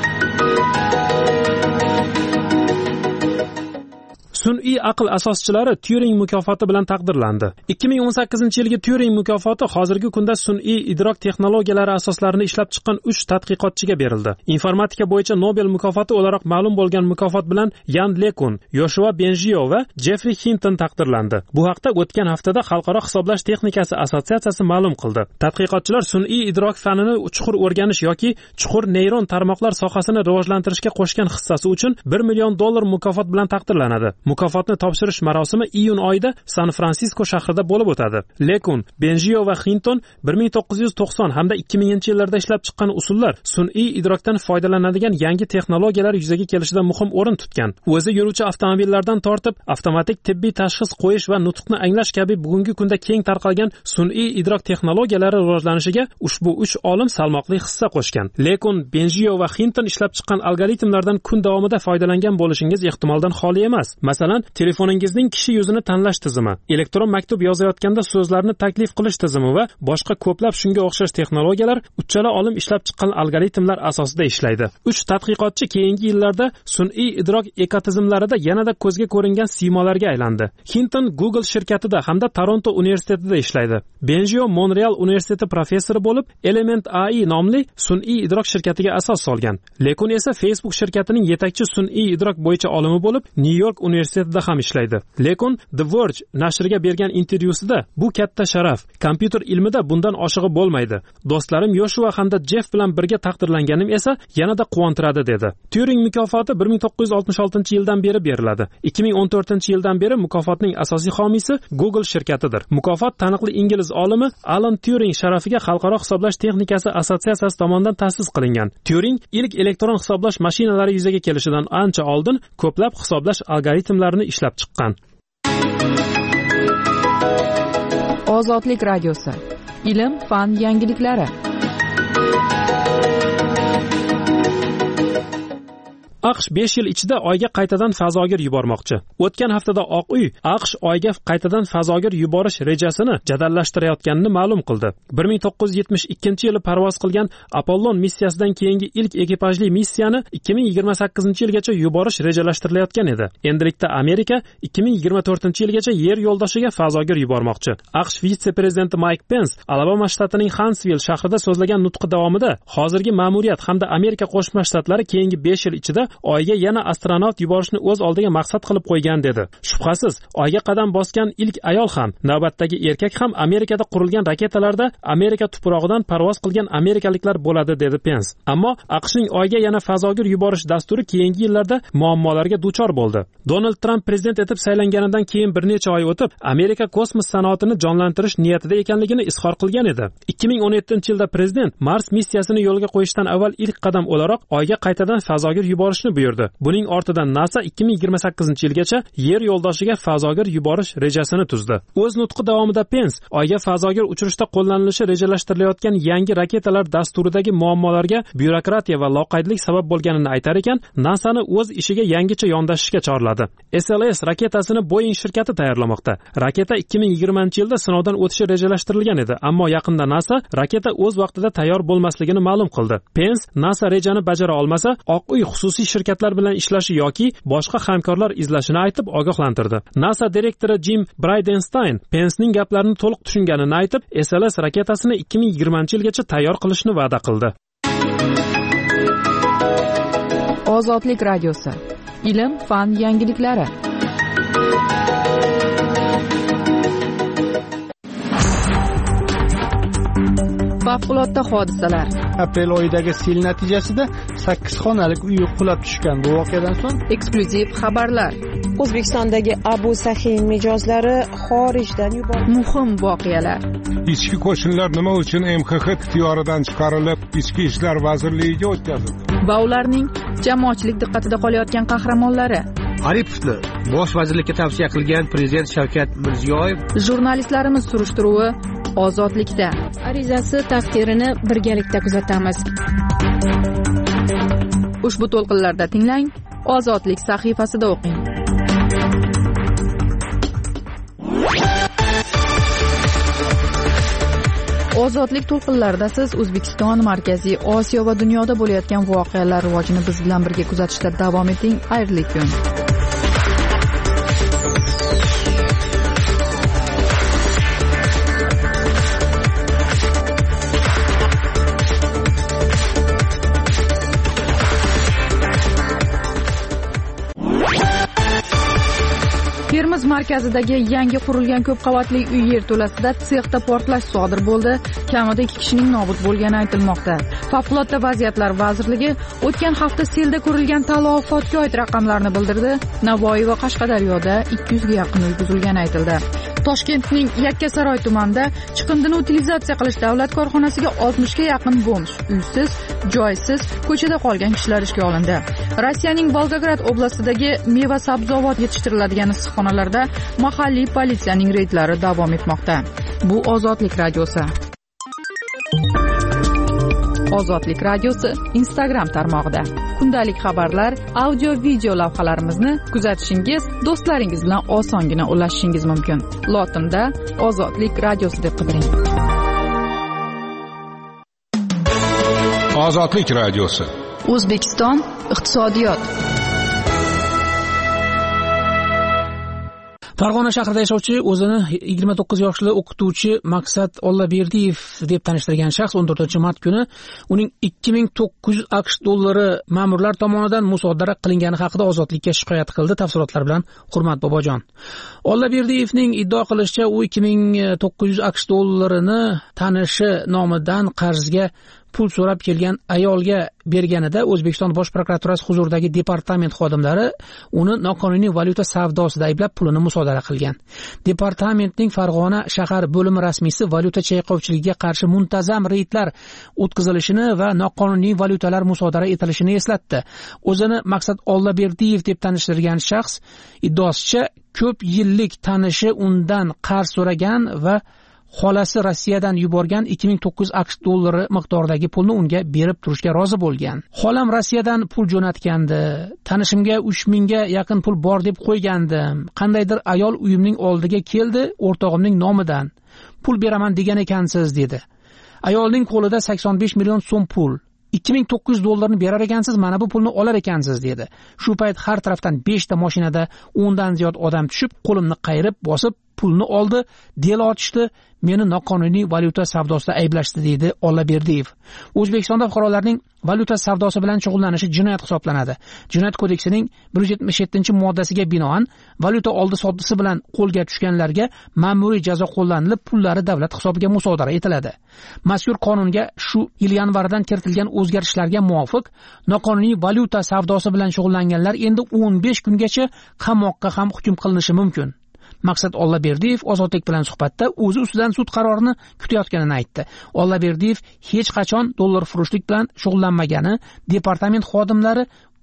Sun'iy aql asoschilari Turing mukofoti bilan taqdirlandi. ikki ming o'n sakkizinchi yilgi Turing mukofoti hozirgi kunda sun'iy idrok texnologiyalari asoslarini ishlab chiqqan uch tadqiqotchiga berildi. Informatika bo'yicha Nobel mukofoti o'laroq ma'lum bo'lgan mukofot bilan Yan Lekun, Yoshua Bengio va Jeffrey Hinton taqdirlandi. Bu haqda o'tgan haftada Xalqaro hisoblash texnikasi assotsiatsiyasi ma'lum qildi. Tadqiqotchilar sun'iy idrok fanini chuqur o'rganish yoki chuqur neyron tarmoqlar sohasini rivojlantirishga qo'shgan hissasi uchun bir million dollar mukofot bilan taqdirlanadi. Mukofotni topshirish marosimi iyun oyida San Fransisko shahrida bo'lib o'tadi. Lekun, Bengio va Hinton bir ming to'qqiz yuz to'qson hamda ikki minginchi yillarda ishlab chiqqan usullar sun'iy idrokdan foydalanadigan yangi texnologiyalar yuzaga kelishida muhim o'rin tutgan. O'zi yuruvchi avtomobillardan tortib, avtomatik tibbiy tashxis qo'yish va nutqni anglash kabi bugungi kunda keng tarqalgan sun'iy idrok texnologiyalari rivojlanishiga ushbu uch olim salmoqli hissa qo'shgan. Lekun, Bengio va Hinton ishlab chiqqan algoritmlardan kun davomida foydalangan bo'lishingiz ehtimoldan xoli emas. Masalan, telefoningizning kishi yuzini tanlash tizimi, elektron maktub yozayotganda so'zlarni taklif qilish tizimi va boshqa ko'plab shunga o'xshash texnologiyalar uchala olim ishlab chiqqan algoritmlar asosida ishlaydi. uch tadqiqotchi keyingi yillarda sun'iy idrok ekotizimlarida yanada ko'zga ko'ringan siymolarga aylandi. Hinton Google shirkatida hamda Toronto universitetida ishlaydi. Bengio Montreal universiteti professori bo'lib, Element A I nomli sun'iy idrok shirkatiga asos solgan. Lekun esa Facebook shirkatining yetakchi sun'iy idrok bo'yicha olimi bo'lib, New York universitetida ham ishlaydi. Lekun The Verge nashriga bergan intervyusida bu katta sharaf, kompyuter ilmida bundan oshig'i bo'lmaydi. Do'stlarim Yoshua hamda Jeff bilan birga taqdirlanganim esa yanada quvontiradi dedi. Turing mukofoti bir ming to'qqiz yuz oltmish oltinchi yildan beri beriladi. ikki ming o'n to'rtinchi yildan beri mukofotning asosiy homiysi Google shirkatidir. Mukofot taniqli ingliz olimi Alan Turing sharafiga Xalqaro hisoblash texnikasi assotsiatsiyasi tomonidan ta'sis qilingan. Turing ilk elektron hisoblash mashinalari yuzaga kelishidan ancha oldin ko'plab hisoblash algoritmlarini ishlab chiqqan. Ozodlik radiosi. Ilm, fan yangiliklari. AQSh besh yil ichida Oyga qaytadan fazogir yubormoqchi. O'tgan haftada Oq uy AQSh Oyga qaytadan fazogir yuborish rejasini jadallashtirayotganini ma'lum qildi. bir ming to'qqiz yuz yetmish ikkinchi yili parvoz qilgan Apollon missiyasidan keyingi ilk ekipajli missiyani ikki ming yigirma sakkizinchi yilgacha yuborish rejalashtirilgan edi. Endilikda Amerika ikki ming yigirma to'rtinchi yilgacha Yer yo'ldoshiga fazogir yubormoqchi. AQSh vitse-prezidenti Mike Pence Alabama shtatining Huntsville shahrida so'zlagan nutqi davomida hozirgi ma'muriyat hamda Amerika Qo'shma Shtatlari keyingi besh yil ichida Oyga yana astronavt yuborishni o'z oldiga maqsad qilib qo'ygan dedi. Shubhasiz, Oyga qadam bosgan ilk ayol ham, navbatdagi erkak ham Amerikada qurilgan raketalarda Amerika tuprog'idan parvoz qilgan amerikaliklar bo'ladi dedi Pence. Ammo AQShning Oyga yana fazogir yuborish dasturi keyingi yillarda muammolarga duchor bo'ldi. Donald Trump prezident etib saylanganidan keyin bir necha oy o'tib, Amerika kosmos sanoatini jonlantirish niyatida ekanligini izhor qilgan edi. ikki ming o'n yettinchi yilda prezident Mars missiyasini yo'lga qo'yishdan avval ilk qadam o'laroq Oyga qaytadan fazogir yuborish qilishni buyurdi. Buning ortidan NASA ikki ming yigirma sakkizinchi yilgacha Yer yo'ldoshiga fazogir yuborish rejasini tuzdi. O'z nutqi davomida Pens Oyga fazogir uchirishda qo'llanilishi rejalashtirilayotgan yangi raketalar dasturidagi muammolarga byurokratiya va loqaydlik sabab bo'lganini aytar ekan, NASAni o'z ishiga yangicha yondashishga chorladi. S L S raketasini Boeing shirkati tayyorlamoqda. Raketa ikki ming yigirmanchi yilda sinovdan o'tishi rejalashtirilgan edi, ammo yaqinda NASA raketa o'z vaqtida tayyor bo'lmasligini ma'lum qildi. Pens NASA rejani bajara olmasa, Oq uy xususiy shirkatlar bilan ishlashi yoki boshqa hamkorlar izlashini aytib ogohlantirdi. NASA direktori Jim Bridenstine Pensning gaplarini to'liq tushunganini aytib, S L S raketasini ikki ming yigirmanchi yilgacha tayyor qilishni va'da qildi. Ozodlik radiosi. Ilm, fan yangiliklari. Favqulodda hodisalar. Aprel oyidagi sel natijasida sakkiz xonalik uy qulab tushgan. Bu voqeadan so'ng eksklyuziv xabarlar. O'zbekistondagi Abu Sahin mijozlari xorijdan yuborildi. Muhim voqealar. Ichki qo'shinlar nima uchun M X X ixtiyoridan chiqarilib, Ichki ishlar vazirligiga o'tkazildi? Va ularning jamoatchilik diqqatida qolayotgan qahramonlari. Aripovni bosh vazirlikka tavsiya qilgan prezident Shavkat Mirziyoyev. Jurnalistlarimiz surishtiruvi Ozodlikda. Arizasi taqdirini birgalikda kuzatamiz. Ushbu to'lqinlarda tinglang, Ozodlik sahifasida o'qing. Ozodlik to'lqinlarida siz O'zbekiston, Markaziy Osiyo va dunyoda bo'layotgan voqealar rivojini biz bilan birga kuzatishda davom eting. Xayrli kun. Termiz markazidagi yangi qurilgan ko'p qavatli uy yerto'lasida sexda portlash sodir bo'ldi. Kamida ikki kishining nobud bo'lgani aytilmoqda. Favqulodda vaziyatlar vazirligi o'tgan hafta selda ko'rilgan talafotga oid raqamlarni bildirdi. Navoiy va Qashqadaryoda ikki yuzga yaqin uy buzilgani aytildi. Toshkentning Yakkasaroy tumanida chiqindini utilizatsiya qilish davlat korxonasiga oltmishga yaqin bomj, uysiz, joysiz ko'chada qolgan kishilar ishga olindi. Rossiyaning Volgograd oblastidagi meva sabzavot yetishtiriladigan issiqxonalarda mahalliy politsiyaning reydlari davom etmoqda. Bu Ozodlik radiosi. Ozodlik radiosi Instagram tarmog'ida. Kundalik xabarlar, audio video lavhalarimizni kuzatishingiz, do'stlaringiz bilan osongina ulashishingiz mumkin. Lotinda Ozodlik radiosi deb qidiring. Ozodlik radiosi. O'zbekiston iqtisodiyot. Farg'ona shahrida yashovchi o'zini yigirma to'qqiz yoshli o'qituvchi Maqsad Ollaberdiyev deb tanishtirgan shaxs o'n to'rtinchi mart kuni uning ikki ming to'qqiz yuz AQSh dollari ma'murlar tomonidan musodara qilingani haqida Ozodlikka shikoyat qildi. Tafsilotlar bilan Hurmat Bobojon. Ollaberdiyevning iddao qilishicha, u ikki ming to'qqiz yuz AQSh dollarini tanishi nomidan qarzga pul so'rab kelgan ayolga berganida O'zbekiston Bosh prokuraturasi huzuridagi departament xodimlari uni noqonuniy valyuta savdosida ayblab pulini musodara qilgan. Departamentning Farg'ona shahar bo'limi rasmiysi valyuta chayqovchiligiga qarshi muntazam reydlar o'tkazilishini va noqonuniy valyutalar musodara etilishini eslatdi. O'zini Maqsad Ollaberdiyev deb tanishtirgan shaxs iddaosicha, ko'p yillik tanishi undan qarz so'ragan va xolasi Rossiyadan yuborgan ikki ming to'qqiz yuz AQSh dollari miqdoridagi pulni unga berib turishga rozi bo'lgan. Xolam Rossiyadan pul jo'natgandi. Tanishimga uch mingga yaqin pul bor deb qo'ygandim. Qandaydir ayol uyimning oldiga keldi, o'rtog'imning nomidan. Pul beraman degan ekansiz dedi. Ayolning qo'lida sakson besh million so'm pul. ikki ming to'qqiz yuz dollarni berar ekansiz, mana bu pulni olar ekansiz dedi. Shu payt har tarafdan besh ta mashinada o'ndan ziyod odam tushib, qo'limni qayirib bosib pulni oldi, del ochishdi, meni noqonuniy valyuta savdosida ayblashdi deydi Ollaberdiyev. O'zbekistonda fuqarolarning valyuta savdosi bilan shug'ullanishi jinoyat hisoblanadi. Jinoyat kodeksining bir yuz yetmish yettinchi moddasiga binoan valyuta oldi soddisi bilan qo'lga tushganlarga ma'muriy jazo qo'llanilib, pullari davlat hisobiga musodara etiladi. Mazkur qonunga shu yil yanvardan kiritilgan o'zgarishlarga muvofiq noqonuniy valyuta savdosi bilan shug'ullanganlar endi o'n besh kungacha qamoqqa ham hukm qilinishi mumkin. Maqsad Ollaberdiyev Ozodlik bilan suhbatda o'zi ustidan sud qarorini kutayotganini aytdi. Ollaberdiyev hech qachon dollar furushlik bilan shug'ullanmagani, departament xodimlari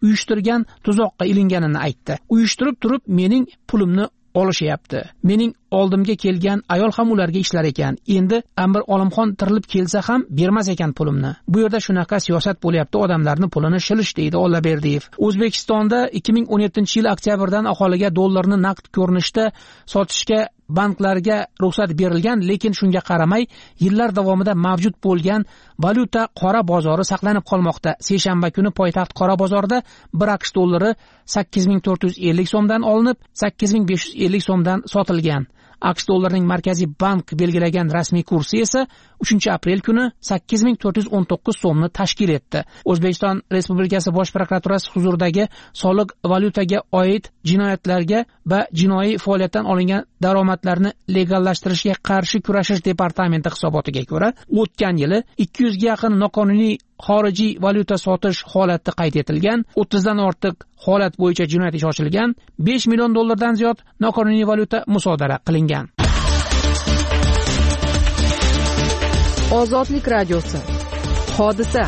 uyushtirgan tuzoqqa ilinganini aytdi. Uyushtirib turib mening pulimni olishyapti. Mening oldimga kelgan ayol ham ularga ishlar ekan. Endi Amir Olimxon tirilib kelsa ham bermas ekan pulimni. Bu yerda shunaqa siyosat bo'lyapti, odamlarning pulini shilish deydi Ollaberdiyev. O'zbekistonda ikki ming o'n yettinchi yil oktyabrdan aholiga dollarni naqd ko'rinishda sotishga banklarga ruxsat berilgan, lekin shunga qaramay yillar davomida mavjud bo'lgan valyuta qora bozori saqlanib qolmoqda. Seshanba kuni poytaxt qora bozorida bir AQSh dollari sakkiz ming to'rt yuz ellik so'mdan olinib, sakkiz ming besh yuz ellik so'mdan sotilgan. AQSh dollarining Markaziy bank belgilagan rasmiy kursi esa uchinchi aprel kuni sakkiz ming to'rt yuz o'n to'qqiz so'mni tashkil etdi. O'zbekiston Respublikasi Bosh prokuraturasi huzuridagi soliq valyutaga oid jinoyatlarga va jinoiy faoliyatdan olingan daromadlarni legallashtirishga qarshi kurashish departamenti hisobotiga ko'ra, o'tgan yili ikki yuzga yaqin noqonuniy xorijiy valyuta sotish holati qayd etilgan, o'ttizdan ortiq holat bo'yicha jinoyat ishi ochilgan, besh million dollardan ziyod noqonuniy valyuta musodara qilingan. Ozodlik radiosi. Hodisa.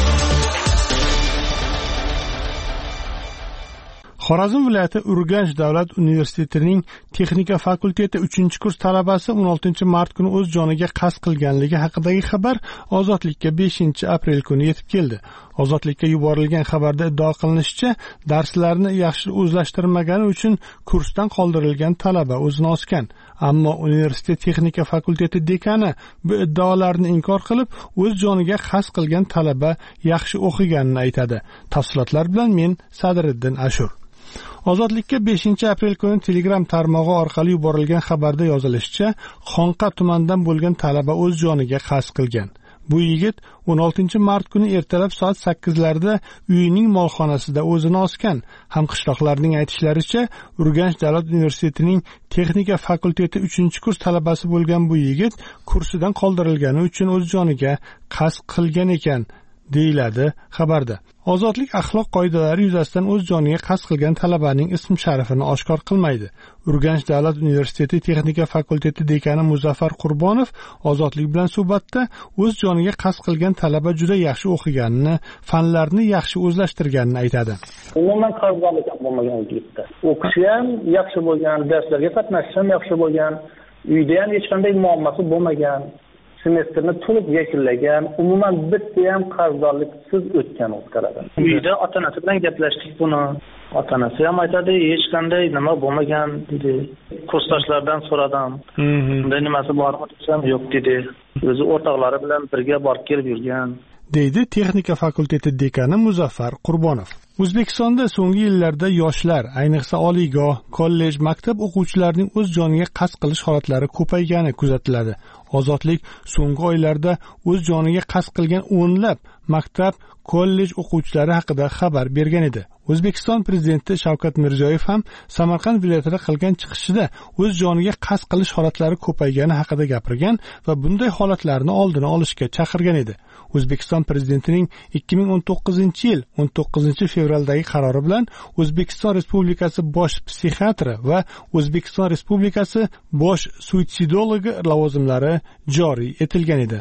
Xorazm viloyati Urganch davlat universitetining texnika fakulteti uchinchi kurs talabasi o'n oltinchi mart kuni o'z joniga qasd qilganligi haqidagi xabar Ozodlikka beshinchi aprel kuni yetib keldi. Ozodlikka yuborilgan xabarda iddao qilinishicha, darslarni yaxshi o'zlashtirmagani uchun kursdan qoldirilgan talaba o'zini osgan. Ammo universitet texnika fakulteti dekani bu iddaolarni inkor qilib, o'z joniga qasd qilgan talaba yaxshi o'qiganini aytadi. Tafsilotlar bilan men Sadriddin Ashur. Ozodlikka beshinchi aprel kuni Telegram tarmog'i orqali yuborilgan xabarda yozilishicha, Xonqa tumanidan bo'lgan talaba o'z joniga qasd qilgan. Bu yigit o'n oltinchi mart kuni ertalab soat sakkizlarda uyining molxonasida o'zini osgan. Hamqishloqlarning aytishlaricha, Urganch davlat universitetining texnika fakulteti uchinchi kurs talabasi bo'lgan bu yigit kursidan qoldirilgani uchun o'z joniga qasd qilgan ekan, deyiladi xabarda. Ozodlik axloq qoidalari yuzasidan o'z joniga qasd qilgan talabaning ism-sharifini oshkor qilmaydi. Urganch davlat universiteti texnika fakulteti dekani Muzaffar Qurbonov Ozodlik bilan suhbatda o'z joniga qasd qilgan talaba juda yaxshi o'qiganini, fanlarni yaxshi o'zlashtirganini aytadi. Umuman qarzdorlik bo'lmagan yigitda. O'qishi ham yaxshi bo'lgan, darslarga qatnashishi ham yaxshi bo'lgan, uyda ham hech qanday muammosi bo'lmagan. Semestrni to'liq yakunlagan, umuman bitta ham qarzdorliksiz o'tgan o'tqaradi. Uyda ota-onasi bilan gaplashdik buni. Ota-onasi ham aytadi, hech qanday nima bo'lmagan dedi. Kursdoshlardan so'radim. Bunday nimasi bormi desam, yo'q dedi. O'zi o'rtoqlari bilan birga borib kelib yurgan, deydi texnika fakulteti dekani Muzaffar Qurbonov. O'zbekistonda so'nggi yillarda yoshlar, ayniqsa oliygoh, kollej, maktab o'quvchilarining o'z joniga qasd qilish holatlari ko'paygani kuzatiladi. Ozodlik so'nggi oylarda o'z joniga qasd qilgan o'nlab maktab, kollej o'quvchilari haqida xabar bergan edi. O'zbekiston prezidenti Shavkat Mirziyoyev ham Samarqand viloyatida qilgan chiqishida o'z joniga qasd qilish holatlari ko'paygani haqida gapirgan va bunday holatlarni oldini olishga chaqirgan edi. O'zbekiston prezidentining ikki ming o'n to'qqizinchi yil o'n to'qqizinchi fevraldagi qarori bilan O'zbekiston Respublikasi bosh psixiatri va O'zbekiston Respublikasi bosh suitsidologi lavozimlari joriy etilgan edi.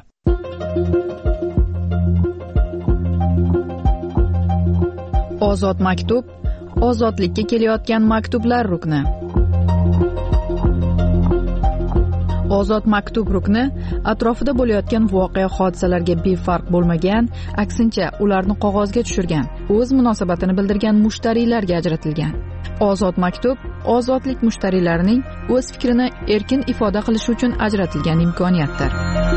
Ozod maktub, ozodlikka kelayotgan maktublar rukni. Ozod maktub rukni atrofida bo'layotgan voqea hodisalarga befarq bo'lmagan, aksincha ularni qog'ozga tushirgan, o'z munosabatini bildirgan mushtariylarga ajratilgan. Ozod maktub ozodlik mushtariylarining o'z fikrini erkin ifoda qilishi uchun ajratilgan imkoniyatdir.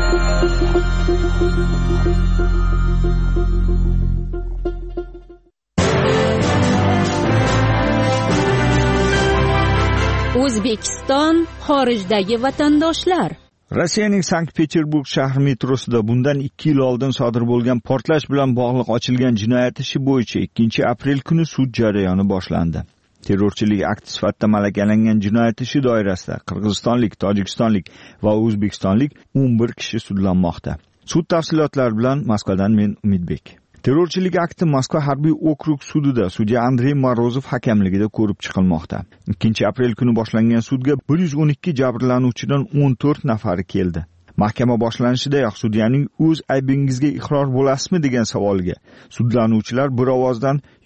O'zbekiston xorijdagi vatandoshlar. Rossiyaning Sankt-Peterburg shahri metrosida bundan ikki yil oldin sodir bo'lgan portlash bilan bog'liq ochilgan jinoyat ishi bo'yicha ikkinchi aprel kuni sud jarayoni boshlandi. Terrorchilik akti sifatida malakalangan jinoyat ishi doirasida qirg'izistonlik, tojikistonlik va o'zbekistonlik o'n bir kishi sudlanmoqda. Sud tafsilotlari bilan Moskvadan men Umidbek. Terrorchilik akti Moskva harbiy okrug sudida sudya Andrey Morozov hakamligida ko'rib chiqilmoqda. ikkinchi aprel kuni boshlangan sudga bir yuz o'n ikki jabrlanuvchidan o'n to'rt nafari keldi. Mahkama boshlanishidayoq sudyaning o'z aybingizga iqror bo'lasizmi degan savoliga sudlanuvchilar bir ovozdan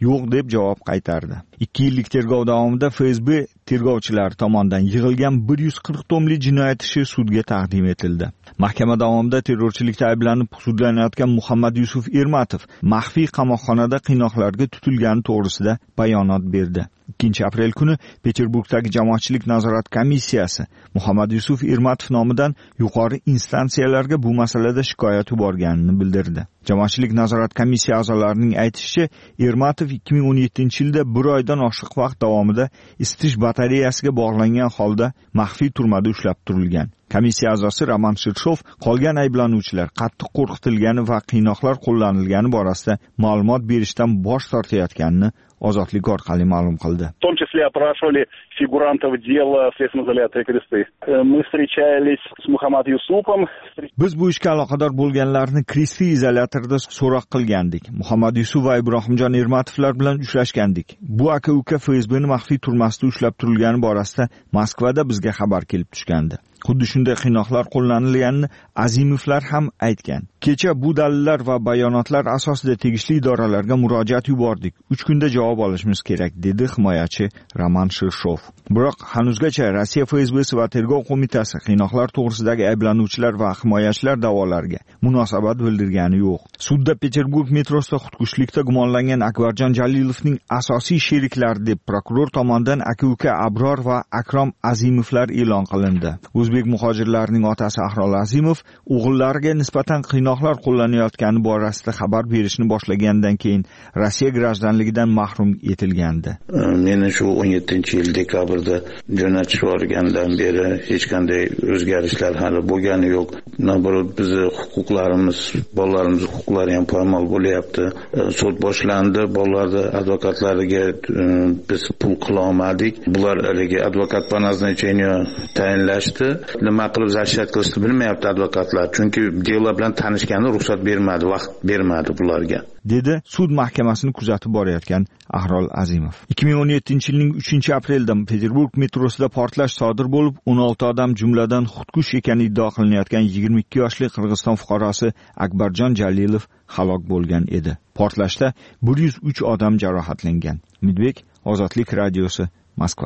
yo'q deb javob qaytardi. ikki yillik tergov davomida F S B tergovchilari tomonidan yig'ilgan bir yuz qirq tomli jinoyat ishi sudga taqdim etildi. Mahkama davomida terrorchilikda ayblanib sudlanayotgan Muhammad Yusuf Ermatov maxfiy qamoqxonada qiynoqlarga tutilgani to'g'risida bayonot berdi. ikkinchi aprel kuni Peterburgdagi jamoatchilik nazorat komissiyasi Muhammad Yusuf Ermatov nomidan yuqori instansiyalarga bu masalada shikoyat yuborganini bildirdi. Jamoatchilik nazorat komissiya a'zolarining aytishicha, Ermatov ikki ming o'n yettinchi yilda bir oydan oshiq vaqt davomida isitish batareyasiga bog'langan holda maxfiy turmada ushlab turilgan. Komissiya a'zosi Roman Shirshov qolgan ayblanuvchilar qattiq qo'rqitilgani va qiynoqlar qo'llanilgani borasida ma'lumot berishdan bosh tortayotganini Ozodlik orqali ma'lum qildi. В том числе опрашивали фигурантов дела в следственном изоляторе Кресты. Мы встречались с Мухаммад Юсупом. Biz bu ishga aloqador bo'lganlarni Kristi izolyatorida so'roq qilgandik. Muhammad Yusuf va Ibrohimjon Ermatovlar bilan uchrashgandik. Bu aka-uka F S B'ni maxfiy turmasida ushlab turilgani borasida Moskvada bizga xabar kelib tushgandi. Xuddi shunday qiynoqlar qo'llanilganini Azimovlar ham aytgan. Kecha bu dalillar va bayonotlar asosida tegishli idoralarga murojaat yubordik. uch kunda javob olishimiz kerak, dedi himoyachi Roman Shirshov. Biroq hanuzgacha Rossiya F S B'si va tergov qo'mitasi qiynoqlar to'g'risidagi ayblanuvchilar va himoyachilar da'volariga munosabat bildirgani yo'q. Sudda Peterburg metrosida xudkushlikda gumonlangan Akbarjon Jalilovning asosiy sheriklari deb prokuror tomonidan aka-uka Abror va Akrom Azimovlar e'lon qilindi. O'zbek muhojirlarining otasi Ahrol Azimov o'g'illariga nisbatan qiynoqlar qo'llanayotgani borasida xabar berishni boshlagandan keyin Rossiya grajdanligidan mahrum etilgandi. Meni shu o'n yettinchi yil dekabrda jo'natib yuborgandan beri hech qanday o'zgarishlar hali bo'lgani yo'q. Naborot bizni huquqlarimiz, bolalarimiz huquqlari ham poymol bo'lyapti. Sud boshlandi, bolalarni advokatlariga biz pul qila olmadik. Bular haligi advokat по назначению tayinlashdi. Nima qilib zashat qilishni bilmayapti advokatlar, chunki delo bilan tanishgani ruxsat bermadi, vaqt bermadi bularga, dedi sud mahkamasini kuzatib borayotgan Ahrol Azimov. ikki ming o'n yettinchi yilning uchinchi aprelida Peterburg metrosida portlash sodir bo'lib, o'n olti odam jumladan xudkush ekani iddao qilinayotgan yigirma ikki yoshli Qirg'iziston fuqarosi Akbarjon Jalilov halok bo'lgan edi. Portlashda bir yuz uch odam jarohatlangan. Umidbek, Ozodlik radiosi, Moskva.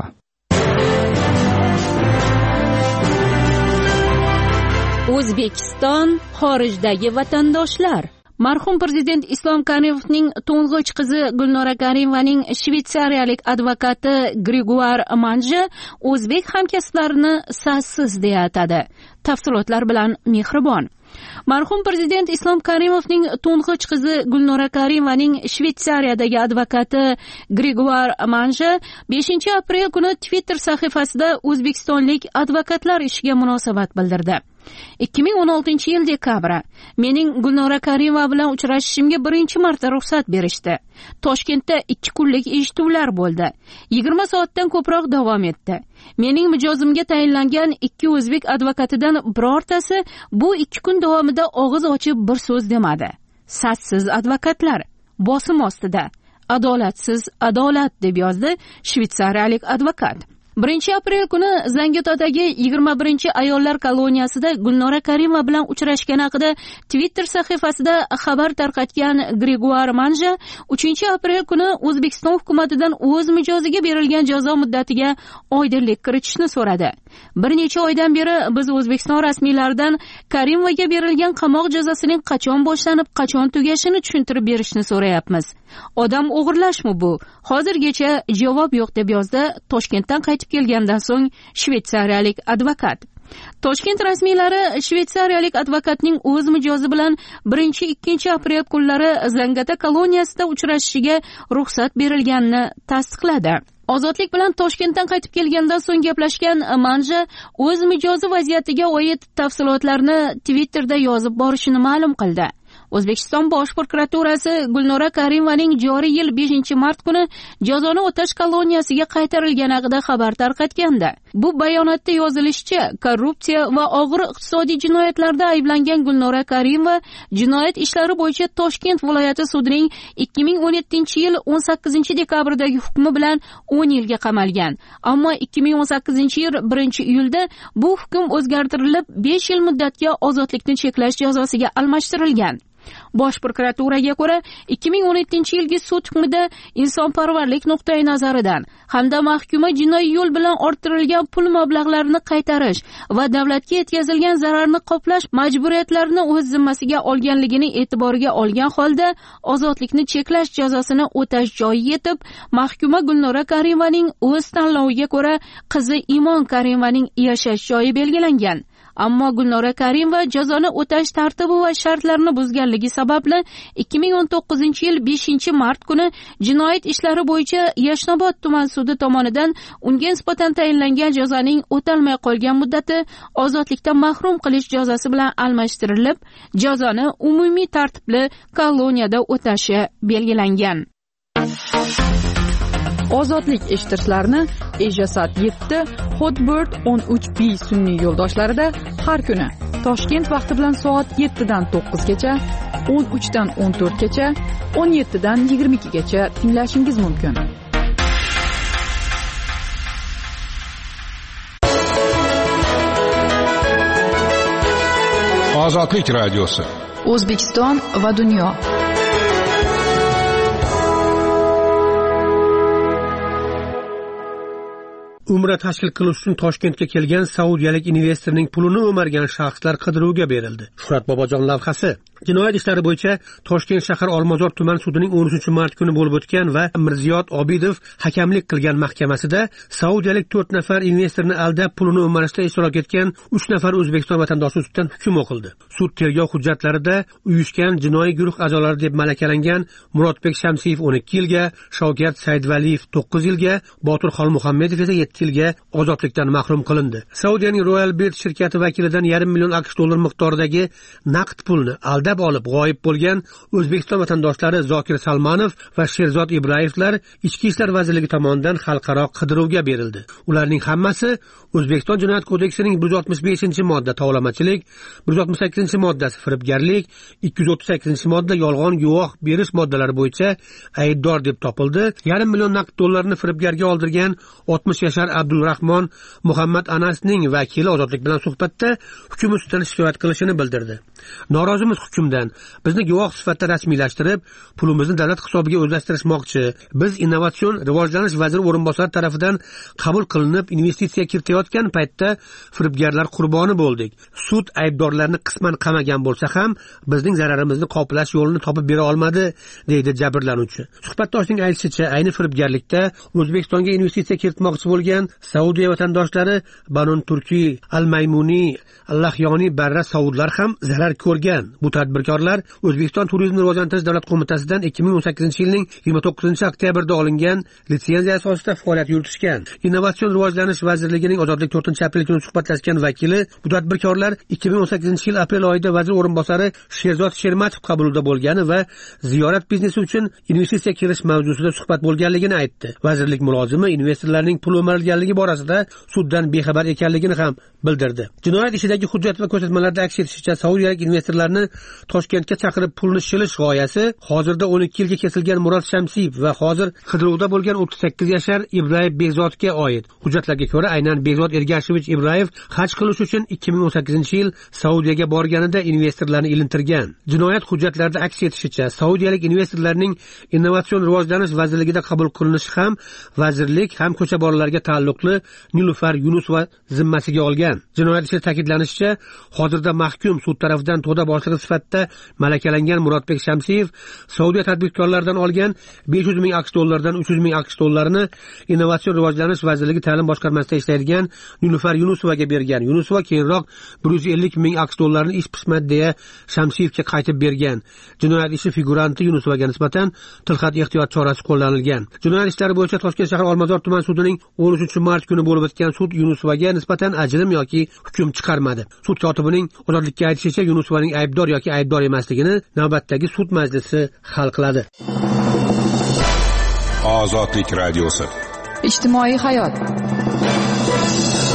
O'zbekiston xorijdagi vatandoshlar. Marhum prezident Islom Karimovning to'ng'ich qizi Gulnora Karimovaning shvetsariyalik advokati Griguar Manja o'zbek hamkasblarini sassiz deya atadi. Tafsilotlar bilan Mehribon. Marhum prezident Islom Karimovning to'ng'ich qizi Gulnora Karimovaning Shvetsariyadagi advokati Griguar Manja beshinchi aprel kuni Twitter sahifasida o'zbekistonlik advokatlar ishiga munosabat bildirdi. ikki ming o'n oltinchi yil dekabri mening Gulnora Karimova bilan uchrashishimga birinchi marta ruxsat berishdi. Toshkentda ikki kunlik eshituvlar bo'ldi. yigirma soatdan ko'proq davom etdi. Mening mijozimga tayinlangan ikki o'zbek advokatidan birortasi bu ikki kun davomida og'iz ochib bir so'z demadi. Sassiz advokatlar, bosim ostida, adolatsiz adolat, deb yozdi shvetsariyalik advokat. birinchi aprel kuni Zangiotada yigirma birinchi ayollar koloniyasida Gulnora Karimova bilan uchrashgani haqida Twitter sahifasida xabar tarqatgan Griguar Manja uchinchi aprel kuni O'zbekiston hukumatidan o'z mijoziga berilgan jazo muddatiga oydinlik kiritishni so'radi. Bir necha oydan beri biz O'zbekiston rasmiylaridan Karimovaga berilgan qamoq jazosining qachon boshlanib, qachon tugashini tushuntirib berishni so'rayapmiz. Odam o'g'irlashmi bu? Hozirgacha javob yo'q, deb yozdi Toshkentdan qaytib kelgandan so'ng shvetsariyalik advokat. Toshkent rasmiylari shvetsariyalik advokatning o'z mijozi bilan birinchi ikkinchi aprel kunlari Zangiotada koloniyasida uchrashishiga ruxsat berilganini tasdiqladi. Ozodlik bilan Toshkentdan qaytib kelgandan so'ng gaplashgan Manja o'z mijozi vaziyatiga oid tafsilotlarni Twitterda yozib borishini ma'lum qildi. O'zbekiston Bosh prokuraturasi Gulnora Karimovaning joriy yil beshinchi mart kuni jazoni o'tash koloniyasiga qaytarilgani haqida xabar tarqatgandi. Bu bayonotda yozilishicha, korrupsiya va og'ir iqtisodiy jinoyatlarda ayblangan Gulnora Karimova jinoyat ishlari bo'yicha Toshkent viloyati sudining ikki ming o'n yettinchi yil o'n sakkizinchi dekabrdagi hukmi bilan o'n yilga qamalgan. Ammo ikki ming o'n sakkizinchi yil birinchi iyulda bu hukm o'zgartirilib besh yil muddatga ozodlikni cheklash jazosiga almashtirilgan. Bosh prokuraturaga ko'ra, ikki ming o'n yettinchi yilgi sud hukmida insonparvarlik nuqtai nazaridan hamda mahkuma jinoiy yo'l bilan orttirilgan pul mablag'larini qaytarish va davlatga yetkazilgan zararni qoplash majburiyatlarini o'z zimmasiga olganligini e'tiborga olgan holda ozodlikni cheklash jazosini o'tash joyi yetib, mahkuma Gulnora Karimovaning o'z tanloviga ko'ra qizi Imon Karimovaning yashash joyi belgilangan. Ammo Gulnora Karimova jazoni o'tash tartibi va shartlarini buzganligi sababli ikki ming o'n to'qqizinchi yil beshinchi mart kuni jinoyat ishlari bo'yicha Yashnobod tuman sudi tomonidan unga nisbatan tayinlangan jazoning o'talmay qolgan muddati ozodlikdan mahrum qilish jazosi bilan almashtirilib, jazoni umumiy tartibli koloniyada o'tashi belgilangan. Ozodlik eshitishlarini Ejasat yetti, Hotbird o'n uch B sun'iy yo'ldoshlarida har kuni Toshkent vaqti bilan soat yettidan to'qqizgacha, o'n uchdan o'n to'rtgacha, o'n yettidan yigirma ikkigacha tinglashingiz mumkin. Ozodlik radiosi. O'zbekiston va dunyo. Umra tashkil qilish uchun Toshkentga kelgan saudiyalik investorning pulini o'margan shaxslar qidiruvga berildi. Shuhrat Bobojon lavhasi. Jinoyat ishlari bo'yicha Toshkent shahar Olmazor tuman sudining o'n uchinchi mart kuni bo'lib o'tgan va Mirziyot Obidov hakamlik qilgan mahkamasida saudiyalik to'rt nafar investorni aldab pulini o'marishda ishtirok etgan uch nafar O'zbekiston vatandoshi ustidan hukm o'qildi. Sud tergov hujjatlarida uyushgan jinoiy guruh a'zolari deb malakalangan Murodbek Shamsiyev o'n ikki yilga, Shavkat Saidvaliyev to'qqiz yilga, Botir Xolmuhammedov esa yetti yilga ozodlikdan mahrum qilindi. Saudiyaning Royal Bet shirkati vakilidan yarim million AQSh dollar miqdoridagi naqd pulni aldab olib g'oyib bo'lgan O'zbekiston vatandoshlari Zokir Salmanov va Sherzod Ibrahimlar Ichki ishlar vazirligi tomonidan xalqaro qidiruvga berildi. Ularning hammasi O'zbekiston Jinoyat kodeksining bir yuz oltmish beshinchi modda tovlamachilik, bir yuz oltmish sakkizinchi moddasi firibgarlik, ikki yuz o'ttiz sakkizinchi modda yolg'on guvoh berish moddalari bo'yicha aybdor deb topildi. Yarim million naqd dollarni firibgarga oldirgan oltmish yashar Abdulrahmon Muhammad Anasning vakili ozodlik bilan suhbatda hukm ustidan shikoyat qilishini bildirdi. Norozimiz hukmdan. Bizni guvoh sifatida rasmiylashtirib, pulimizni davlat hisobiga o'zlashtirishmoqchi. Biz innovatsion rivojlanish vaziri o'rinbosari tomonidan qabul qilinib, investitsiya kiritayotgan paytda firibgarlar qurboni bo'ldik. Sud aybdorlarni qisman qamagan bo'lsa ham, bizning zararimizni qoplash yo'lini topib bera olmadi, deydi jabrlanuvchi. Suhbatdoshning aytishicha, ayni firibgarlikda O'zbekistonga investitsiya kiritmoqchi bo'lgan Saudiya vatandoshlari Banon Turki, Al-Maymuni, Allahyoni Barra Saudlar ham zarar ko'rgan. Bu tadbirkorlar O'zbekiston Turizmni rivojlantirish davlat qo'mitasidan ikki ming o'n sakkizinchi yilning yigirma to'qqizinchi oktyabrda olingan litsenziya asosida faoliyat yuritishgan. Innovatsion rivojlanish vazirligining ozodlik to'rtinchi aprel kuni suhbatlashgan vakili bu tadbirkorlar ikki ming o'n sakkizinchi yil aprel oyida vazir o'rinbosari Sherzod Shermatov qabulida bo'lgani va ziyorat biznesi uchun investitsiya kirish mavzusida suhbat bo'lganligini aytdi. Vazirlik mulozimi investorlarning pul o'marilganligi borasida suddan bexabar ekanligini ham bildirdi. Jinoyat ishidagi hujjat va ko'rsatmalarda aks etishicha, saudiyalik investorlarni Toshkentga chaqirib pulni shilish g'oyasi hozirda o'n ikki yilga kesilgan Murod Shamsiyev va hozir qidiruvda bo'lgan o'ttiz sakkiz yashar Ibrahim Begzodga oid. Hujjatlarga ko'ra, aynan Begzod Ergashevich Ibrahim haj qilish uchun ikki ming o'n sakkizinchi yil Saudiyaga borganida investorlarni ilintirgan. Jinoyat hujjatlarida aks etishicha, saudiyalik investorlarning innovatsion rivojlanish vazirligida qabul qilinishi ham vazirlik ham ko'cha bolalarga taalluqli Nilufar Yunusova zimmasiga olgan. Jinoyat ishi ta'kidlanishicha, hozirda mahkum sud tarafidan to'da boshlig'i sifatida malakalangan Murodbek Shamsiyev Saudiya tadbirkorlaridan olgan besh yuz ming AQSh dollardan uch yuz ming AQSh dollarini Innovatsion rivojlanish vazirligi ta'lim boshqarmasida ishlaydigan Nilufar Yunusovaga bergan. Yunusova keyinroq bir yuz ellik ming AQSh dollarini ish pishmadi deya Shamsiyevga qaytib bergan. Jinoyat ishi figuranti Yunusovaga nisbatan tilxat ehtiyot chorasi qo'llanilgan. Jinoyat ishlari bo'yicha Toshkent shahar Olmazor tuman sudining o'n uchinchi mart kuni bo'lib o'tgan sud Yunusovaga nisbatan ajrim yoki hukm chiqarmadi. Sud kotibining ozodlikka aytishicha, Yunusovaning aybdor yoki aybdor emasligini navbatdagi sud majlisi hal qiladi. Ozodlik radiosi. Ijtimoiy hayot.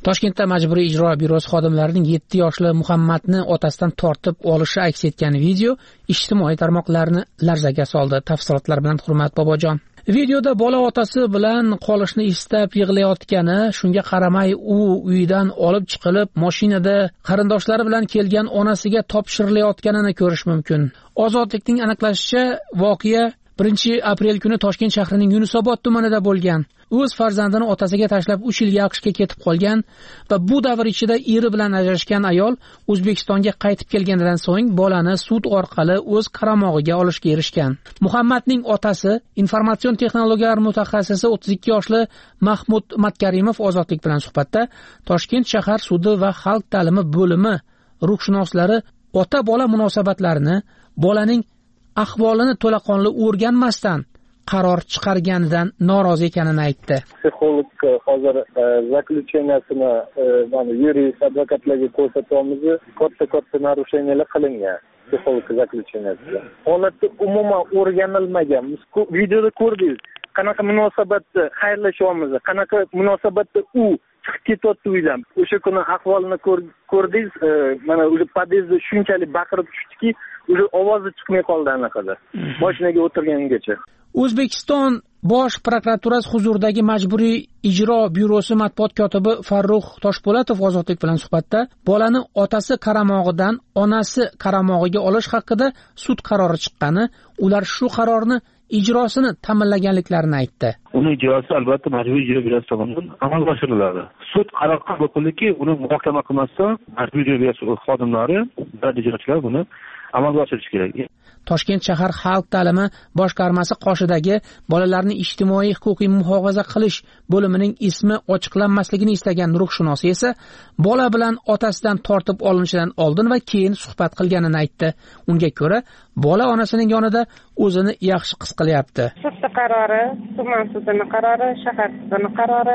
Toshkentda majburiy ijro byurosi xodimlarining yetti yoshli Muhammadni otasidan tortib olishi aks etgan video ijtimoiy tarmoqlarni larzaga soldi. Tafsilotlar bilan Hurmat Bobojon. Videoda bola otasi bilan qolishni istab yig'layotgani, shunga qaramay u uydan olib chiqilib, mashinada qarindoshlari bilan kelgan onasiga topshirilayotganini ko'rish mumkin. Ozodlikning aniqlashicha, voqea birinchi aprel kuni Toshkent shahrining Yunusobod tumanida bo'lgan. O'z farzandini otasiga tashlab uch yilga AQShga ketib qolgan va bu davr ichida eri bilan ajrashgan ayol O'zbekistonga qaytib kelganidan so'ng bolani sud orqali o'z qaramog'iga olishga erishgan. Muhammadning otasi, informatsion texnologiyalar mutaxassisi o'ttiz ikki yoshli Mahmud Matkarimov Ozodlik bilan suhbatda Toshkent shahar sudi va xalq ta'limi bo'limi ruhshunoslari ota-bola munosabatlarini, bolaning ahvolini to'laqonli o'rganmasdan qaror chiqarganidan norozi ekanini aytdi. Psixolog hozir zakljucheniyasini mana yurist advokatlarga ko'rsatyapmiz. Katta-katta narusheniylar qilingan. Psixolog zakljucheniyasida. Holatda umuman o'rganilmagan. Videoda ko'rdingiz, qanaqa munosabatda xayrlashyapmiz, qanaqa munosabatda u chiqib ketyapti uydan. O'sha kuni ahvolini ko'rdingiz, mana o'sha podyezdda shunchalik baqirib tushdiki, o'sha ovozi chiqmay qoldi anaqada. Mashinaga o'tirgangacha. O'zbekiston Bosh prokuraturasi huzuridagi majburiy ijro byurosi matbuot kotibi Farruh Toshpo'latov Ozodlik bilan suhbatda bolani otasi qaramog'idan onasi qaramog'iga olish haqida sud qarori chiqqani, ular shu qarorni ijrosini ta'minlaganliklarini aytdi. Uni ijrosi albatta majburiy ijro byurosi tomonidan amalga oshiriladi. Sud qaror qabul qildiki, uni muhokama qilmasdan majburiy ijro byurosi xodimlari va ijrochilar buni amalga oshirish kerak. Toshkent shahar xalq ta'limi boshqarmasi qoshidagi bolalarni ijtimoiy huquqiy muhofaza qilish bo'limining ismi ochiqlanmasligini istagan ruhshunos esa bola bilan otasidan tortib olinishidan oldin va keyin suhbat qilganini aytdi. Unga ko'ra, bola onasining yonida o'zini yaxshi his qilyapti. Sud qarori, tuman sudining qarori, shahar sudining qarori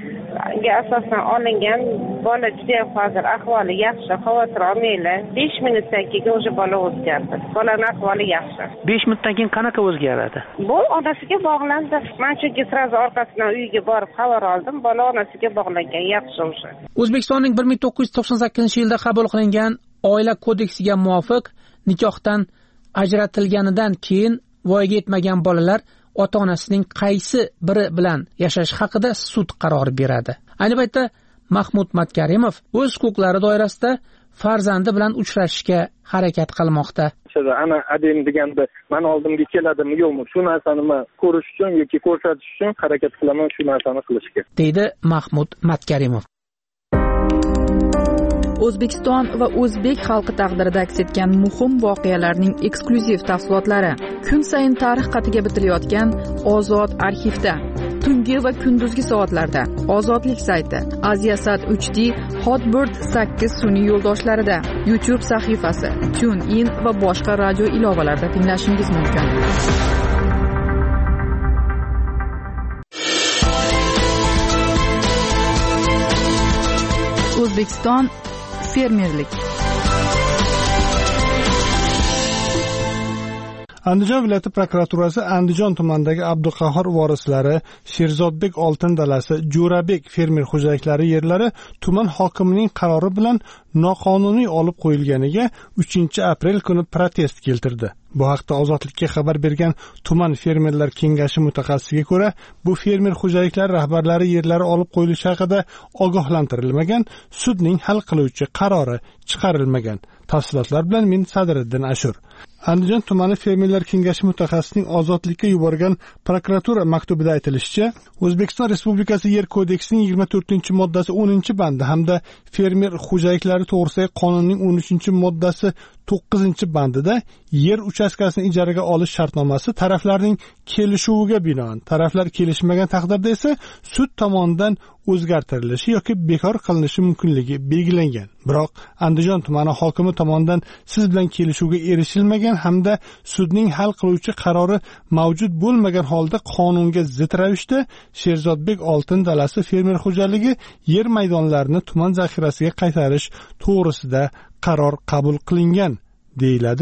ga asosan olingan. Bola juda hozir ahvoli yaxshi, xavotir olmanglar. besh minutdan keyin o'sha bola o'zgardi. Bolaning ahvoli yaxshi. besh minutdan keyin qanaqa o'zgaradi? Bu onasiga bog'landi. Men chunki sразу orqasidan uyiga borib xabar oldim. Bola onasiga bog'langan, yaxshi o'sha. O'zbekistonning bir ming to'qqiz yuz to'qson sakkizinchi yilda qabul qilingan oila kodeksiga muvofiq nikohdan ajratilganidan keyin voyaga yetmagan bolalar ota-onasining qaysi biri bilan yashash haqida sud qarori beradi. Ayni paytda Mahmud Matkarimov o'z huquqlari doirasida farzandi bilan uchrashishga harakat qilmoqda. Ana adem deganda men oldimga keladimi yo'qmi, shu narsani men ko'rish uchun yoki ko'rsatish uchun harakat qilaman shu narsani qilishga, deydi Mahmud Matkarimov. O'zbekiston va o'zbek xalqi taqdirida aks etgan muhim voqealarning eksklyuziv tafsilotlari kun sayin tarix qatiga bitilayotgan Ozod arxivda tungi va kunduzgi soatlarda Ozodlik sayti, Aziasat uch D, Hotbird sakkiz sun'iy yo'ldoshlarida, YouTube sahifasi, TuneIn va boshqa radio ilovalarda tinglashingiz mumkin. O'zbekiston fermerlik. Andijon viloyati prokuraturasi Andijon tumanidagi Abduqahhor vorislari, Sherzodbek oltin dalasi, Jo'rabek fermer xo'jaliklari yerlari tuman hokimining qarori bilan noqonuniy olib qo'yilganiga uchinchi aprel kuni protest keltirdi. Bu haqda Ozodlikka xabar bergan tuman fermerlar kengashi mutaxassisiga ko'ra, bu fermer xo'jaliklari rahbarlari yerlari olib qo'yilishi haqida ogohlantirilmagan, sudning hal qiluvchi qarori chiqarilmagan. Tafsilotlar bilan men Sadriddin Ashur. Andijon tumani fermerlar kengashi mutaxassisining Ozodlikka yuborgan prokuratura maktubida aytilishicha, O'zbekiston Respublikasi Yer kodeksining yigirma to'rtinchi moddasi o'ninchi bandi hamda fermer xo'jaliklari to'g'risidagi qonunning o'n uchinchi moddasi to'qqizinchi bandida yer uchastkasini ijaraga olish shartnomasi taraflarning kelishuviga binoan, taraflar kelishmagan taqdirda esa sud tomonidan o'zgartirilishi yoki bekor qilinishi mumkinligi belgilangan. Biroq Andijon tumani hokimi tomonidan siz bilan kelishuvga erishilmagan hamda sudning hal qiluvchi qarori mavjud bo'lmagan holda qonunga zid ravishda Sherzodbek oltin dalasi fermer xo'jaligi yer maydonlarini tuman zaxirasiga qaytarish to'g'risida qaror qabul qilingan, deyiladi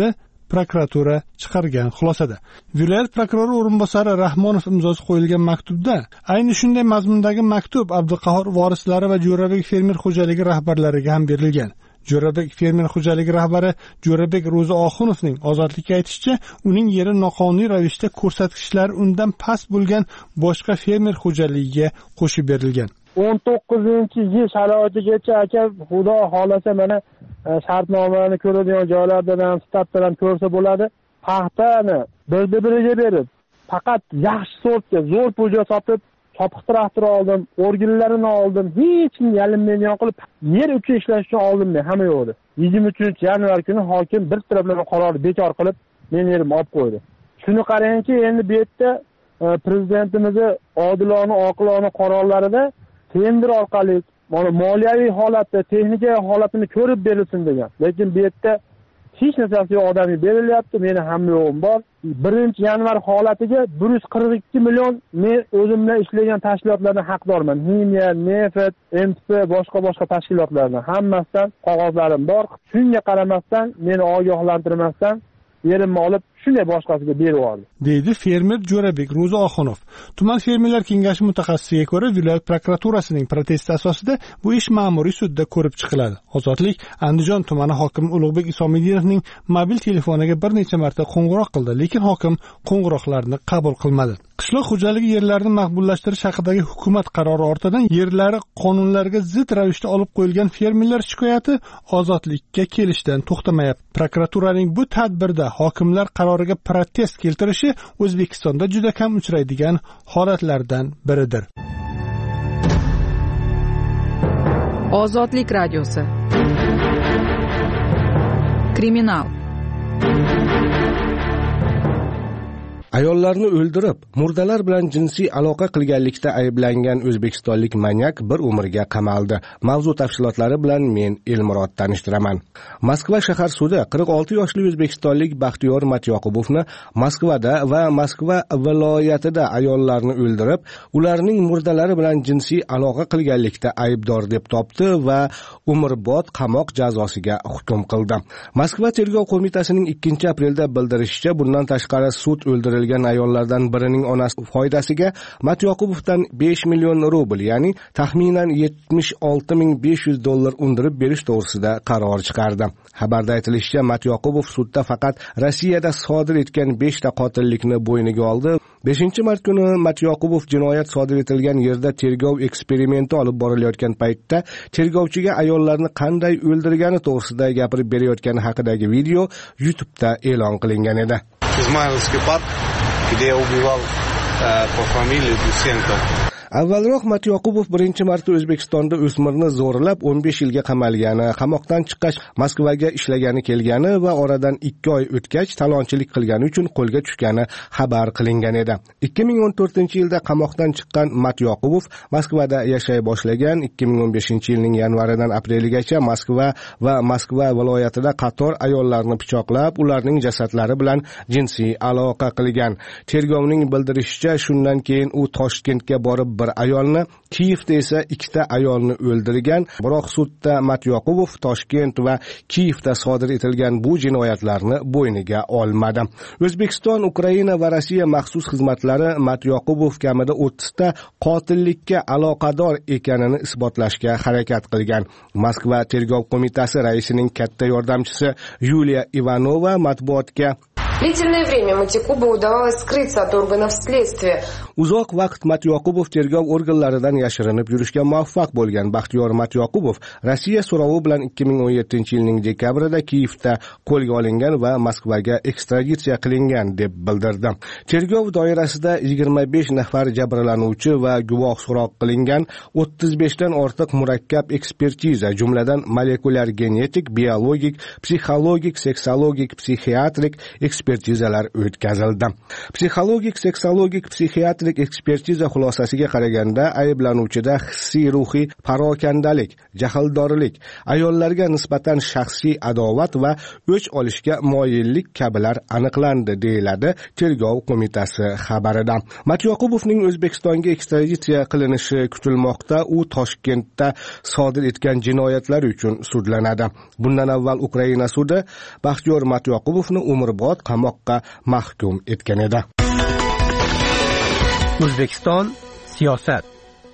prokuratura chiqargan xulosada. Viloyat prokurori o'rinbosari Rahmonov imzosi qo'yilgan maktubda ayni shunday mazmundagi maktub Abduqahhor vorislari va Jo'rabek fermer xo'jaligi rahbarlariga ham berilgan. Jo'rabek fermer xo'jaligi rahbari Jo'rabek Ro'zi Oxunovning ozodlikka aytishicha, uning yeri noqonuniy ravishda ko'rsatkichlari undan past bo'lgan boshqa fermer xo'jaligiga qo'shib berilgan. o'n to'qqizinchi yil sharoitigacha aka xudo xolasa mana shartnomani ko'radigan joylardan ham statdan ham ko'rsa bo'ladi. Paxtani bir-biriga berib, faqat yaxshi sortga zo'r pulga sotib, chopiq traktor oldim, organlarini oldim, hech kim yalinmaydigan qilib yer uchun ishlash uchun oldim men hamma yo'qdi. yigirma uchinchi yanvar kuni hokim bir taraflama qarorni bekor qilib, men yerimni olib qo'ydi. Shuni qarangki, endi bu yerda prezidentimizni odilona, oqilona qarorlarida tender orqali mana moliyaviy holatda, texnika holatini ko'rib berilsin degan. Lekin bu yerda hech narsasi yo'q odamga berilyapti. Meni hamma yo'g'im bor. birinchi yanvar holatiga bir yuz qirq ikki million men o'zim bilan ishlagan tashkilotlardan haqdorman. Himiya, Nefet, M T P, boshqa boshqa tashkilotlardan hammasidan qog'ozlarim bor. Shunga qaramasdan, meni ogohlantirmasdan yerimni olib shunday boshqasiga berib yubordi, deydi fermer Jo'rabek Ro'zi Oxunov. Tuman fermerlar kengashi mutaxassisiga ko'ra, viloyat prokuraturasining protesti asosida bu ish ma'muriy sudda ko'rib chiqiladi. Ozodlik Andijon tumani hokimi Ulug'bek Isomediyevning mobil telefoniga bir necha marta qo'ng'iroq qildi, lekin hokim qo'ng'iroqlarni qabul qilmadi. Qishloq xo'jaligi yerlarini maqbullashtirish haqidagi hukumat qarori ortidan yerlari qonunlarga zid ravishda olib qo'yilgan fermerlar shikoyati ozodlikka kelishdan to'xtamayapti. Prokuraturaning bu tadbirda hokimlar qaroriga protest keltirishi O'zbekistonda juda kam uchraydigan holatlardan biridir. Ozodlik radiosi. Kriminal. Ayollarni o'ldirib, murdalar bilan jinsiy aloqa qilganlikda ayblangan o'zbekistonlik manyak bir umrga qamaldi. Mavzu tafsilotlari bilan men Elmurod tanishtiraman. Moskva shahar sudi qirq olti yoshli o'zbekistonlik Baxtiyor Matyoqubovni Moskvada va Moskva viloyatida ayollarni o'ldirib, ularning murdalari bilan jinsiy aloqa qilganlikda aybdor deb topdi va umrbod qamoq jazosiga hukm qildi. Moskva tergov qo'mitasining ikkinchi aprelda bildirishicha, bundan tashqari sud o'ldirilgan ayollardan birining onasi foydasiga Matyoqubovdan besh million rubl, ya'ni taxminan yetmish olti ming besh yuz dollar undirib berish to'g'risida qaror chiqardi. Xabarda aytilishicha, Matyoqubov sudda faqat Rossiyada sodir etgan besh ta qotillikni bo'yniga oldi. beshinchi mart kuni Matyoqubov jinoyat sodir etilgan yerda tergov eksperimenti olib borilayotgan paytda tergovchiga ayollarni qanday o'ldirgani to'g'risida gapirib berayotgani haqidagi video YouTube'da e'lon qilingan edi. Измайловский парк, где я убивал э, по фамилии Дусенко. Avvalroq Matyoqubov birinchi marta O'zbekistonda o'smirni zo'rlab o'n besh yilga qamalgani, qamoqdan chiqqach Moskvaga ishlagani kelgani va oradan ikki oy o'tgach talonchilik qilgani uchun qo'lga tushgani xabar qilingan edi. ikki ming o'n to'rtinchi yilda qamoqdan chiqqan Matyoqubov Moskvada yashay boshlagan. ikki ming o'n beshinchi yilning yanvaridan apreligacha Moskva va Moskva viloyatida qator ayollarni pichoqlab, ularning jasadlari bilan jinsiy aloqa qilgan. Tergovning bildirishicha, shundan keyin u Toshkentga borib bir ayolni, Kiyevda esa ikkita ayolni o'ldirgan. Biroq sudda Matyoqubov Toshkent va Kiyevda sodir etilgan bu jinoyatlarni bo'yniga olmadi. O'zbekiston, Ukraina va Rossiya maxsus xizmatlari Matyoqubov kamida o'ttizta qotillikka aloqador ekanini isbotlashga harakat qilgan. Moskva tergov qo'mitasi raisining katta yordamchisi Yuliya Ivanova matbuotga Длительное время Матякубу удавалось скрыться от органов следствия. Uzoq vaqt Matyoqubov tergov organlaridan yashirinib yurishga muvaffaq bo'lgan Baxtiyor Matyoqubov Rossiya so'rovi bilan ikki ming o'n yettinchi yilning dekabrida Kiyevda qo'lga olingan va Moskvaga ekstraditsiya qilingan deb bildirdi. Tergov doirasida yigirma besh nafar jabrlanuvchi va guvoh so'roq qilingan. o'ttiz beshdan ortiq murakkab ekspertiza, jumladan molekulyar genetik, biologik, psixologik, seksologik, psixiatrik ekspertiza ekspertizalar o'tkazildi. Psixologik, seksologik, psixiatrik ekspertiza xulosasiga qaraganda ayblanuvchida hissiy ruhiy parokandalik, jahldorlik, ayollarga nisbatan shaxsiy adovat va o'ch olishga moyillik kabilar aniqlandi, deyiladi Tergov qo'mitasi xabarida. Matyoqubovning O'zbekistonga ekstraditsiya qilinishi kutilmoqda. U Toshkentda sodir etgan jinoyatlar uchun sudlanadi. Bundan avval Ukraina sudi Baxtiyor Matyoqubovni umrbod qamoqqa mahkum etgan edi. O'zbekiston siyosat.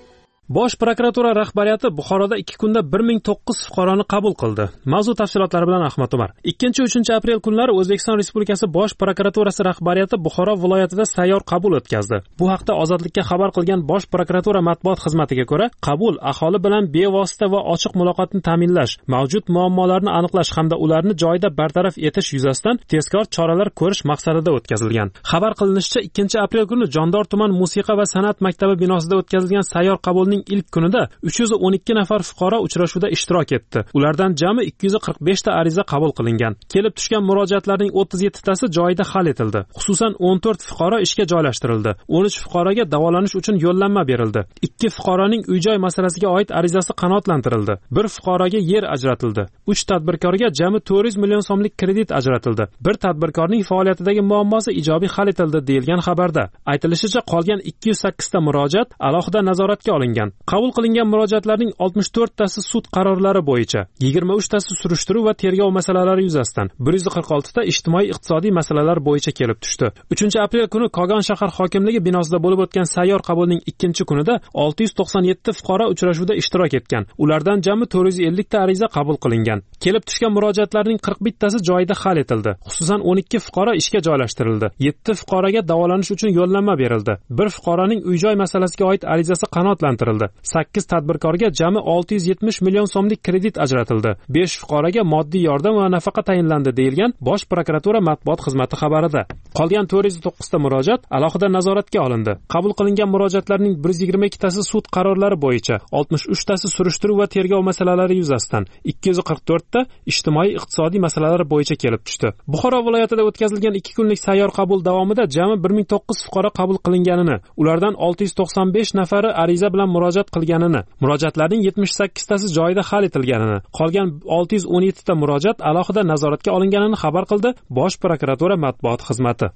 Bosh prokuratura rahbariyati Buxoroda ikki kunda bir ming to'qqiz fuqaroni qabul qildi. Mavzu tafsilotlari bilan Ahmad Umar. ikkinchi uchinchi aprel kunlari O'zbekiston Respublikasi Bosh prokuraturasi rahbariyati Buxoro viloyatida sayyor qabul o'tkazdi. Bu haqda Ozodlikka xabar qilgan Bosh prokuratura matbuot xizmatiga ko'ra, qabul aholi bilan bevosita va ochiq muloqotni ta'minlash, mavjud muammolarni aniqlash hamda ularni joyida bartaraf etish yuzasidan tezkor choralar ko'rish maqsadida o'tkazilgan. Xabar qilinishicha, ikkinchi aprel kuni Jondor tuman musiqa va san'at maktabi binosida o'tkazilgan sayyor qabulning ilk kunida uch yuz o'n ikki nafar fuqaro uchrashuvda ishtirok etdi. Ulardan jami ikki yuz qirq besh ta ariza qabul qilingan. Kelib tushgan murojaatlarning o'ttiz yetti tasi joyida hal etildi. Xususan o'n to'rt fuqaro ishga joylashtirildi. o'n uch fuqaroga davolanish uchun yo'llanma berildi. ikki fuqaroning uy-joy masalasiga oid arizasi qanoatlantirildi. bir fuqaroga yer ajratildi. uch tadbirkorga jami to'rt yuz million so'mlik kredit ajratildi. bir tadbirkorning faoliyatidagi muammosi ijobiy hal etildi, deyilgan xabarda. Aytilishicha, qolgan ikki yuz sakkiz ta murojaat alohida nazoratga olingan. Qabul qilingan murojaatlarning oltmish to'rt tasi sud qarorlari bo'yicha, yigirma uch tasi surishtiruv va tergov masalalari yuzasidan, bir yuz qirq olti ta ijtimoiy-iqtisodiy masalalar bo'yicha kelib tushdi. uchinchi aprel kuni Kogon shahar hokimligi binosida bo'lib o'tgan sayyor qabulning ikkinchi kunida olti yuz to'qson yetti fuqaro uchrashuvda ishtirok etgan. Ulardan jami to'rt yuz ellik ta ariza qabul qilingan. Kelib tushgan murojaatlarning qirq bittasi joyida hal etildi. Xususan o'n ikki fuqaro ishga joylashtirildi. yetti fuqaroga davolanish uchun yo'llanma berildi. bir fuqaroning uy-joy masalasiga oid arizasi qanoatlantirildi. sakkiz tadbirkorga jami olti yuz yetmish million so'mlik kredit ajratildi. besh fuqaroga moddiy yordam va nafaqa tayinlandi, deyilgan Bosh prokuratura matbuot xizmati xabarida. Qolgan to'rt yuz to'qqiz ta murojaat alohida nazoratga olindi. Qabul qilingan murojaatlarning bir yuz yigirma ikki tasi sud qarorlari bo'yicha, oltmish uch tasi surishtiruv va tergov masalalari yuzasidan, ikki yuz qirq to'rt ta ijtimoiy-iqtisodiy masalalar bo'yicha kelib tushdi. Buxoro viloyatida o'tkazilgan ikki kunlik sayyor qabul davomida jami bir ming to'qqiz fuqaro qabul qilinganini, ulardan olti yuz to'qson besh nafari ariza bilan murojaat qilganini, murojaatlarning yetmish sakkiz tasi joyida hal etilganini, qolgan olti yuz o'n yetti ta murojaat alohida nazoratga olinganini xabar qildi Bosh prokuratura matbuot xizmati.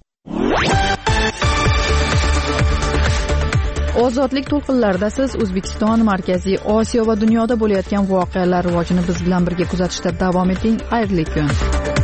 Ozodlik to'lqinlarida siz O'zbekiston, Markaziy Osiyo va dunyoda bo'layotgan voqealar rivojini biz bilan birga kuzatishda davom eting. Xayrli kun.